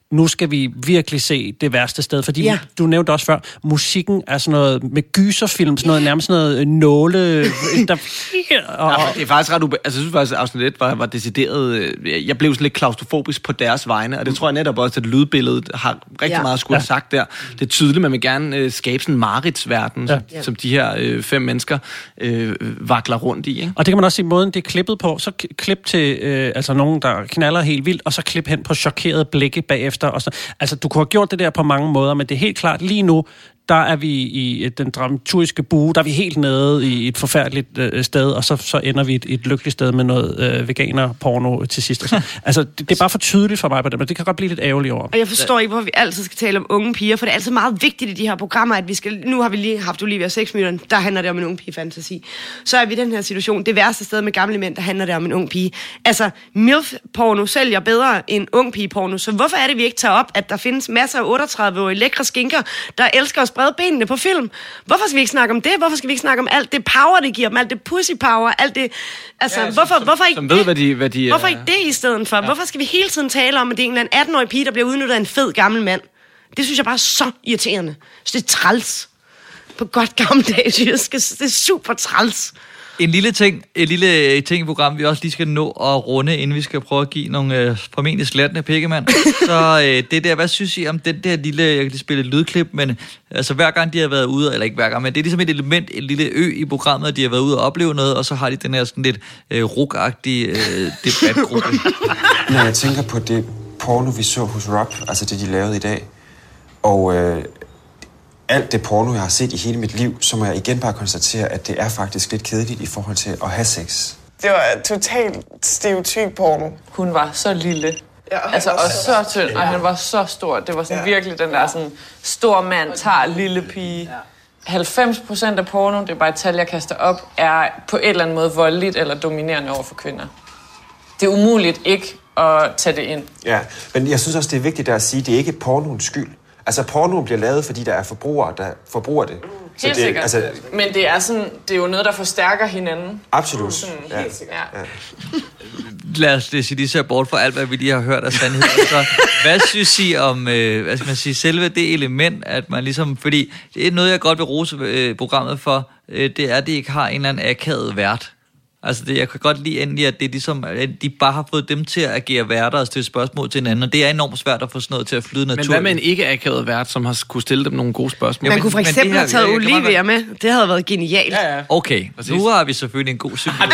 nu skal vi virkelig se det værste sted. Fordi Ja. du nævnte også før, musikken er sådan noget med gyserfilm, sådan noget, nærmest sådan noget nåle... Der, og, Ja, det er faktisk ret ube... Altså, jeg synes faktisk, at afsnit et var, var decideret... øh, Jeg blev sådan lidt klaustrofobisk på deres vegne, og det tror jeg netop også, at lydbilledet har rigtig Ja. meget at skulle have Ja. sagt der. Det er tydeligt, at man vil gerne øh, skabe sådan en mareridsverden, Ja. som, som de her øh, fem mennesker øh, vakler rundt i. Ikke? og det kan man også se, måden det er klippet på. Så k- klip til øh, altså nogen, der knaller helt vildt, og så klip hen på chokerede blikke bagefter. Og så. Altså, du kunne have gjort det der på mange måder, men det er helt klart lige nu, der er vi i den dramaturgiske bue, der er vi helt nede i et forfærdeligt øh, sted, og så, så ender vi i et, et lykkeligt sted med noget øh, veganer-porno til sidst. Altså, altså det, det er bare for tydeligt for mig på det, men det kan godt blive lidt ærgerligt over. Og jeg forstår ikke, hvorfor vi altid skal tale om unge piger, for det er altid meget vigtigt i de her programmer, at vi skal... Nu har vi lige haft Olivia seks minutter, der handler det om en ung pige-fantasi. Så er vi i den her situation, det værste sted med gamle mænd, der handler det om en ung pige. Altså, milf-porno sælger bedre end ung pige-porno, så hvorfor er det, vi ikke tager op, at der findes masser af otteogtredive-årige lækre skinker, der elsker at sprede benene på film? Hvorfor skal vi ikke snakke om det? Hvorfor skal vi ikke snakke om alt det power, det giver dem? Alt det pussy power? Alt det... Altså, Ja, ja, som- hvorfor, som- hvorfor ikke som ved, hvad de- hvad de, Hvorfor øh, ikke det i stedet for? Ja. Hvorfor skal vi hele tiden tale om, at det er en eller anden atten-årig pige, der bliver udnyttet af en fed gammel mand? Det synes jeg bare er så irriterende. Så det er træls. På godt gammeldags jysk. Det er super træls. En lille ting, en lille ting i programmet, vi også lige skal nå at runde, inden vi skal prøve at give nogle øh, formentlig slattende pikkemand. Så øh, det der, hvad synes I om den der lille, jeg kan lige spille et lydklip, men altså hver gang de har været ude, eller ikke hver gang, men det er ligesom et element, en lille ø i programmet, at de har været ude og opleve noget, og så har de den her sådan lidt øh, rugagtige øh, debatgruppe. Når jeg tænker på det porno, vi så hos Rob, altså det, de lavede i dag, og øh, alt det porno, jeg har set i hele mit liv, så må jeg igen bare konstatere, at det er faktisk lidt kedeligt i forhold til at have sex. Det var totalt stereotyp porno. Hun var så lille. Ja, Altså, og så tynd, og han var så stor. Det var sådan ja. virkelig den der sådan, stor mand tager lille pige. halvfems procent af porno, det er bare et tal, jeg kaster op, er på en eller anden måde voldeligt eller dominerende over for kvinder. Det er umuligt ikke at tage det ind. Ja, men jeg synes også, det er vigtigt at sige, at det er ikke pornoens skyld. Altså, pornoen bliver lavet, fordi der er forbrugere, der forbruger det. Så Helt det, sikkert. altså, Men det er, sådan, det er jo noget, der forstærker hinanden. absolut. Sådan, Ja. helt sikkert. Ja. Lad os lige lige se bort fra alt, hvad vi lige har hørt af sandhed. Så, hvad synes I om, øh, hvad skal man sige, selve det element, at man ligesom, fordi det er noget, jeg godt vil rose øh, programmet for, øh, det er, at det ikke har en eller anden akavet vært. Altså, det, jeg kan godt lide endelig, at det er ligesom, at de bare har fået dem til at agere værter og stille spørgsmål til hinanden, og det er enormt svært at få sådan noget til at flyde naturligt. Men hvad med en ikke-akavet vært, som har kunne stille dem nogle gode spørgsmål? Man kunne for eksempel have taget Olivia med. Det havde været genialt. Ja, ja. Okay, nu har vi selvfølgelig en god symbol.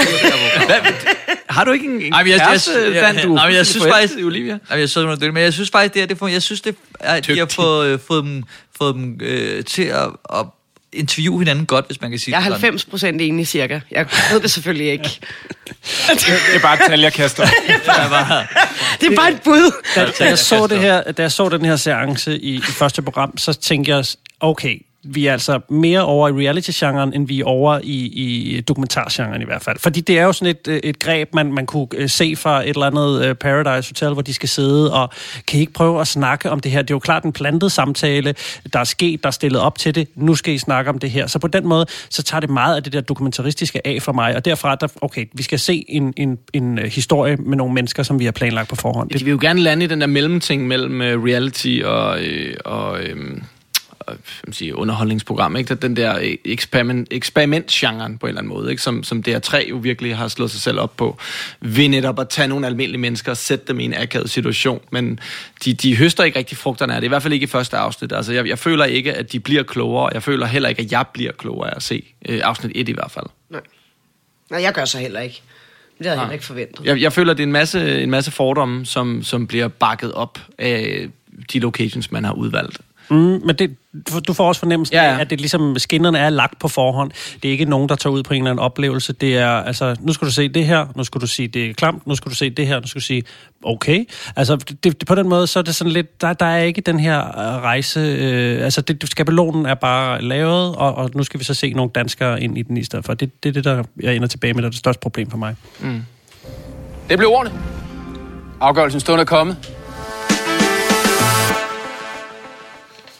Har du ikke en, en Ej, men jeg, kæreste, jeg, jeg, Dan, du jeg, jeg, jeg synes forelsket faktisk, i Olivia? Ej, jeg synes, men jeg synes faktisk, det er det for, jeg synes det er, at de har fået, øh, fået dem, fået dem øh, til at, at interviewe hinanden godt, hvis man kan sige Jeg er det sådan. halvfems procent enig, cirka. Jeg ved det selvfølgelig ikke. Det er bare et tal, jeg kaster. Det er bare et bud. Da, da, jeg så det her, da jeg så den her seance i, i første program, så tænkte jeg, okay, vi er altså mere over i reality-genren, end vi er over i, i dokumentargenren i hvert fald. Fordi det er jo sådan et, et greb, man, man kunne se fra et eller andet Paradise Hotel, hvor de skal sidde og kan I ikke prøve at snakke om det her. Det er jo klart en plantet samtale, der er sket, der er stillet op til det. Nu skal I snakke om det her. Så på den måde, så tager det meget af det der dokumentaristiske af for mig. Og derfra, der, okay, vi skal se en, en, en historie med nogle mennesker, som vi har planlagt på forhånd. De vil jo gerne lande i den der mellemting mellem uh, reality og... Øh, og øh, man siger, underholdningsprogram, ikke? Den der eksperiment, eksperimentgenren på en eller anden måde, ikke? Som, som D R tre jo virkelig har slået sig selv op på, ved netop at tage nogle almindelige mennesker og sætte dem i en akavet situation, men de, de høster ikke rigtig frugterne af det, i hvert fald ikke i første afsnit. Altså, jeg, jeg føler ikke, at de bliver klogere, jeg føler heller ikke, at jeg bliver klogere af at se øh, afsnit et i hvert fald. Nej. Nej, jeg gør så heller ikke. Det havde jeg heller ikke forventet. Jeg, jeg føler, det er en masse, en masse fordomme, som, som bliver bakket op af de locations, man har udvalgt. Mm, men det, du får også fornemmelsen af, ja, ja. at det ligesom skinnerne er lagt på forhånd. Det er ikke nogen, der tager ud på en eller anden oplevelse. Det er, altså, nu skal du se det her, nu skal du sige, det er klamt, nu skal du se det her, nu skal du sige, okay. Altså, det, det, på den måde, så er det sådan lidt, der, der er ikke den her uh, rejse, øh, altså, det, skabelonen er bare lavet, og, og nu skal vi så se nogle danskere ind i den i stedet for. Det, det er det, der jeg ender tilbage med, der er det største problem for mig. Mm. Det blev ordene. Afgørelsen stund er kommet.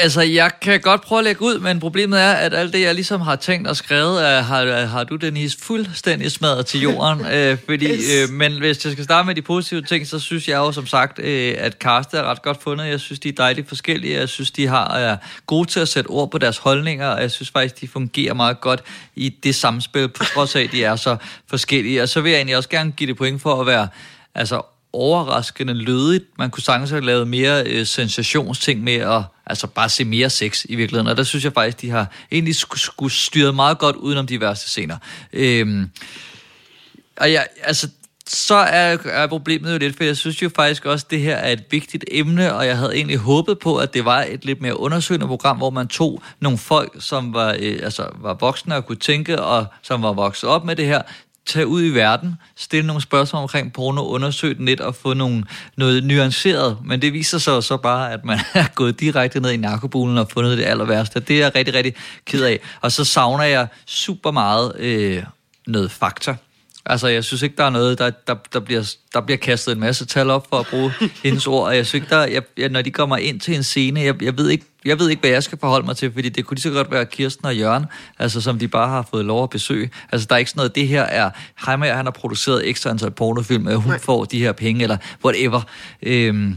Altså, jeg kan godt prøve at lægge ud, men problemet er, at alt det, jeg ligesom har tænkt og skrevet, er, har, har du, Denise, fuldstændig smadret til jorden. øh, fordi, øh, men hvis jeg skal starte med de positive ting, så synes jeg jo som sagt, øh, at castet er ret godt fundet. Jeg synes, de er dejligt forskellige. Jeg synes, de har, er gode til at sætte ord på deres holdninger, og jeg synes faktisk, de fungerer meget godt i det samspil, på trods af, at de er så forskellige. Og så vil jeg egentlig også gerne give det point for at være altså, overraskende lødigt. Man kunne sagtens have lavet mere øh, sensationsting med at altså bare se mere sex i virkeligheden, og der synes jeg faktisk, de har egentlig skulle, skulle styret meget godt udenom de værste scener. Øhm, og jeg, altså, så er, er problemet jo lidt, for jeg synes jo faktisk også, at det her er et vigtigt emne, og jeg havde egentlig håbet på, at det var et lidt mere undersøgende program, hvor man tog nogle folk, som var, øh, altså, var voksne og kunne tænke, og som var vokset op med det her, tage ud i verden, stille nogle spørgsmål omkring porno, undersøge den lidt og få nogle, noget nuanceret, men det viser sig så bare, at man er gået direkte ned i narkobulen og fundet det aller værste. Det er jeg rigtig, rigtig ked af. Og så savner jeg super meget øh, noget fakta. Altså, jeg synes ikke, der er noget, der, der, der, bliver, der bliver kastet en masse tal op for at bruge hendes ord, og jeg synes ikke, der, jeg, jeg, når de kommer ind til en scene, jeg, jeg, ved ikke, jeg ved ikke, hvad jeg skal forholde mig til, fordi det kunne lige så godt være Kirsten og Jørgen, altså som de bare har fået lov at besøge. Altså, der er ikke sådan noget, det her er, Heimer, han har produceret ekstra antal pornofilm, og hun Nej. får de her penge, eller whatever. Øhm,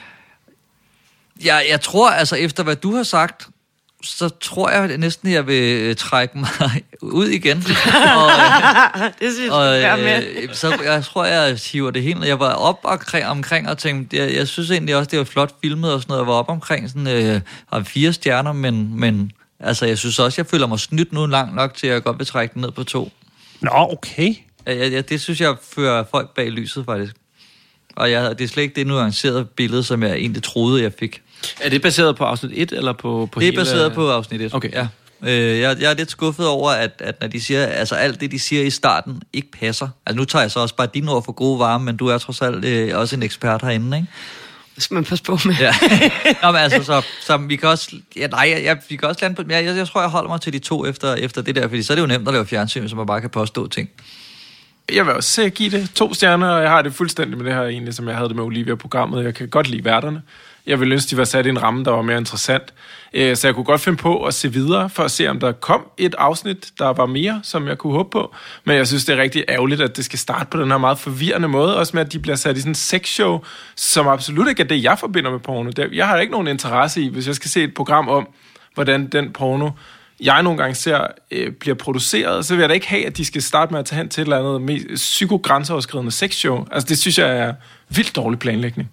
jeg, jeg tror, altså, efter hvad du har sagt, så tror jeg næsten, at jeg vil trække mig ud igen. Og, det synes og, jeg, med. Så jeg tror, jeg hiver det helt. Jeg var op omkring, omkring og tænkte, jeg, jeg synes egentlig også, det var flot filmet og sådan noget. Jeg var op omkring sådan øh, fire stjerner, men, men altså, jeg synes også, jeg føler mig snydt nu langt nok til, at jeg godt vil trække den ned på to. Nå, okay. Jeg, jeg, det synes jeg fører folk bag lyset, faktisk. Og jeg, det er slet ikke det nuancerede billede, som jeg egentlig troede, jeg fik. Er det baseret på afsnit et, eller på, på det er hele... baseret på afsnit et, okay. Ja. Øh, jeg, jeg er lidt skuffet over, at, at når de siger, altså alt det, de siger i starten, ikke passer. Altså nu tager jeg så også bare dine ord for gode varme, men du er trods alt øh, også en ekspert herinde, ikke? Det skal man passe på med. Ja. Nå, men altså, så, så vi kan også... Ja, nej, jeg, jeg, vi kan også lande på... Jeg, jeg, jeg tror, jeg holder mig til de to efter, efter det der, fordi så er det jo nemt at lave fjernsyn, så man bare kan påstå ting. Jeg vil også give det to stjerner, og jeg har det fuldstændig med det her egentlig, som jeg havde det med Olivia-programmet. Jeg kan godt lide værterne. Jeg ville ønske, de var sat i en ramme, der var mere interessant. Så jeg kunne godt finde på at se videre, for at se, om der kom et afsnit, der var mere, som jeg kunne håbe på. Men jeg synes, det er rigtig ærgerligt, at det skal starte på den her meget forvirrende måde. Også med, at de bliver sat i sådan en sexshow, som absolut ikke er det, jeg forbinder med porno. Jeg har ikke nogen interesse i, hvis jeg skal se et program om, hvordan den porno, jeg nogle gange ser, øh, bliver produceret, så vil jeg da ikke have, at de skal starte med at tage hen til et eller andet psyko-grænseoverskridende sexshow. Altså, det synes jeg er vildt dårlig planlægning.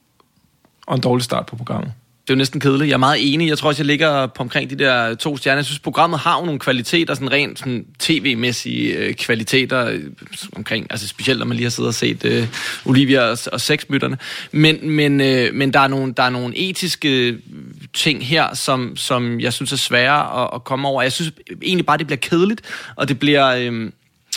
Og en dårlig start på programmet. Det er jo næsten kedeligt. Jeg er meget enig. Jeg tror også, jeg ligger på omkring de der to stjerner. Jeg synes, programmet har jo nogle kvaliteter, sådan rent sådan tv-mæssige øh, kvaliteter øh, omkring, altså specielt når man lige har siddet og set øh, Olivia og, og sexmytterne. Men, men, øh, men der er nogle, der er nogle etiske ting her, som, som jeg synes er svære at, at komme over. Jeg synes egentlig bare, det bliver kedeligt, og det bliver... Øh,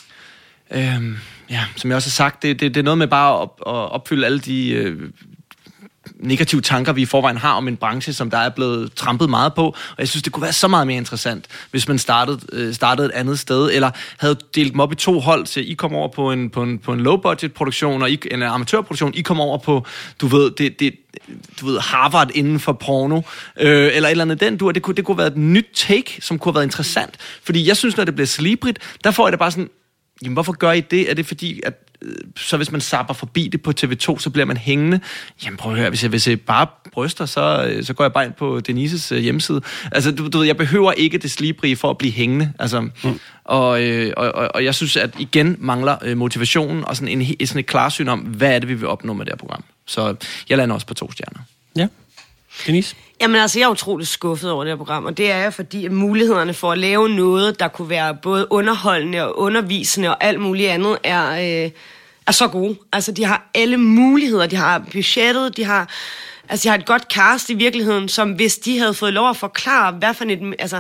øh, ja, som jeg også har sagt, det, det, det er noget med bare at, at opfylde alle de... Øh, negative tanker, vi i forvejen har om en branche, som der er blevet trampet meget på, og jeg synes, det kunne være så meget mere interessant, hvis man startede, øh, startede et andet sted, eller havde delt dem op i to hold, så I kom over på en, på en, på en low-budget produktion, og I, en amatørproduktion, I kom over på, du ved, det, det, du ved, Harvard inden for porno, øh, eller et eller andet den, du, det kunne, det kunne være et nyt take, som kunne have været interessant, fordi jeg synes, når det bliver slibrigt, der får jeg det bare sådan, jamen, hvorfor gør I det? Er det fordi, at så hvis man zapper forbi det på T V to, så bliver man hængende. Jamen prøv at høre, hvis jeg, hvis jeg bare bryster, så, så går jeg bare ind på Denises hjemmeside. Altså, du, du ved, jeg behøver ikke det slibrige for at blive hængende. Altså, mm. og, øh, og, og jeg synes, at igen mangler øh, motivationen og sådan, en, sådan et klarsyn om, hvad er det, vi vil opnå med det her program. Så jeg lander også på to stjerner. Ja. Denise? Jamen altså, jeg er utroligt skuffet over det her program, og det er jeg, fordi at mulighederne for at lave noget, der kunne være både underholdende og undervisende og alt muligt andet, er, øh, er så gode. Altså, de har alle muligheder. De har budgettet, de har, altså, de har et godt cast i virkeligheden, som hvis de havde fået lov at forklare, hvad for et, altså,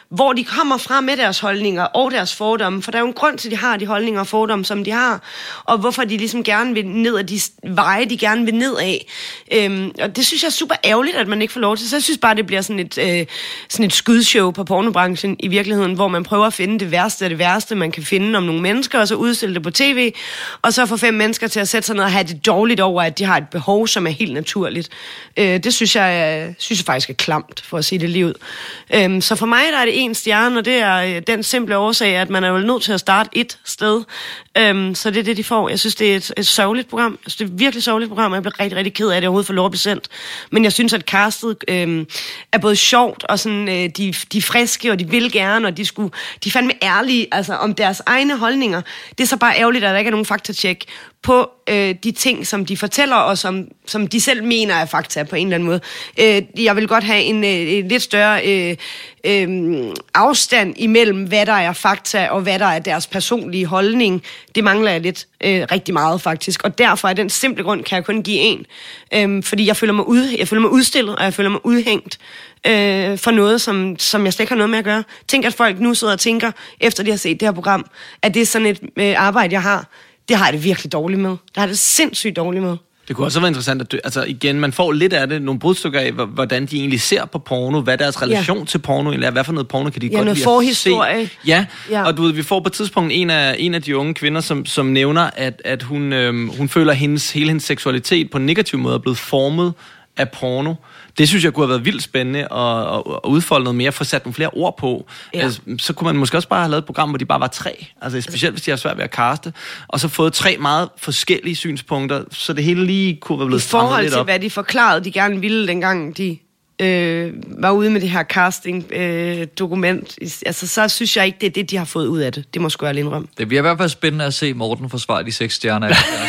hvor de kommer fra med deres holdninger og deres fordomme, for der er jo en grund til, at de har de holdninger og fordomme, som de har, og hvorfor de ligesom gerne vil ned ad de veje, de gerne vil ned af. Øhm, og det synes jeg er super ærgerligt, at man ikke får lov til. Så jeg synes bare, det bliver sådan et, øh, sådan et skudshow på pornobranchen i virkeligheden, hvor man prøver at finde det værste af det værste, man kan finde om nogle mennesker, og så udstille det på tv, og så få fem mennesker til at sætte sig ned og have det dårligt over, at de har et behov, som er helt naturligt. Øh, det synes jeg, synes jeg faktisk er klamt, for at sige det lige ud. Øh, så for mig der er det en stjerne, og det er øh, den simple årsag, at man er jo nødt til at starte et sted. Øh, så det er det, de får. Jeg synes, det er et, et sørgeligt program. Jeg synes, det er et virkelig sørgeligt program, og jeg bliver rigtig, rigtig ked af, at det overhovedet får lov at blive sendt. Men jeg synes, at castet øh, er både sjovt, og sådan, øh, de, de er friske, og de vil gerne, og de, skulle, de er fandme ærlige altså, om deres egne holdninger. Det er så bare ærgerligt, at der ikke er nogen faktatjek på øh, de ting, som de fortæller, og som, som de selv mener er fakta på en eller anden måde. Øh, jeg vil godt have en, øh, en lidt større øh, øh, afstand imellem, hvad der er fakta, og hvad der er deres personlige holdning. Det mangler jeg lidt øh, rigtig meget, faktisk. Og derfor af den simple grund kan jeg kun give en. Øh, fordi jeg føler mig, ud, jeg føler mig udstillet, og jeg føler mig udhængt øh, for noget, som, som jeg slet ikke har noget med at gøre. Tænk, at folk nu sidder og tænker, efter de har set det her program, at det er sådan et øh, arbejde, jeg har. Det har jeg det virkelig dårligt med. Det har det sindssygt dårligt med. Det kunne også være interessant, at du, altså igen, man får lidt af det, nogle brudstykker af, hvordan de egentlig ser på porno, hvad deres relation ja. til porno egentlig er, hvad for noget porno kan de ja, godt lide forhistorie. at se. Ja, ja, og du ved, vi får på et tidspunkt en af, en af de unge kvinder, som, som nævner, at, at hun, øhm, hun føler, at hendes, hele hendes seksualitet på en negativ måde er blevet formet af porno. Det synes jeg kunne have været vildt spændende at, at udfolde noget mere, få sat nogle flere ord på. Ja. Altså, så kunne man måske også bare have lavet et program, hvor de bare var tre. Altså specielt hvis de har svært ved at kaste. Og så fået tre meget forskellige synspunkter, så det hele lige kunne have blevet strammet lidt op. I forhold til, hvad de forklarede, de gerne ville, dengang de øh, var ude med det her casting-dokument. Øh, altså, så synes jeg ikke, det er det, de har fået ud af det. Det må sgu jeg indrømme. Det bliver i hvert fald spændende at se Morten forsvare de seks stjerner.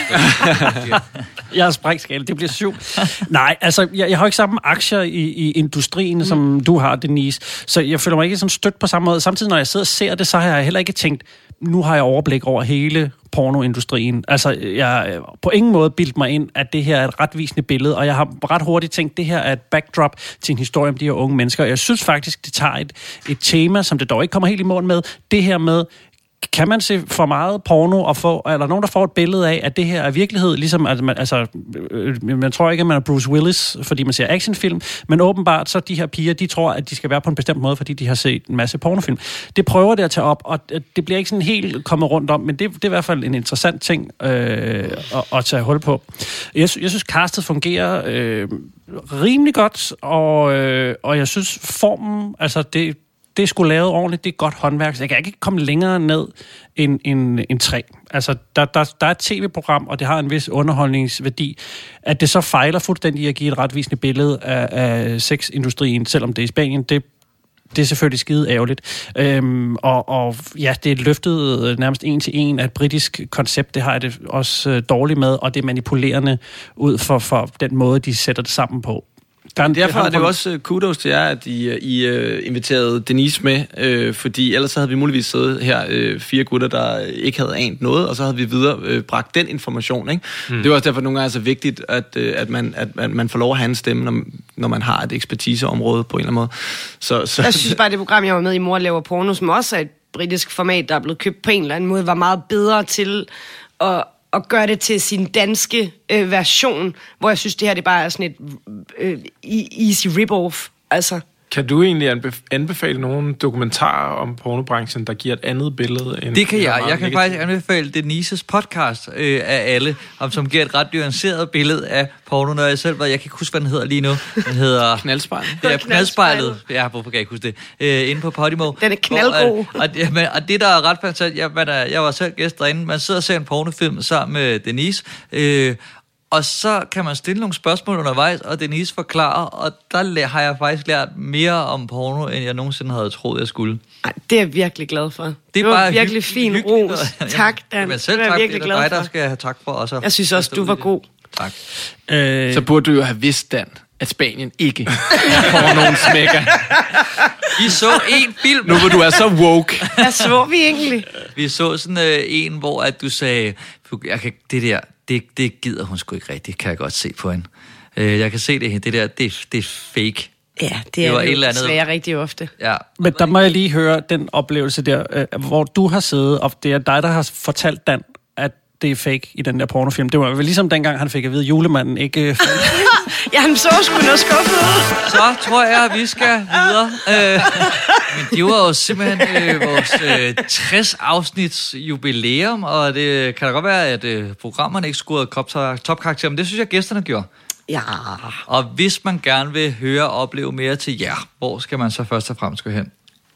Jeg er sprækskala, det bliver syv. Nej, altså, jeg, jeg har ikke samme aktier i, i industrien, mm. som du har, Denise. Så jeg føler mig ikke sådan stødt på samme måde. Samtidig, når jeg sidder og ser det, så har jeg heller ikke tænkt, nu har jeg overblik over hele pornoindustrien. Altså, jeg på ingen måde bildt mig ind, at det her er et retvisende billede, og jeg har ret hurtigt tænkt, at det her er et backdrop til en historie om de her unge mennesker. Jeg synes faktisk, det tager et, et tema, som det dog ikke kommer helt i mål med. Det her med, kan man se for meget porno, og få, eller nogen, der får et billede af, at det her er virkelighed, ligesom, at man, altså, øh, man tror ikke, at man er Bruce Willis, fordi man ser actionfilm, men åbenbart, så de her piger, de tror, at de skal være på en bestemt måde, fordi de har set en masse pornofilm. Det prøver det at tage op, og det bliver ikke sådan helt kommet rundt om, men det, det er i hvert fald en interessant ting øh, at, at tage hul på. Jeg, jeg synes, castet fungerer øh, rimelig godt, og, øh, og jeg synes, formen, altså det Det er sgu lavet ordentligt, det er godt håndværk. Så jeg kan ikke komme længere ned end, end, end tre. Altså, der, der, der er et tv-program, og det har en vis underholdningsværdi. At det så fejler fuldstændig at give et retvisende billede af, af sexindustrien, selvom det er i Spanien, det, det er selvfølgelig skide ærgerligt. Øhm, og, og ja, det er løftet nærmest en til en af et britisk koncept. Det har jeg det også øh, dårligt med, og det er manipulerende ud for, for den måde, de sætter det sammen på. Der, Derfor er det jo også kudos til jer, at I, I uh, inviterede Denise med, øh, fordi ellers så havde vi muligvis siddet her øh, fire gutter, der ikke havde anet noget, og så havde vi videre øh, bragt den information. Ikke? Mm. Det er også derfor nogle gange er så vigtigt, at, øh, at, man, at, at man får lov at have en stemme, når, når man har et ekspertiseområde på en eller anden måde. Så, så, jeg synes bare, det program, jeg var med i, Mor laver porno, som også er et britisk format, der er blevet købt på en eller anden måde, var meget bedre til at og gøre det til sin danske øh, version, hvor jeg synes, det her det bare er sådan et øh, easy rip-off. Altså. Kan du egentlig anbef- anbefale nogle dokumentarer om pornobranchen, der giver et andet billede? End det kan jeg. Jeg kan faktisk anbefale Denises podcast øh, af alle, om, som giver et ret nuanceret billede af porno, når jeg selv var. Jeg kan ikke huske, hvad den hedder lige nu. Den hedder Knaldspejlet. Ja, Knaldspejlet. Ja, hvorfor kan jeg ikke huske det? Øh, inde på Podimo. Den er knaldgod. Og, og, og, og det, der er ret fantastisk, jeg, hvad der, jeg var selv gæst derinde, man sidder og ser en pornofilm sammen med Denise, øh, og så kan man stille nogle spørgsmål undervejs, og Denise forklarer, og der har jeg faktisk lært mere om porno, end jeg nogensinde havde troet, jeg skulle. Ej, det er jeg virkelig glad for. Det, det var bare virkelig fin ros. Tak, Dan. Men selv det er tak, virkelig det er dig, der skal have tak for også. Jeg synes også, du var god. Tak. Øh, så burde du jo have vidst, Dan, at Spanien ikke får nogen smækker. Vi så en film. Nu hvor du er så woke. Hvad så vi egentlig? Vi så sådan øh, en, hvor at du sagde, jeg kan, det der, det, det gider hun sgu ikke rigtigt, kan jeg godt se på hende. Øh, jeg kan se det, det der, det, det er fake. Ja, det, Det er var det et eller andet. desværre rigtig ofte. Ja. Men der må jeg lige høre den oplevelse der, øh, hvor du har siddet, og det er dig, der har fortalt Dan, at det er fake i den der pornofilm. Det var vel ligesom dengang, han fik at vide, at julemanden ikke... Øh, ja, han så sgu noget skuffet ud. Så tror jeg, at vi skal videre. Øh, men det var jo simpelthen øh, vores øh, tres-afsnits jubilæum, og det kan da godt være, at øh, programmerne ikke scorede topkarakter, men det synes jeg, gæsterne gjorde. Ja. Og hvis man gerne vil høre og opleve mere til jer, hvor skal man så først og fremmest gå hen?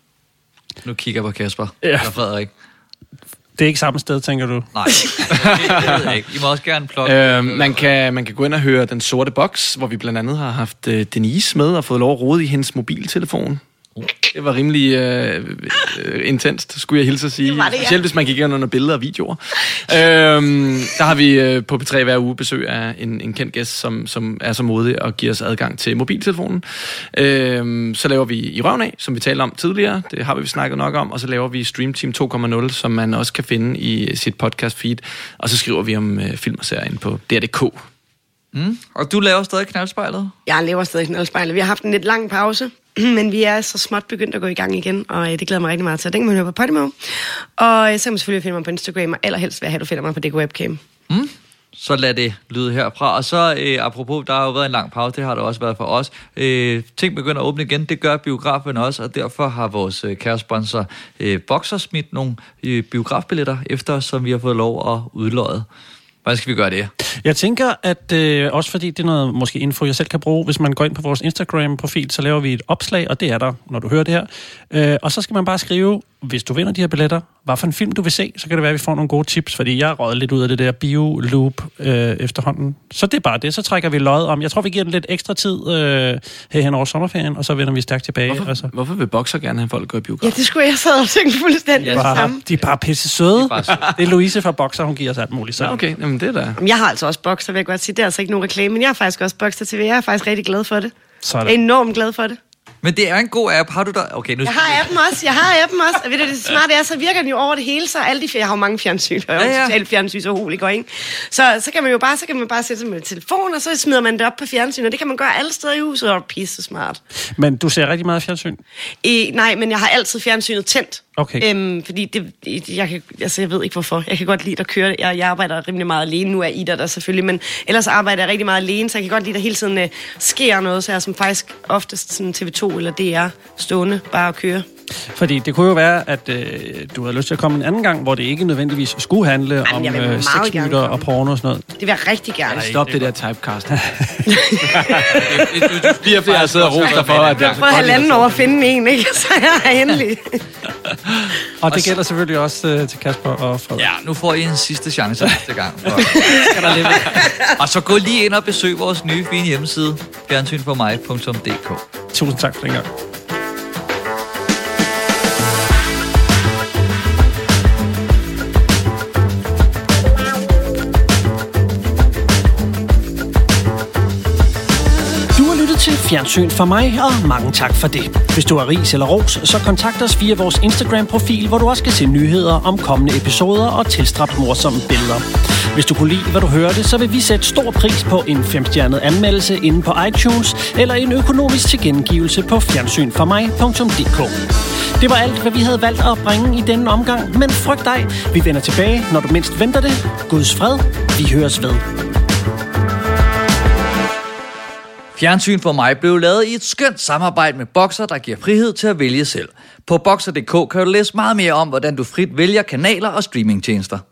Nu kigger jeg på Kasper Ja. eller Frederik. det er ikke samme sted, tænker du? Nej, det ved jeg ikke. I må også gerne plukke. Øh, man, kan, man kan gå ind og høre Den Sorte Boks, hvor vi blandt andet har haft øh, Denise med og fået lov at rode i hendes mobiltelefon. Det var rimelig øh, øh, intenst, skulle jeg hilse at sige. Det det, ja. Specielt hvis man gik ind under billeder og videoer. øhm, der har vi øh, på P tre hver uge besøg af en, en kendt gæst, som, som er så modig og giver os adgang til mobiltelefonen. Øhm, så laver vi I Røven af, som vi talte om tidligere. Det har vi snakket nok om. Og så laver vi Stream Team to punkt nul, som man også kan finde i sit podcast feed. Og så skriver vi om øh, film og serier inde på D R punktum d k. Mm. Og du laver stadig Knaldspejlet? Jeg laver stadig Knaldspejlet. Vi har haft en lidt lang pause, men vi er så småt begyndt at gå i gang igen, og det glæder mig rigtig meget til. Den kan man høre på Podimo. Og så kan man selvfølgelig finde mig på Instagram, og allerhelst vil have, du finder mig på D K Webcam. Mm. Så lad det lyde herfra. Og så øh, apropos, der har jo været en lang pause, det har der også været for os. Øh, ting begynder at åbne igen, det gør biografen også, og derfor har vores øh, kære sponsor øh, Boxer smidt nogle øh, biografbilletter efter os, som vi har fået lov at udløje. Hvordan skal vi gøre det? Jeg tænker, at øh, også fordi det er noget måske info, jeg selv kan bruge, hvis man går ind på vores Instagram-profil, så laver vi et opslag, og det er der, når du hører det her. Øh, og så skal man bare skrive, hvis du vinder de her billetter, hvad for en film du vil se, så kan det være, at vi får nogle gode tips, fordi jeg er røget lidt ud af det der bio-loop øh, efterhånden. Så det er bare det, så trækker vi løjet om. Jeg tror, vi giver den lidt ekstra tid øh, her hen over sommerferien, og så vender vi stærkt tilbage. Hvorfor, altså. hvorfor vil Boxer gerne have folk gå i biograf? Ja, det skulle jeg så også tænke fuldstændig Ja, det bare, samme. de er bare pisse søde. Det er, det er Louise fra Boxer, hun giver os alt muligt. Så. Ja, okay, jamen det er da. Jeg har altså også Boxer, vil jeg godt sige. Det er altså ikke nogen reklame, men jeg har faktisk også Boxer T V. Jeg er faktisk rigtig glad for det. Sådan. Jeg er enormt glad for det. Men det er en god app. Har du der? Okay, nu Jeg har appen også. Jeg har appen også. Og ved du, det smarte er, så virker den jo over det hele, så alle de jeg har jo mange fjernsyn, og jeg er jo Ja, ja. totalt fjernsynsaholiker, ikke? Så, så kan man jo bare, så kan man bare sætte sig med telefon, og så smider man det op på fjernsyn, og det kan man gøre alle steder i huset, og det er pisse smart. Men du ser rigtig meget fjernsyn? I, nej, men jeg har altid fjernsynet tændt. Okay. Øhm, fordi det, det- jeg, kan, altså, jeg ved ikke hvorfor. Jeg kan godt lide at køre det. Jeg, jeg arbejder rimelig meget alene. Nu er Ida der selvfølgelig, men ellers arbejder jeg rigtig meget alene, så jeg kan godt lide, at der hele tiden uh, sker noget, så jeg er som faktisk oftest sådan T V to eller D R stående bare at køre. Fordi det kunne jo være, at øh, du havde lyst til at komme en anden gang, hvor det ikke nødvendigvis skulle handle Jamen, om jeg vil øh, meget sexmyter gerne og komme. porno og sådan noget. Det vil jeg rigtig gerne. Ej, stop det der typecast. Lige efter jeg sidder og roster for, at Jeg har prøvet halvanden år at finde en, ikke? Så jeg er endelig. Og det gælder selvfølgelig også øh, til Kasper og Frederik. Ja, nu får I en sidste chance næste gang. Og så gå lige ind og besøg vores nye fine hjemmeside, fjernsyn for mig punktum d k. Tusind tak for den gang. Du har lyttet til Fjernsyn for mig, og mange tak for det. Hvis du har ris eller ros, så kontakt os via vores Instagram-profil, hvor du også kan se nyheder om kommende episoder og tilstrap morsomme billeder. Hvis du kunne lide, hvad du hørte, så vil vi sætte stor pris på en femstjernet anmeldelse inde på iTunes, eller en økonomisk tilkendegivelse på fjernsyn for mig punktum d k. Det var alt, hvad vi havde valgt at bringe i denne omgang, men frygt dig, vi vender tilbage, når du mindst venter det. Guds fred, vi høres ved. Fjernsyn for mig blev lavet i et skønt samarbejde med Boxer, der giver frihed til at vælge selv. På boxer punktum d k kan du læse meget mere om, hvordan du frit vælger kanaler og streamingtjenester.